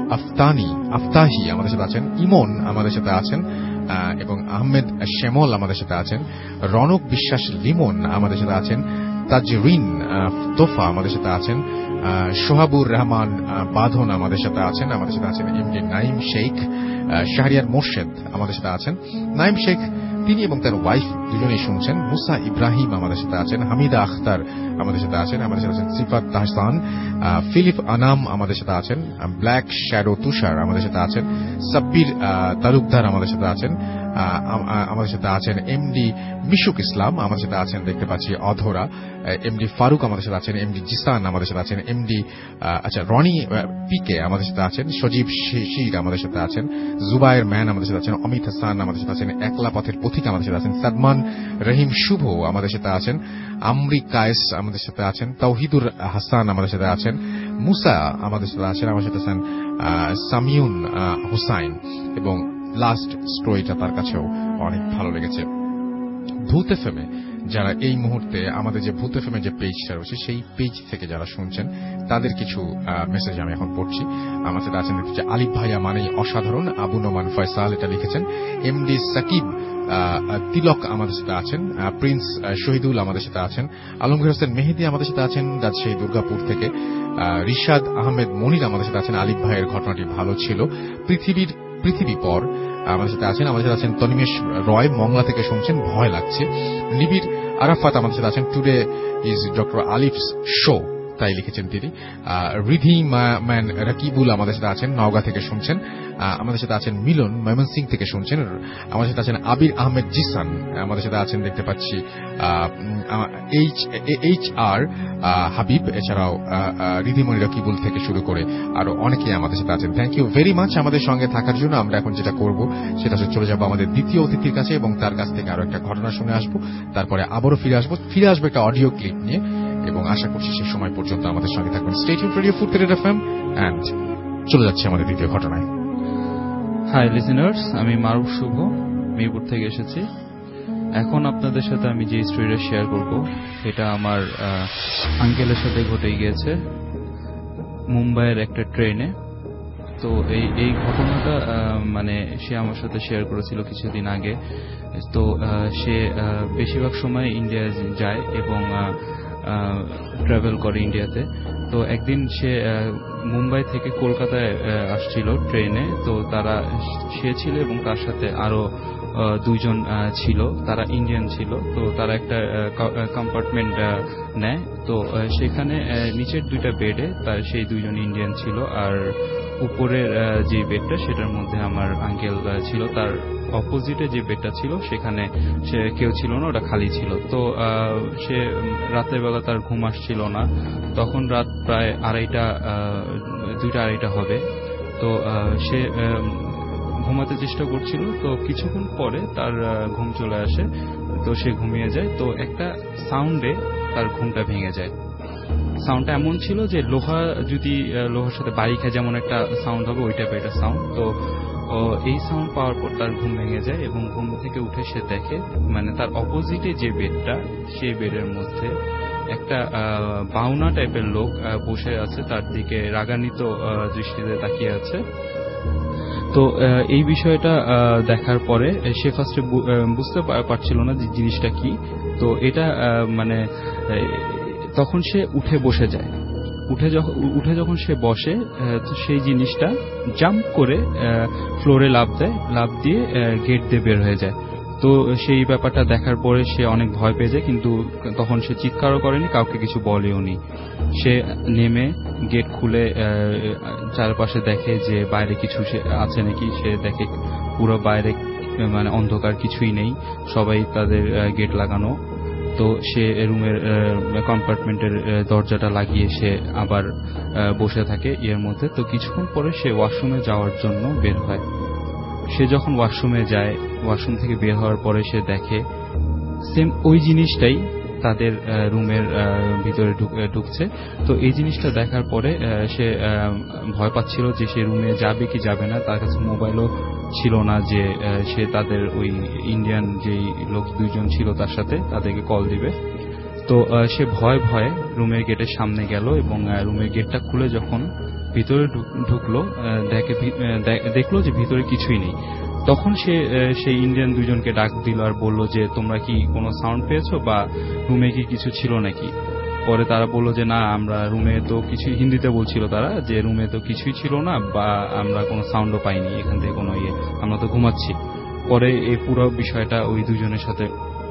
আফতাহি আমাদের সাথে আছেন, ইমন আমাদের সাথে আছেন এবং আহমেদ শ্যামল আমাদের সাথে আছেন, রনক বিশ্বাস লিমন আমাদের সাথে আছেন, তাজরিন তোফা আমাদের সাথে আছেন, সোহাবুর রহমান বাঁধন আমাদের সাথে আছেন, আমাদের সাথে আছেন এমডি নাইম শেখ, শাহরিয়ার মোর্শেদ আমাদের সাথে আছেন। নাইম শেখ তিনি এবং তার ওয়াইফ দুজনেই শুনছেন। মুসা ইব্রাহিম আমাদের সাথে আছেন, হামিদা আখতার আমাদের সাথে আছেন, আমাদের সাথে আছেন সিফাত তাহসান, ফিলিপ আনাম আমাদের সাথে আছেন, ব্ল্যাক শ্যাডো তুষার আমাদের সাথে আছেন, সাব্বির তালুকদার আমাদের সাথে আছেন, আমাদের সাথে আছেন এমডি মিশুক ইসলাম, আমাদের সাথে আছেন দেখতে পাচ্ছি অধরা, এমডি ফারুক আমাদের সাথে আছেন, এমডি জিসান আমাদের সাথে আছেন, এমডি রনি পিকে আমাদের সাথে আছেন, সজীব শির আমাদের সাথে আছেন, জুবায়ের ম্যান আমাদের সাথে আছেন, অমিত হাসান আমাদের সাথে আছেন, একলা পথের পথিক আমাদের সাথে আছেন, সাদমান রহিম শুভ আমাদের সাথে আছেন, আমরি কায়েস আমাদের সাথে আছেন, তাওহিদুর হাসান আমাদের সাথে আছেন, মুসা আমাদের সাথে আছেন, আমাদের সাথে আছেন সামিউন হুসাইন এবং লাস্ট স্টোরিটা তার কাছেও অনেক ভালো লেগেছে। ভূত এফএমে যারা এই মুহূর্তে আমাদের যে ভূত এফএমের যে পেজটা রয়েছে সেই পেজ থেকে যারা শুনছেন তাদের কিছু মেসেজ আমি এখন পড়ছি। আমার সাথে আছেন দেখছি আলিফ ভাইয়া মানেই অসাধারণ, আবু নোমান ফয়সাল এটা লিখেছেন, এমডি সাকিব তিলক আমাদের সাথে আছেন, প্রিন্স শহীদুল আমাদের সাথে আছেন, আলমগীর হোসেন মেহেদি আমাদের সাথে আছেন রাজশাহী দুর্গাপুর থেকে, রিশাদ আহমেদ মনির আমাদের সাথে আছেন, আলিফ ভাইয়ের ঘটনাটি ভালো ছিল, পৃথিবী পর আমাদের সাথে আছেন, আমাদের সাথে আছেন তনিমেশ রয় মংলা থেকে শুনছেন ভয় লাগছে, নিবিড় আরাফাত আমাদের সাথে আছেন, today is doctor Alif's show তাই লিখেছেন তিনি, রিধি ম্যান রাকিবুল আমাদের সাথে আছেন নওগাঁ থেকে শুনছেন, আমাদের সাথে আছেন মিলন ময়মনসিং থেকে শুনছেন, আমাদের সাথে আছেন আবির আহমেদ জিসান, আমাদের সাথে আছেন দেখতে পাচ্ছি HR হাবিব, এছাড়াও রিধিমণি রাকিবুল থেকে শুরু করে আরো অনেকেই আমাদের সাথে আছেন। থ্যাংক ইউ ভেরি মাচ আমাদের সঙ্গে থাকার জন্য। আমরা এখন যেটা করব সেটা হচ্ছে চলে যাব আমাদের দ্বিতীয় অতিথির কাছে এবং তার কাছ থেকে আরো একটা ঘটনা শুনে আসবো, তারপরে আবারও ফিরে আসবো একটা অডিও ক্লিপ নিয়ে এবং আশা করছি সে সময় পর্যন্ত আমাদের সঙ্গে থাকবেন। Stay tuned radio Foorti red FM and চলে যাচ্ছে আমাদের দ্বিতীয় ঘটনায়। হাই লিসেনার্স, আমি মারুফ শুভ, মিরপুর থেকে এসেছি। এখন আপনাদের সাথে আমি যে স্টোরিটা শেয়ার করব এটা আমার আঙ্কেলের সাথে ঘটে গিয়েছে মুম্বাইয়ের একটা ট্রেনে। তো এই ঘটনাটা মানে সে আমার সাথে শেয়ার করেছিল কিছুদিন আগে। তো সে বেশিরভাগ সময় ইন্ডিয়া যায় এবং ট্রাভেল করে ইন্ডিয়াতে। তো একদিন সে মুম্বাই থেকে কলকাতায় আসছিল ট্রেনে। তো সে ছিল এবং তার সাথে আরো দুইজন ছিল, তারা ইন্ডিয়ান ছিল। তো তারা একটা কম্পার্টমেন্ট নেয়। তো সেখানে নিচের দুইটা বেডে সেই দুইজন ইন্ডিয়ান ছিল, আর উপরের যে বেডটা সেটার মধ্যে আমার আঙ্কেল ছিল। তার অপোজিটে যে বেডটা ছিল সেখানে সে কেউ ছিল না, ওটা খালি ছিল। তো সে রাতের বেলা তার ঘুম আসছিল না। তখন রাত প্রায় 2:30 হবে। তো সে ঘুমাতে চেষ্টা করছিল। তো কিছুক্ষণ পরে তার ঘুম চলে আসে, তো সে ঘুমিয়ে যায়। তো একটা সাউন্ডে তার ঘুমটা ভেঙে যায়। সাউন্ডটা এমন ছিল যে লোহার সাথে বাড়ি খায় যেমন একটা সাউন্ড হবে, ওই টাইপের একটা সাউন্ড। তো এই সাউন্ড পাওয়ার পর তার ঘুম ভেঙে যায় এবং ঘুম থেকে উঠে সে দেখে মানে তার অপোজিটে যে বেডটা, সেই বেডের মধ্যে একটা বাউনা টাইপের লোক বসে আছে, তার দিকে রাগান্বিত দৃষ্টিতে তাকিয়ে আছে। তো এই বিষয়টা দেখার পরে সে ফার্স্টে বুঝতে পারছিল না যে জিনিসটা কি। তো এটা মানে তখন সে উঠে বসে যায়। উঠে যখন সে বসে, তো সেই জিনিসটা জাম্প করে ফ্লোরে লাফ দিয়ে গেট দিয়ে বের হয়ে যায়। তো সেই ব্যাপারটা দেখার পরে সে অনেক ভয় পেয়ে যায়, কিন্তু তখন সে চিৎকারও করেনি, কাউকে কিছু বলেওনি। সে নেমে গেট খুলে চারপাশে দেখে যে বাইরে কিছু আছে নাকি। সে দেখে পুরো বাইরে মানে অন্ধকার, কিছুই নেই, সবাই তাদের গেট লাগানো। তো সে রুমের কম্পার্টমেন্টের দরজাটা লাগিয়ে সে আবার বসে থাকে এর মধ্যে। তো কিছুক্ষণ পরে সে ওয়াশরুমে যাওয়ার জন্য বের হয়। সে যখন ওয়াশরুমে যায়, ওয়াশরুম থেকে বের হওয়ার পরে সে দেখে সেম ওই জিনিসটাই তাদের রুমের ভিতরে ঢুকছে। তো এই জিনিসটা দেখার পরে সে ভয় পাচ্ছিল যে সে রুমে যাবে কি যাবে না। তার কাছে মোবাইলও ছিল না যে সে তাদের ওই ইন্ডিয়ান যেই লোক দুইজন ছিল তার সাথে তাদেরকে কল দিবে। তো সে ভয়ে রুমের গেটের সামনে গেল এবং রুমের গেটটা খুলে যখন ভিতরে ঢুকলো, দেখলো যে ভিতরে কিছুই নেই। তখন সে সেই ইন্ডিয়ান দুইজনকে ডাক দিল আর বলল যে তোমরা কি কোনো সাউন্ড পেয়েছো বা রুমে কি কিছু ছিল নাকি। পরে তারা বললো যে না, আমরা রুমে তো কিছু, হিন্দিতে বলছিল তারা যে রুমে তো কিছুই ছিল না বা আমরা কোনো সাউন্ডও পাইনি এখান থেকে কোনো আমরা তো ঘুমাচ্ছি। পরে এই পুরো বিষয়টা ওই দুজনের সাথে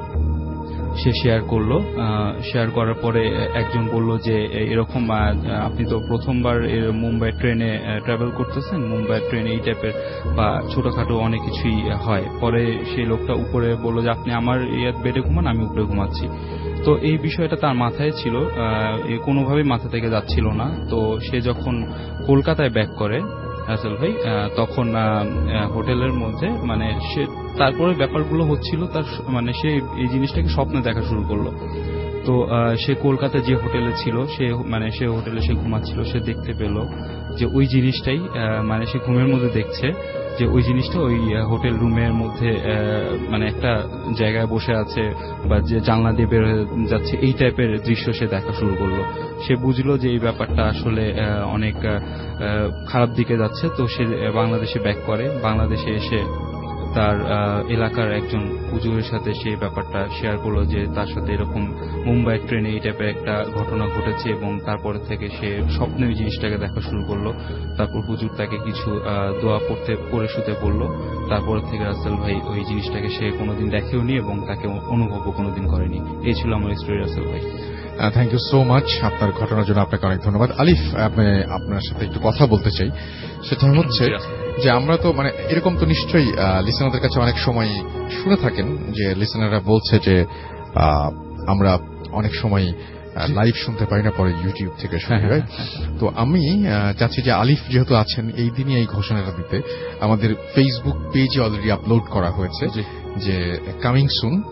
সে শেয়ার করলো। শেয়ার করার পরে একজন বলল যে এরকম আপনি তো প্রথমবার মুম্বাই ট্রেনে ট্রাভেল করতেছেন, মুম্বাই ট্রেনে এই টাইপের বা ছোটখাটো অনেক কিছুই হয়। পরে সেই লোকটা উপরে বলল যে আপনি আমার বেডে ঘুমান, আমি উপরে ঘুমাচ্ছি। তো এই বিষয়টা তার মাথায় ছিল, কোনোভাবেই মাথা থেকে যাচ্ছিল না। তো সে যখন কলকাতায় ব্যাক করে রাসেল ভাই, তখন হোটেলের মধ্যে মানে সে তারপরে ব্যাপারগুলো হচ্ছিল তার মানে সে এই জিনিসটাকে স্বপ্নে দেখা শুরু করলো। তো সে কলকাতায় যে হোটেলে ছিল সে হোটেলে সে ঘুমাচ্ছিল, সে দেখতে পেল যে ওই জিনিসটাই মানে সে ঘুমের মধ্যে দেখছে যে ওই জিনিসটা ওই হোটেল রুমের মধ্যে মানে একটা জায়গায় বসে আছে বা যে জানলা দিয়ে বের হয়ে যাচ্ছে, এই টাইপের দৃশ্য সে দেখা শুরু করলো। সে বুঝলো যে এই ব্যাপারটা আসলে অনেক খারাপ দিকে যাচ্ছে। তো সে বাংলাদেশে ব্যাক করে। বাংলাদেশে এসে তার এলাকার একজন হুজুরের সাথে সেই ব্যাপারটা শেয়ার করলো যে তার সাথে এরকম মুম্বাই ট্রেনে এই টাইপের একটা ঘটনা ঘটেছে এবং তারপর থেকে সে স্বপ্নে ওই জিনিসটাকে দেখা শুরু করলো। তারপর হুজুর তাকে কিছু দোয়া পড়ে শুতে বললো। তারপর থেকে রাসেল ভাই ওই জিনিসটাকে সে কোনোদিন দেখেওনি এবং তাকে অনুভবও কোনোদিন করেনি। এই ছিল আমার স্টোরি রাসেল ভাই। থ্যাংক ইউ সো মাচ আপনার ঘটনার জন্য, আপনাকে অনেক ধন্যবাদ। আলিফ, আপনার সাথে একটু কথা বলতে চাই। সেটা হচ্ছে যে আমরা তো মানে এরকম তো নিশ্চয়ই লিসেনারদের কাছে অনেক সময় শুনে থাকেন যে লিসেনাররা বলছে যে আমরা অনেক সময় লাইভ শুনতে পারি না, পরে ইউটিউব থেকে শুনি। তো আমি চাচ্ছি যে আলিফ যেহেতু আছেন এই দিনই এই ঘোষণাটা দিতে। আমাদের ফেসবুক পেজে অলরেডি আপলোড করা হয়েছে যে কামিং সুন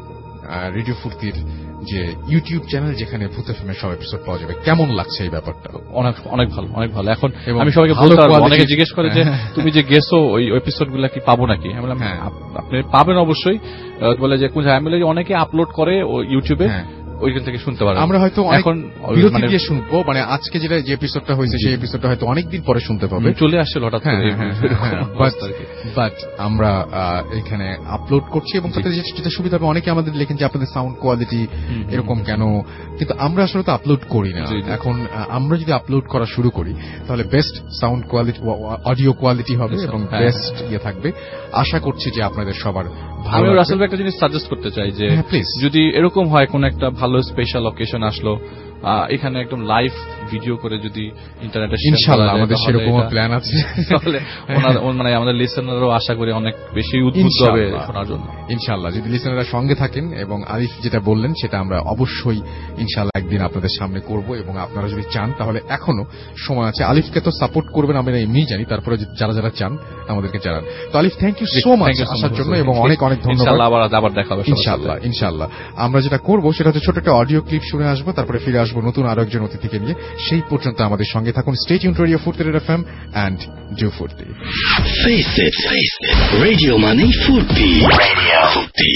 রেডিও ফুর্তির যে ইউটিউব চ্যানেল, যেখানে ভূত এফএমের সব এপিসোড পাওয়া যাবে, কেমন লাগছে এই ব্যাপারটা? অনেক ভালো। এখন আমি সবাইকে বলতে পারবো, অনেকে জিজ্ঞেস করে যে তুমি যে গেছো ওই এপিসোড গুলা কি পাবো নাকি? আমি বললাম আপনি পাবেন অবশ্যই। বলে যে কোন আমি বলে অনেকে আপলোড করে ইউটিউবে, ওইখান থেকে শুনতে পারেন। আমরা হয়তো এখন বিরতি দিয়ে শুনবো, মানে আজকে যে এপিসোডটা হয়েছে সেই এপিসোডটা হয়তো অনেকদিন পরে শুনতে পাবে, চলে আসছে হঠাৎ করে। বাট আমরা এখানে আপলোড করছি এবং তাতে যেটা সুবিধা হবে, অনেকে আমাদের লেখেন যে আপনাদের সাউন্ড কোয়ালিটি এরকম কেন, কিন্তু আমরা আসলে তো আপলোড করি না। এখন আমরা যদি আপলোড করা শুরু করি তাহলে best sound quality, audio quality হবে এবং বেস্ট ইয়ে থাকবে। আশা করছি যে আপনাদের সবার ভালো। আমি রাসেল ভাই একটা জিনিস সাজেস্ট করতে চাই যে যদি এরকম হয় কোন একটা ভালো স্পেশাল অকেশন আসলো, এখানে একদম লাইভ ভিডিও করে যদি ইন্টারনেটে, ইনশাআল্লাহ আমাদের সেরকম প্ল্যান আছে, তাহলে মানে আমাদের লিসেনারও আশা করি অনেক বেশি উদ্বুদ্ধ হবে শোনার জন্য। ইনশাআল্লাহ যদি লিসেনাররা সঙ্গে থাকেন, এবং আরিফ যেটা বললেন সেটা আমরা অবশ্যই ইনশাআল্লাহ একদিন আপনাদের সামনে করব, এবং আপনারা যদি চান তাহলে এখনো সময় আছে। আলিফকে তো সাপোর্ট করবেন আমরা এমনি জানি, তারপরে যারা যারা চান আমাদেরকে জানান। তো আলিফ, থ্যাংক ইউ সো মাচ আসার জন্য, এবং অনেক অনেক ধন্যবাদ। আবার দেখা হবে ইনশাআল্লাহ। আমরা যেটা করব সেটা হচ্ছে ছোট একটা অডিও ক্লিপ শুনে আসবো, তারপরে ফিরে আসবো নতুন আরো একজন অতিথিকে নিয়ে। সেই পর্যন্ত আমাদের সঙ্গে থাকুন। Stay tuned to radio Foorti FM and do Foorti. Face it, radio মানে Foorti. Radio Foorti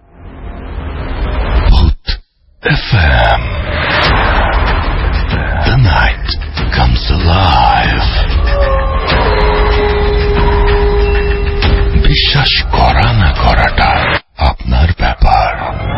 FM. The night comes alive. বিশ্বাস করা না করাটা আপনার ব্যাপার।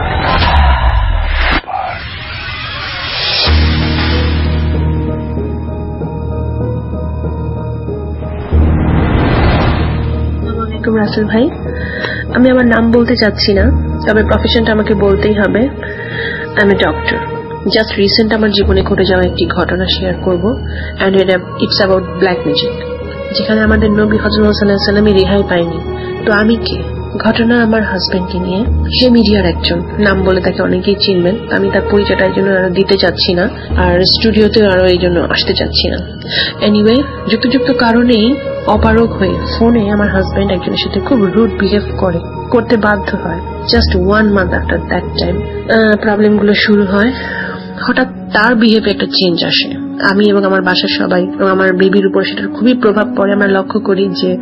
রাসেল ভাই, আমি আমার নাম বলতে চাচ্ছি না, তবে প্রফেশনটা আমাকে বলতেই হবে। আমি ডক্টর। জাস্ট রিসেন্ট আমার জীবনে ঘটে যাওয়া একটি ঘটনা শেয়ার করব, and it's about black magic, যেখানে আমাদের নবী হযরত মুহাম্মদ সাল্লাল্লাহু আলাইহি ওয়াসাল্লাম রেহাই পায়নি। তো আমি কে? ঘটনা আমার হাজবেন্ডকে নিয়ে। সে মিডিয়ার একজন, নাম বলে তাকে অনেকেই চিনবেন। আমি তার পরিচয়টা এই জন্য দিতে চাচ্ছি না, আর স্টুডিওতেও আরো এই জন্য আসতে চাচ্ছি না। এনিওয়ে, যুক্ত কারণেই অপারগ হয়ে ফোনে আমার হাজবেন্ড একজনের সাথে খুব রুড বিহেভ করতে বাধ্য হয়। Just 1 month after that time problem গুলো শুরু হয়। হঠাৎ তার বিহেভে একটা চেঞ্জ আসে। আমি এবং আমার বাসার সবাই এবং আমার বেবির উপর সেটার খুবই প্রভাব পড়ে। আমরা লক্ষ্য করি যে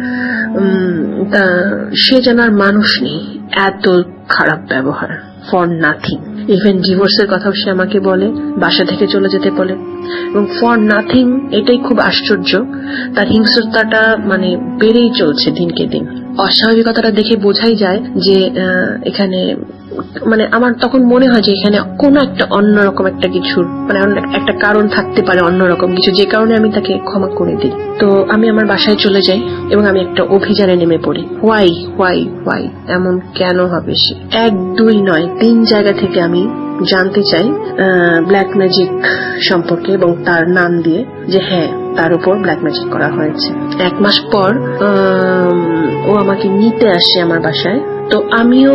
সে যেন আর মানুষ নেই, এত খারাপ ব্যবহার, ফর নাথিং। ইভেন ডিভোর্সের কথাও সে আমাকে বলে, বাসা থেকে চলে যেতে বলে, এবং ফর নাথিং। এটাই খুব আশ্চর্য, তার হিংস্রতাটা মানে বেড়েই চলছে দিনকে দিন। অস্বাভাবিকতাটা দেখে বোঝাই যায় যে এখানে মানে আমার তখন মনে হয় যে এখানে কোন একটা অন্যরকম একটা কিছুর মানে একটা কারণ থাকতে পারে, অন্যরকম কিছু, যে কারণে আমি তাকে ক্ষমা করে দিই। তো আমি আমার বাসায় চলে যাই এবং আমি একটা অভিযানে নেমে পড়ি। হোয়াই এমন কেন হবে সে? 1, 2 নয়, 3 জায়গা থেকে আমি জানতে চাই ব্ল্যাক ম্যাজিক সম্পর্কে, এবং তার নাম দিয়ে যে হ্যাঁ, তার উপর ব্ল্যাক ম্যাজিক করা হয়েছে। 1 মাস পর ও আমাকে নিতে আসে আমার বাসায়। তো আমিও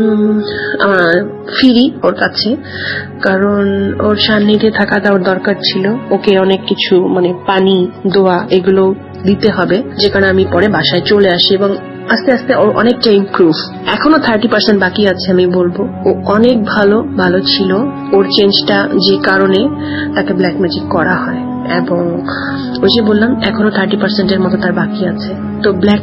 ফিরি ওর কাছে, কারণ ওর সান্নিধ্যে থাকাটা ওর দরকার ছিল। ওকে অনেক কিছু মানে পানি, দোয়া এগুলো দিতে হবে, যে কারণে আমি পরে বাসায় চলে আসি। এবং আস্তে আস্তে ওর অনেকটা ইমপ্রুভ, এখনো 30% বাকি আছে। আমি বলবো ও অনেক ভালো ছিল। ওর চেঞ্জটা যে কারণে তাকে ব্ল্যাক ম্যাজিক করা হয়, এবং ওই যে বললাম এখনো 30% মতো তার বাকি আছে। তো ব্ল্যাক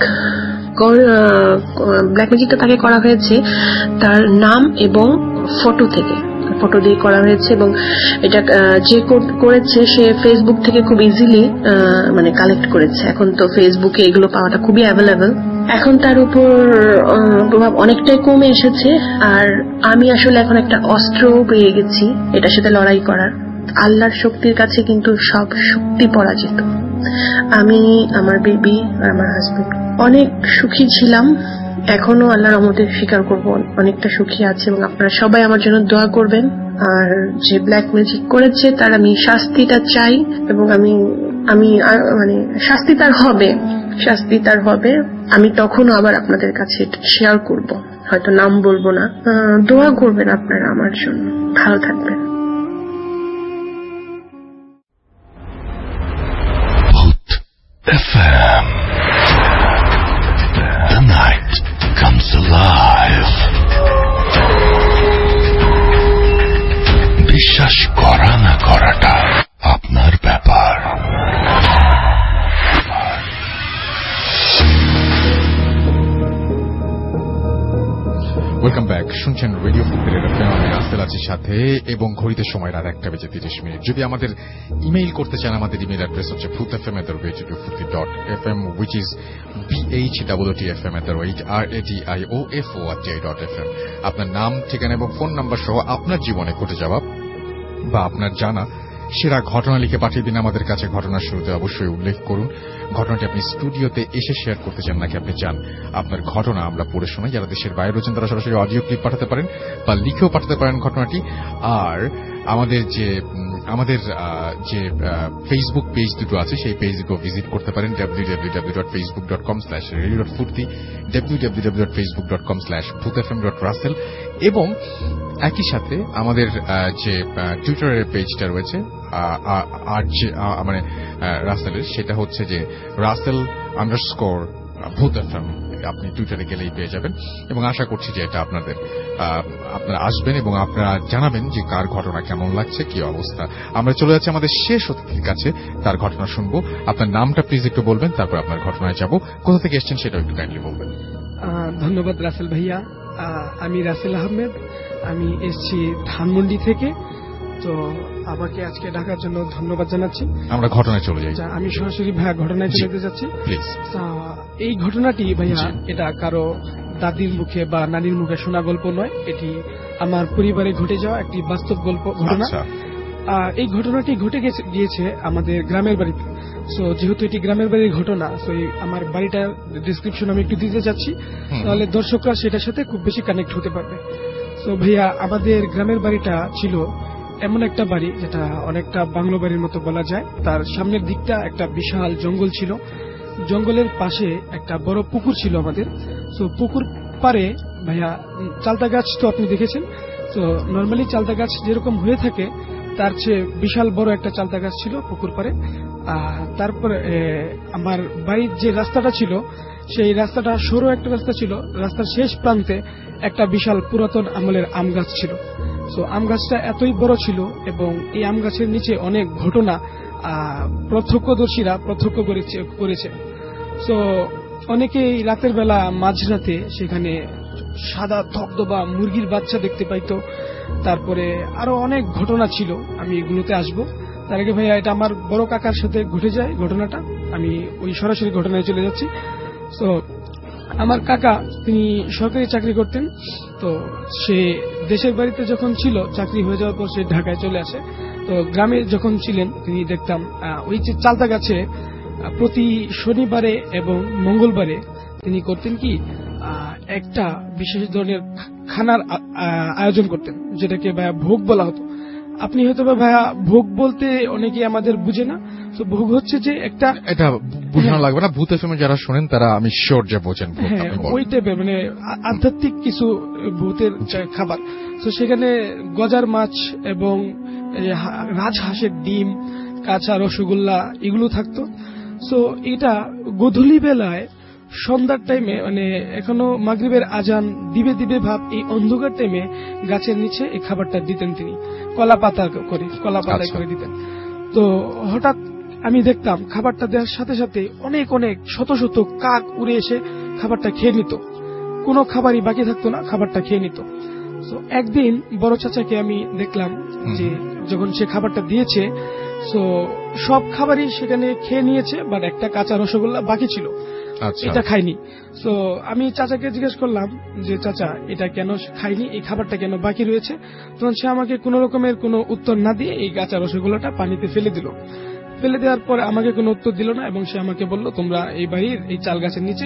ম্যাজিকটা তাকে করা হয়েছে তার নাম এবং ফটো থেকে, ফটো দিয়ে করা হয়েছে। এবং এটা যে করেছে সে ফেসবুক থেকে খুব ইজিলি মানে কালেক্ট করেছে। এখন তো ফেসবুকে এগুলো পাওয়াটা খুবই অ্যাভেলেবল। এখন তার উপর প্রভাব অনেকটাই কমে এসেছে, আর আমি আসলে এখন একটা অস্ত্র পেয়ে গেছি এটার সাথে লড়াই করার। আল্লাহর শক্তির কাছে কিন্তু সব শক্তি পরাজিত। আমি, আমার বেবি আর আমার হাজবেন্ড অনেক সুখী ছিলাম, এখনো আল্লাহর রহমতে স্বীকার করব অনেকটা সুখী আছে। এবং আপনারা সবাই আমার জন্য দোয়া করবেন। আর যে ব্ল্যাক ম্যাজিক করেছে তার আমি শাস্তিটা চাই, এবং আমি মানে শাস্তি তার হবে। আমি তখনও আবার আপনাদের কাছে শেয়ার করব, হয়তো নাম বলবো না। দোয়া করবেন আপনারা আমার জন্য। ভালো থাকবেন। FM. The night comes alive. Welcome back. শুনছেন রেডিও ফুটের এফএম, আমি রাসেল আছি সাথে, এবং ঘড়িতে সময় রাত 1:30 যদি আমাদের ইমেইল করতে চান, আমাদের ইমেইল অ্যাড্রেস হচ্ছে bhutfm@radio40.fm, which is bhwtfm@radio4.fm। আপনার নাম, ঠিকানা এবং ফোন নাম্বার সহ আপনার জীবনে ঘটে যাওয়া বা আপনার জানা সেরা ঘটনা লিখে পাঠিয়ে দিন আমাদের কাছে। ঘটনার শুরুতে অবশ্যই উল্লেখ করুন ঘটনাটি আপনি স্টুডিওতে এসে শেয়ার করতে চান নাকি আপনি চান আপনার ঘটনা আমরা পড়ে শোনাই। যারা দেশের বাইরে রয়েছেন তারা সরাসরি অডিও ক্লিপ পাঠাতে পারেন বা লিখেও পাঠাতে পারেন ঘটনাটি। আর আমাদের যে ফেসবুক পেজ দুটো আছে সেই পেজ দুটো ভিজিট করতে পারেন www.facebook.com/radio.furti, www.facebook.com/bhutfm.russell, এবং একই সাথে আমাদের যে টুইটারের পেজটা রয়েছে মানে রাসেলের, সেটা হচ্ছে যে Russell_BhutFM। আপনি টুইটারে গেলেই পেয়ে যাবেন, এবং আশা করছি যে এটা আপনারা আসবেন এবং আপনারা জানাবেন যে কার ঘটনা কেমন লাগছে, কি অবস্থা। আমরা চলে যাচ্ছি আমাদের শেষ অতিথির কাছে, তার ঘটনা শুনবো। আপনার নামটা প্লিজ একটু বলবেন, তারপর আপনার ঘটনায় যাব। কোথা থেকে এসেছেন সেটাও একটু কাইন্ডলি বলবেন। ধন্যবাদ রাসেল ভাইয়া। আমি রাসেল আহমেদ, আমি এসেছি ধানমন্ডি থেকে। তো আমাকে আজকে ডাকার জন্য ধন্যবাদ জানাচ্ছি। আমরা ঘটনায় চলে যাই। আমি সরাসরি ভাইয়া ঘটনায় চলে যেতে যাচ্ছি। এই ঘটনাটি ভাইয়া এটা কারো দাদির মুখে বা নানির মুখে শোনা গল্প নয়, এটি আমার পরিবারে ঘটে যাওয়া একটি বাস্তব ঘটনা। এই ঘটনাটি ঘটে গিয়েছে আমাদের গ্রামের বাড়িতে। সো যেহেতু এটি গ্রামের বাড়ির ঘটনা, সো আমার বাড়িটার ডিসক্রিপশন আমি একটু দিতে যাচ্ছি, তাহলে দর্শকরা সেটার সাথে খুব বেশি কানেক্ট হতে পারবে। সো ভাইয়া, আমাদের গ্রামের বাড়িটা ছিল এমন একটা বাড়ি যেটা অনেকটা বাংলো বাড়ির মতো বলা যায়। তার সামনের দিকটা একটা বিশাল জঙ্গল ছিল, জঙ্গলের পাশে একটা বড় পুকুর ছিল আমাদের। সো পুকুর পারে ভাইয়া চালতা গাছ তো আপনি দেখেছেন। তো নর্মালি চালতা গাছ যেরকম হয়ে থাকে তার চেয়ে বিশাল বড় একটা চালতা গাছ ছিল পুকুর পারে। তারপরে আমার বাড়ির যে রাস্তাটা ছিল সেই রাস্তাটা সরু একটা রাস্তা ছিল। রাস্তার শেষ প্রান্তে একটা বিশাল পুরাতন আমলের আম গাছ ছিল। সো আম গাছটা এতই বড় ছিল এবং এই আম গাছের নিচে অনেক ঘটনা প্রত্যক্ষদর্শীরা প্রত্যক্ষ করেছে। সো অনেকেই রাতের বেলা মাঝরাতে সেখানে সাদা ধবধবা মুরগির বাচ্চা দেখতে পাইতো। তারপরে আরো অনেক ঘটনা ছিল, আমি এগুলোতে আসবো। তার আগে ভাইয়া, এটা আমার বড় কাকার সাথে ঘটে যায় ঘটনাটা। আমি ওই সরাসরি ঘটনায় চলে যাচ্ছি। তো আমার কাকা তিনি সরকারি চাকরি করতেন। তো সে দেশের বাড়িতে যখন ছিল, চাকরি হয়ে যাওয়ার পর সে ঢাকায় চলে আসে। তো গ্রামে যখন ছিলেন তিনি দেখতাম ওই যে চালতা গাছে প্রতি শনিবারে এবং মঙ্গলবারে তিনি করতেন কি, একটা বিশেষ ধরনের খানার আয়োজন করতেন, যেটাকে ভাইয়া ভোগ বলা হতো। আপনি হয়তো ভাইয়া ভোগ বলতে অনেকে আমাদের বুঝে না। তো ভোগ হচ্ছে যে একটা, এটা বুঝানো লাগবে না, ভূত এফএম যারা শোনেন তারা আমি শিওর যে বোঝেন। ওই টাইপের মানে আধ্যাত্মিক কিছু ভূতের খাবার। তো সেখানে গজার মাছ এবং রাজহাঁসের ডিম, কাঁচা রসগোল্লা এগুলো থাকতো। সো এটা গোধূলি বেলায় সন্ধ্যার টাইমে, মানে এখনো মাগরিবের আজান দিবে দিবে ভাব, এই অন্ধকার টাইমে গাছের নিচে এই খাবারটা দিতেন তিনি, কলা পাতায় করে দিতেন। তো হঠাৎ আমি দেখতাম খাবারটা দেওয়ার সাথে সাথে অনেক অনেক শত শত কাক উড়ে এসে খাবারটা খেয়ে নিত। কোনো খাবারই বাকি থাকতো না, খাবারটা খেয়ে নিত। তো একদিন বড় চাচাকে আমি দেখলাম যে যখন সে খাবারটা দিয়েছে, তো সব খাবারই সেখানে খেয়ে নিয়েছে, বাট একটা কাঁচা রসগোল্লা বাকি ছিল, এটা খাইনি। তো আমি চাচাকে জিজ্ঞেস করলাম যে চাচা, এটা কেন খাইনি, এই খাবারটা কেন বাকি রয়েছে? তখন সে আমাকে কোন রকমের কোনো উত্তর না দিয়ে এই কাঁচা রসগোল্লাটা পানিতে ফেলে দিল। ফেলে দেওয়ার পরে আমাকে কোনো উত্তর দিল না, এবং সে আমাকে বলল, তোমরা এই বাড়ির এই চালতা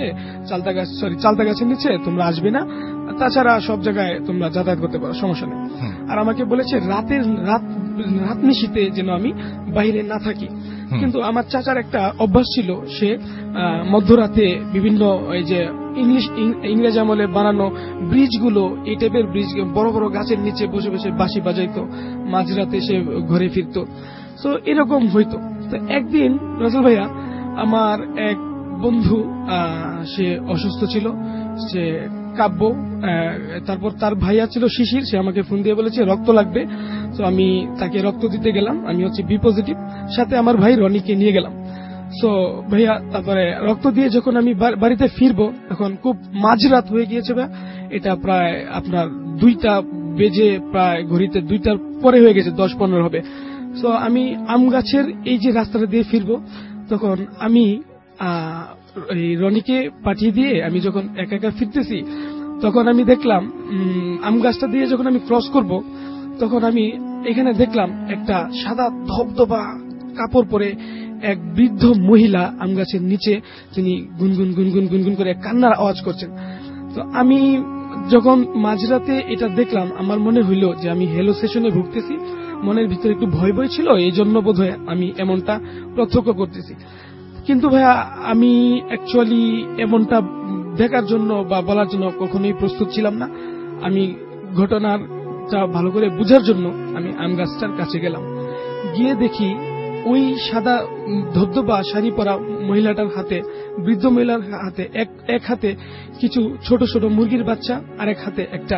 গাছের নিচে তোমরা আসবে না, তাছাড়া সব জায়গায় তোমরা যাতায়াত করতে পারো, সমস্যা নেই। আর আমাকে বলেছে রাত নিশীতে যেন আমি বাইরে না থাকি। কিন্তু আমার চাচার একটা অভ্যাস ছিল, সে মধ্যরাতে বিভিন্ন এই যে ইংরেজ আমলে বানানো ব্রিজগুলো, এই টাইপের ব্রিজ, বড় বড় গাছের নিচে বসে বসে বাঁশি বাজাইতো, মাঝরাতে সে ঘরে ফিরতো। তো এরকম হইতো। তো একদিন রাসেল ভাইয়া, আমার এক বন্ধু সে অসুস্থ ছিল, সে কাব্য, তারপর তার ভাইয়া ছিল শিশির, সে আমাকে ফোন দিয়ে বলেছে রক্ত লাগবে। তো আমি তাকে রক্ত দিতে গেলাম, আমি হচ্ছে বি পজিটিভ, সাথে আমার ভাই রনিকে নিয়ে গেলাম। সো ভাইয়া, তারপরে রক্ত দিয়ে যখন আমি বাড়িতে ফিরবো, তখন খুব মাঝরাত হয়ে গিয়েছে, এটা প্রায় আপনার 2টা বেজে প্রায় ঘড়িতে 2টার পরে হয়ে গেছে, 10-15 হবে। তো আমি আম গাছের এই যে রাস্তাটা দিয়ে ফিরবো, তখন আমি রনিকে পাঠিয়ে দিয়ে আমি যখন একা একা ফিরতেছি, তখন আমি দেখলাম আম গাছটা দিয়ে যখন আমি ক্রস করব, তখন আমি এখানে দেখলাম একটা সাদা ধবধবা কাপড় পরে এক বৃদ্ধ মহিলা আম গাছের নিচে তিনি গুনগুন গুনগুন গুনগুন করে কান্নার আওয়াজ করছেন। তো আমি যখন মাঝরাতে এটা দেখলাম, আমার মনে হইল যে আমি হ্যালোসিনেশনে ভুগতেছি। মনের ভিতরে একটু ভয় ভয় ছিল, এই জন্য বোধহয় আমি এমনটা প্রত্যক্ষ করতেছি। কিন্তু ভাইয়া আমি অ্যাকচুয়ালি এমনটা দেখার জন্য বা বলার জন্য কখনোই প্রস্তুত ছিলাম না। আমি ঘটনাটা ভালো করে বুঝার জন্য আমি আম গাছটার কাছে গেলাম। গিয়ে দেখি ওই সাদা ধবধবা শাড়ি পরা মহিলাটার হাতে, বৃদ্ধ মহিলার হাতে এক হাতে কিছু ছোট ছোট মুরগির বাচ্চা, আর এক হাতে একটা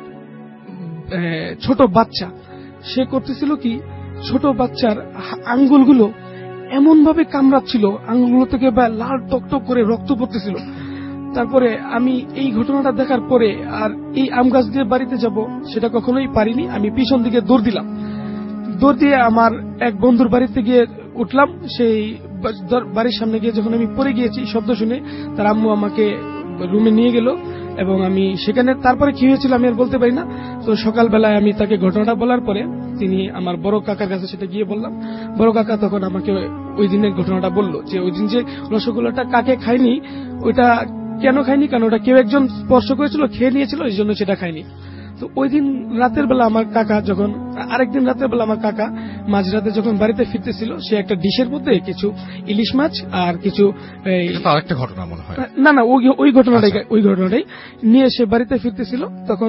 ছোট বাচ্চা। সে করতেছিল কি, ছোট বাচ্চার আঙ্গুলগুলো এমন ভাবে কামড়াচ্ছিল, আঙ্গুলগুলো থেকে লাল টকটক করে রক্ত পড়তেছিল। তারপরে আমি এই ঘটনাটা দেখার পরে আর এই আম গাছ দিয়ে বাড়িতে যাব সেটা কখনোই পারিনি। আমি পিছন দিকে দৌড় দিলাম। দৌড় দিয়ে আমার এক বন্ধুর বাড়িতে গিয়ে উঠলাম। সেই বাড়ির সামনে গিয়ে যখন আমি পড়ে গিয়েছি, শব্দ শুনে তার আম্মু আমাকে রুমে নিয়ে গেল এবং আমি সেখানে, তারপরে কি হয়েছিল আমি আর বলতে পারি না। তো সকালবেলায় আমি তাকে ঘটনাটা বলার পরে তিনি আমার বড় কাকার কাছে সেটা গিয়ে বললাম। বড় কাকা তখন আমাকে ওই দিনের ঘটনাটা বলল যে ওই দিন যে রসগোল্লাটা কাকে খায়নি, ওইটা কেন খায়নি, কারণ ওটা কেউ একজন স্পর্শ করেছিল, খেয়ে নিয়েছিল, এই জন্য সেটা খায়নি। তো ওই দিন রাতের বেলা আমার কাকা যখন, আরেকদিন রাতের বেলা আমার কাকা মাঝরাতে যখন বাড়িতে ফিরতেছিল, সে একটা ডিশের মধ্যে কিছু ইলিশ মাছ আর কিছু আরেকটা ঘটনা মনে হয়, না ওই ঘটনাটাই নিয়ে সে বাড়িতে ফিরতেছিল। তখন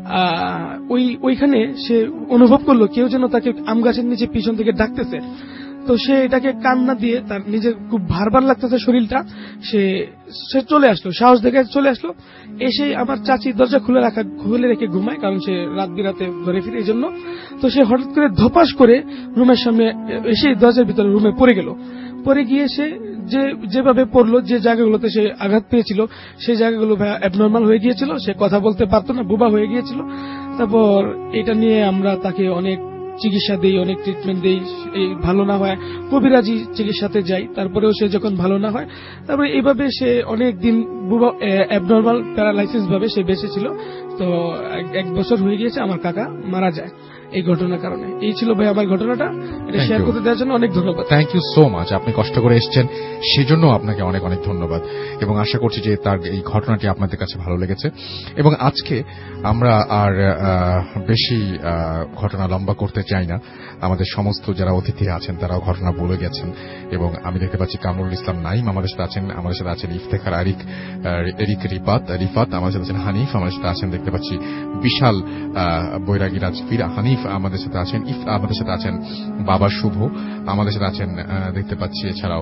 ওইখানে সে অনুভব করলো কেউ যেন তাকে আম গাছের নিচে পিছন থেকে ডাকতেছে। তো সে এটাকে কান্না দিয়ে, তার নিজের খুব ভারবার লাগতেছে শরীরটা, সে চলে আসলো, সাহস দেখে চলে আসলো। এসে আমার চাচি দরজা খুলে রেখে ঘুমায়, কারণ সে রাত বিরাতে ঘরে ফিরে, এই জন্য। তো সে হঠাৎ করে ধপাস করে রুমের সামনে এসে দরজার ভিতরে রুমে পড়ে গেল। পরে গিয়ে সে যেভাবে পড়লো, যে জায়গাগুলোতে সে আঘাত পেয়েছিল সেই জায়গাগুলো অ্যাবনর্মাল হয়ে গিয়েছিল, সে কথা বলতে পারতো না, বোবা হয়ে গিয়েছিল। তারপর এটা নিয়ে আমরা তাকে অনেক চিকিৎসা দেই, অনেক ট্রিটমেন্ট দেই, এই ভালো না হয় কবিরাজি চিকিৎসাতে যাই, তারপরেও সে যখন ভালো না হয়, তারপরে এইভাবে সে অনেক দিন অ্যাবনর্মাল প্যারালাইসিস ভাবে সে বেঁচে ছিল। তো 1 বছর হয়ে গিয়েছে আমার কাকা মারা যায় এই ঘটনার কারণে। এই ছিল ভাই আমার ঘটনাটা, এটা শেয়ার করতে দেওয়ার জন্য অনেক ধন্যবাদ। Thank you so much. আপনি কষ্ট করে এসেছেন, সেজন্য আপনাকে অনেক অনেক ধন্যবাদ, এবং আশা করছি যে তার এই ঘটনাটি আপনাদের কাছে ভালো লেগেছে। এবং আজকে আমরা আর বেশি ঘটনা লম্বা করতে চাই না। আমাদের সমস্ত যারা অতিথি আছেন তারাও ঘটনা বলে গেছেন, এবং আমি দেখতে পাচ্ছি কামরুল ইসলাম নাইম আমাদের সাথে আছেন, আমাদের সাথে আছেন ইফতেখার এরিক রিফাত, আমাদের সাথে আছেন হানিফ, আমাদের সাথে আছেন দেখতে পাচ্ছি বিশাল বৈরাগী রাজফির হানিফ, আমাদের সাথে আছেন আমাদের সাথে আছেন বাবা শুভ, আমাদের সাথে আছেন দেখতে পাচ্ছি এছাড়াও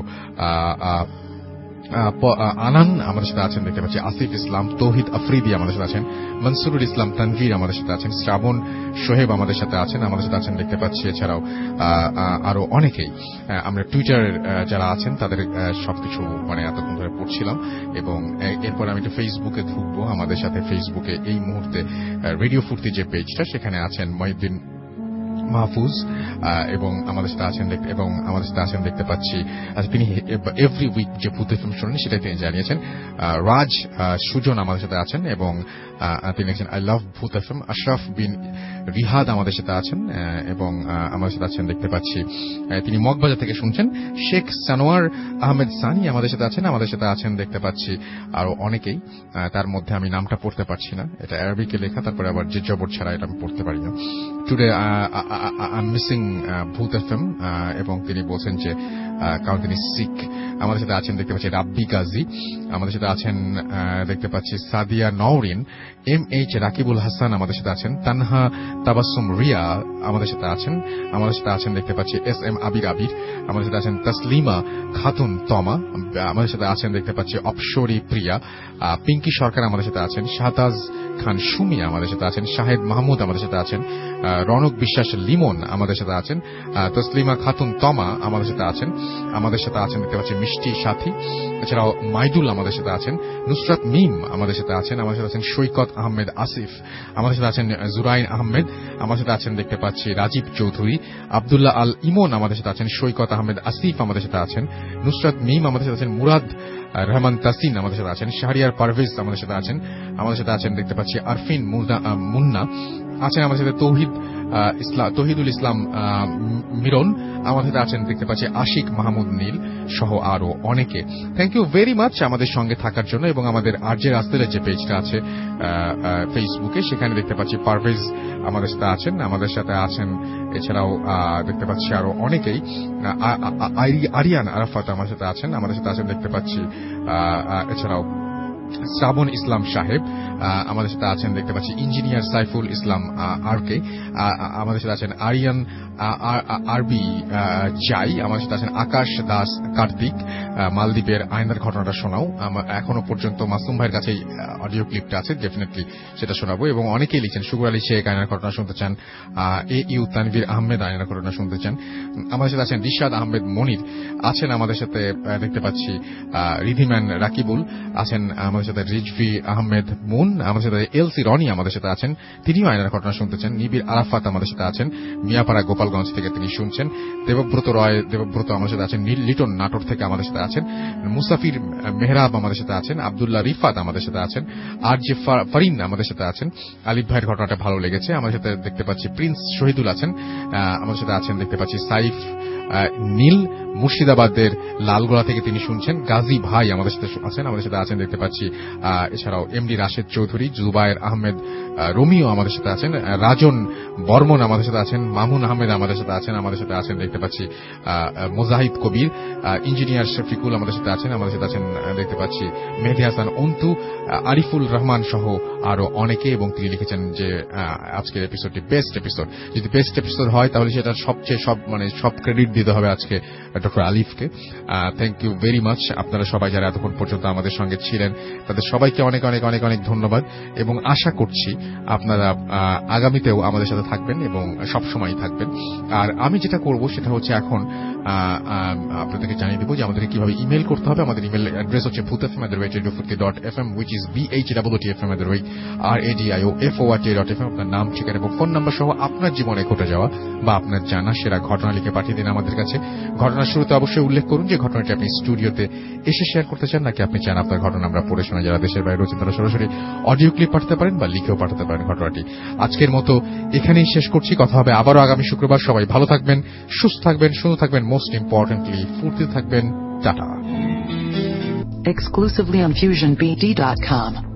আনান, আমাদের সাথে আছেন দেখতে পাচ্ছি আসিফ ইসলাম, তৌহিদ আফ্রিদি আমাদের সাথে আছেন, মনসুরুল ইসলাম তানভীর আমাদের সাথে আছেন, শ্রাবণ সোহেব আমাদের সাথে আছেন, আমাদের সাথে আছেন দেখতে পাচ্ছি এছাড়াও আরো অনেকেই। আমরা টুইটারের যারা আছেন তাদের সবকিছু এতক্ষণ ধরে পড়ছিলাম, এবং এরপর আমি একটু ফেসবুকে ঢুকবো। আমাদের সাথে ফেসবুকে এই মুহূর্তে রেডিও ফুর্তি যে পেজটা, সেখানে আছেন মহিউদ্দিন মাহফুজ, এবং আমাদের সাথে আছেন দেখতে পাচ্ছি তিনি এভরি উইক যে ভূত এফএম শোনেন সেটাই তিনি জানিয়েছেন। রাজ সুজন আমাদের সাথে আছেন, এবং তিনি লিখছেন আই লাভ ভূত এফএম। আশরাফ বিন রিহাদ আমাদের সাথে আছেন, এবং আমাদের সাথে আছেন দেখতে পাচ্ছি তিনি মগবাজার থেকে শুনছেন। শেখ সানোয়ার আহমেদ সানি আমাদের সাথে আছেন দেখতে পাচ্ছি আরো অনেকেই, তার মধ্যে আমি নামটা পড়তে পারছি না, এটা আরবিকে লেখা, তারপরে আবার যে জবর ছাড়া এটা আমি পড়তে পারি না। Today I missing Bhoot FM, এবং তিনি বলছেন যে কারণ তিনি শিখ। আমাদের সাথে আছেন দেখতে পাচ্ছি রাব্বি গাজী, আমাদের সাথে আছেন দেখতে পাচ্ছি সাদিয়া নওরিন, MH রাকিবুল হাসান আমাদের সাথে আছেন, তানহা তাবাসসুম রিয়া আমাদের সাথে আছেন দেখতে পাচ্ছি SM আবির, আমাদের সাথে আছেন তসলিমা খাতুন তমা, আমাদের সাথে আছেন দেখতে পাচ্ছি অপসরী প্রিয়া, পিঙ্কি সরকার আমাদের সাথে আছেন, শাহতাজ খান সুমি আমাদের সাথে আছেন, শাহেদ মাহমুদ আমাদের সাথে আছেন, রনক বিশ্বাস লিমন আমাদের সাথে আছেন, তসলিমা খাতুন তমা আমাদের সাথে আছেন, আমাদের সাথে আছেন দেখতে পাচ্ছি মিষ্টি সাথী, এছাড়াও মাইদুল আমাদের সাথে আছেন, নুসরাত মিম আমাদের সাথে আছেন, আমাদের সাথে আছেন সৈকত আহমেদ আসিফ, আমাদের সাথে আছেন জুরাইন আহমেদ, আমাদের সাথে আছেন দেখতে পাচ্ছি রাজীব চৌধুরী, আব্দুল্লাহ আল ইমন আমাদের সাথে আছেন, সৈকত আহমেদ আসিফ আমাদের সাথে আছেন, নুসরাত মিম আমাদের সাথে আছেন, মুরাদ রহমান তাসিন আমাদের সাথে আছেন, শাহরিয়ার পারভেজ আমাদের সাথে আছেন, আমাদের সাথে আছেন দেখতে পাচ্ছি আরফিন মুন্না আছেন, আমাদের সাথে তৌহিদুল ইসলাম মিরন আমাদের সাথে আছেন দেখতে পাচ্ছি, আশিক মাহমুদ নীল সহ আরো অনেকে। থ্যাংক ইউ ভেরি মাচ আমাদের সঙ্গে থাকার জন্য। এবং আমাদের আরজে রাসেলের যে পেজটা আছে ফেসবুকে, সেখানে দেখতে পাচ্ছি পারভেজ আমাদের সাথে আছেন, আমাদের সাথে আছেন এছাড়াও দেখতে পাচ্ছি আরো অনেকেই, আরিয়ান আরাফাত আমাদের সাথে আছেন, আমাদের সাথে আছেন দেখতে পাচ্ছি এছাড়াও শ্রাবণ ইসলাম সাহেব আমাদের সাথে আছেন দেখতে পাচ্ছি, ইঞ্জিনিয়ার সাইফুল ইসলাম আরকে আমাদের সাথে আছেন, আরিয়ান আরবি চাই আমাদের সাথে আছেন, আকাশ দাস কার্তিক মালদ্বীপের আয়নার ঘটনাটা শোনাও। এখনো পর্যন্ত মাসুম ভাইয়ের কাছে অডিও ক্লিপটা আছে, ডেফিনেটলি সেটা শোনাবো। এবং অনেকেই লিখছেন, শুকুর আলী শেখ আয়নার ঘটনা শুনতে চান, ইউ তানভীর আহমেদ আয়নার ঘটনা শুনতে চান। আমাদের সাথে আছেন রিশাদ আহমেদ মনির আছেন, আমাদের সাথে দেখতে পাচ্ছি রিধিম্যান রাকিবুল আছেন, আমাদের সাথে রিজভি আহমেদ মুন, আমাদের সাথে এলসি রনি আমাদের সাথে আছেন, তিনিও আয়নার ঘটনা শুনতেছেন। নিবির আরাফাত আমাদের সাথে আছেন, মিয়াপাড়া গোপালগঞ্জ থেকে তিনি শুনছেন। দেবব্রত আমাদের সাথে আছেন, লিটন নাটোর থেকে আমাদের সাথে আছেন, মুসাফির মেহরাব আমাদের সাথে আছেন, আব্দুল্লাহ রিফাত আমাদের সাথে আছেন, আর যে ফারিন আমাদের সাথে আছেন। আলিফ ভাইয়ের ঘটনাটা ভালো লেগেছে। আমাদের সাথে দেখতে পাচ্ছি প্রিন্স শহীদুল আছেন, আমাদের সাথে আছেন দেখতে পাচ্ছি সাইফ নীল মুর্শিদাবাদের লালগোলা থেকে তিনি শুনছেন। গাজী ভাই আমাদের সাথে আছেন, আমাদের সাথে আছেন দেখতে পাচ্ছি এছাড়াও এমডি রাশেদ চৌধুরী, জুবায়ের আহমেদ রোমিও আমাদের সাথে আছেন, রাজন বর্মন আমাদের সাথে আছেন, মামুন আহমেদ আমাদের সাথে আছেন, আমাদের সাথে আছেন দেখতে পাচ্ছি মোজাহিদ কবির, ইঞ্জিনিয়ার শফিকুল আমাদের সাথে আছেন, আমাদের সাথে আছেন দেখতে পাচ্ছি মেহেদি হাসান অন্তু, আরিফুল রহমান সহ আরো অনেকে। এবং তিনি লিখেছেন যে আজকের এপিসোডটি বেস্ট এপিসোড। যদি বেস্ট এপিসোড হয় তাহলে সেটা সবচেয়ে সব ক্রেডিট দিতে হবে আজকে ডক্টর আলিফকে। Thank you very much. আপনারা সবাই যারা এতক্ষণ পর্যন্ত আমাদের সঙ্গে ছিলেন তাদের সবাইকে অনেক অনেক অনেক অনেক ধন্যবাদ। এবং আশা করছি আপনারা আগামীতেও আমাদের সাথে থাকবেন এবং সবসময় থাকবেন। আর আমি যেটা করব সেটা হচ্ছে এখন আপনাদেরকে জানিয়ে দেবো যে আমাদেরকে কিভাবে ইমেল করতে হবে। আমাদের ইমেল অ্যাড্রেস হচ্ছে bhutfm@radio40.fm which is bhutfm@radio4.fm। আপনার নাম, ঠিকানা এবং ফোন নাম্বার সহ আপনার জীবনে ঘটে যাওয়া বা আপনার জানা সেরা ঘটনা লিখে পাঠিয়ে দিন আমাদের কাছে। ঘটনার শুরুতে অবশ্যই উল্লেখ করুন যে ঘটনাটি আপনি স্টুডিওতে এসে শেয়ার করতে চান নাকি আপনি চান আপনার ঘটনা আমরা পড়ে শোনা। যারা দেশের বাইরে রয়েছেন তারা সরাসরি অডিও ক্লিপ পাঠাতে পারেন বা লিখেও পাঠাতে পারেন ঘটনাটি। আজকের মতো এখানেই শেষ করছি। কথা হবে আবারও আগামী শুক্রবার। সবাই ভালো থাকবেন, সুস্থ থাকবেন, সুন্দর থাকবেন, মোস্ট ইম্পর্টেন্টলি ফুর্তিতে থাকবেন। টাটা। Exclusively on FusionBD.com.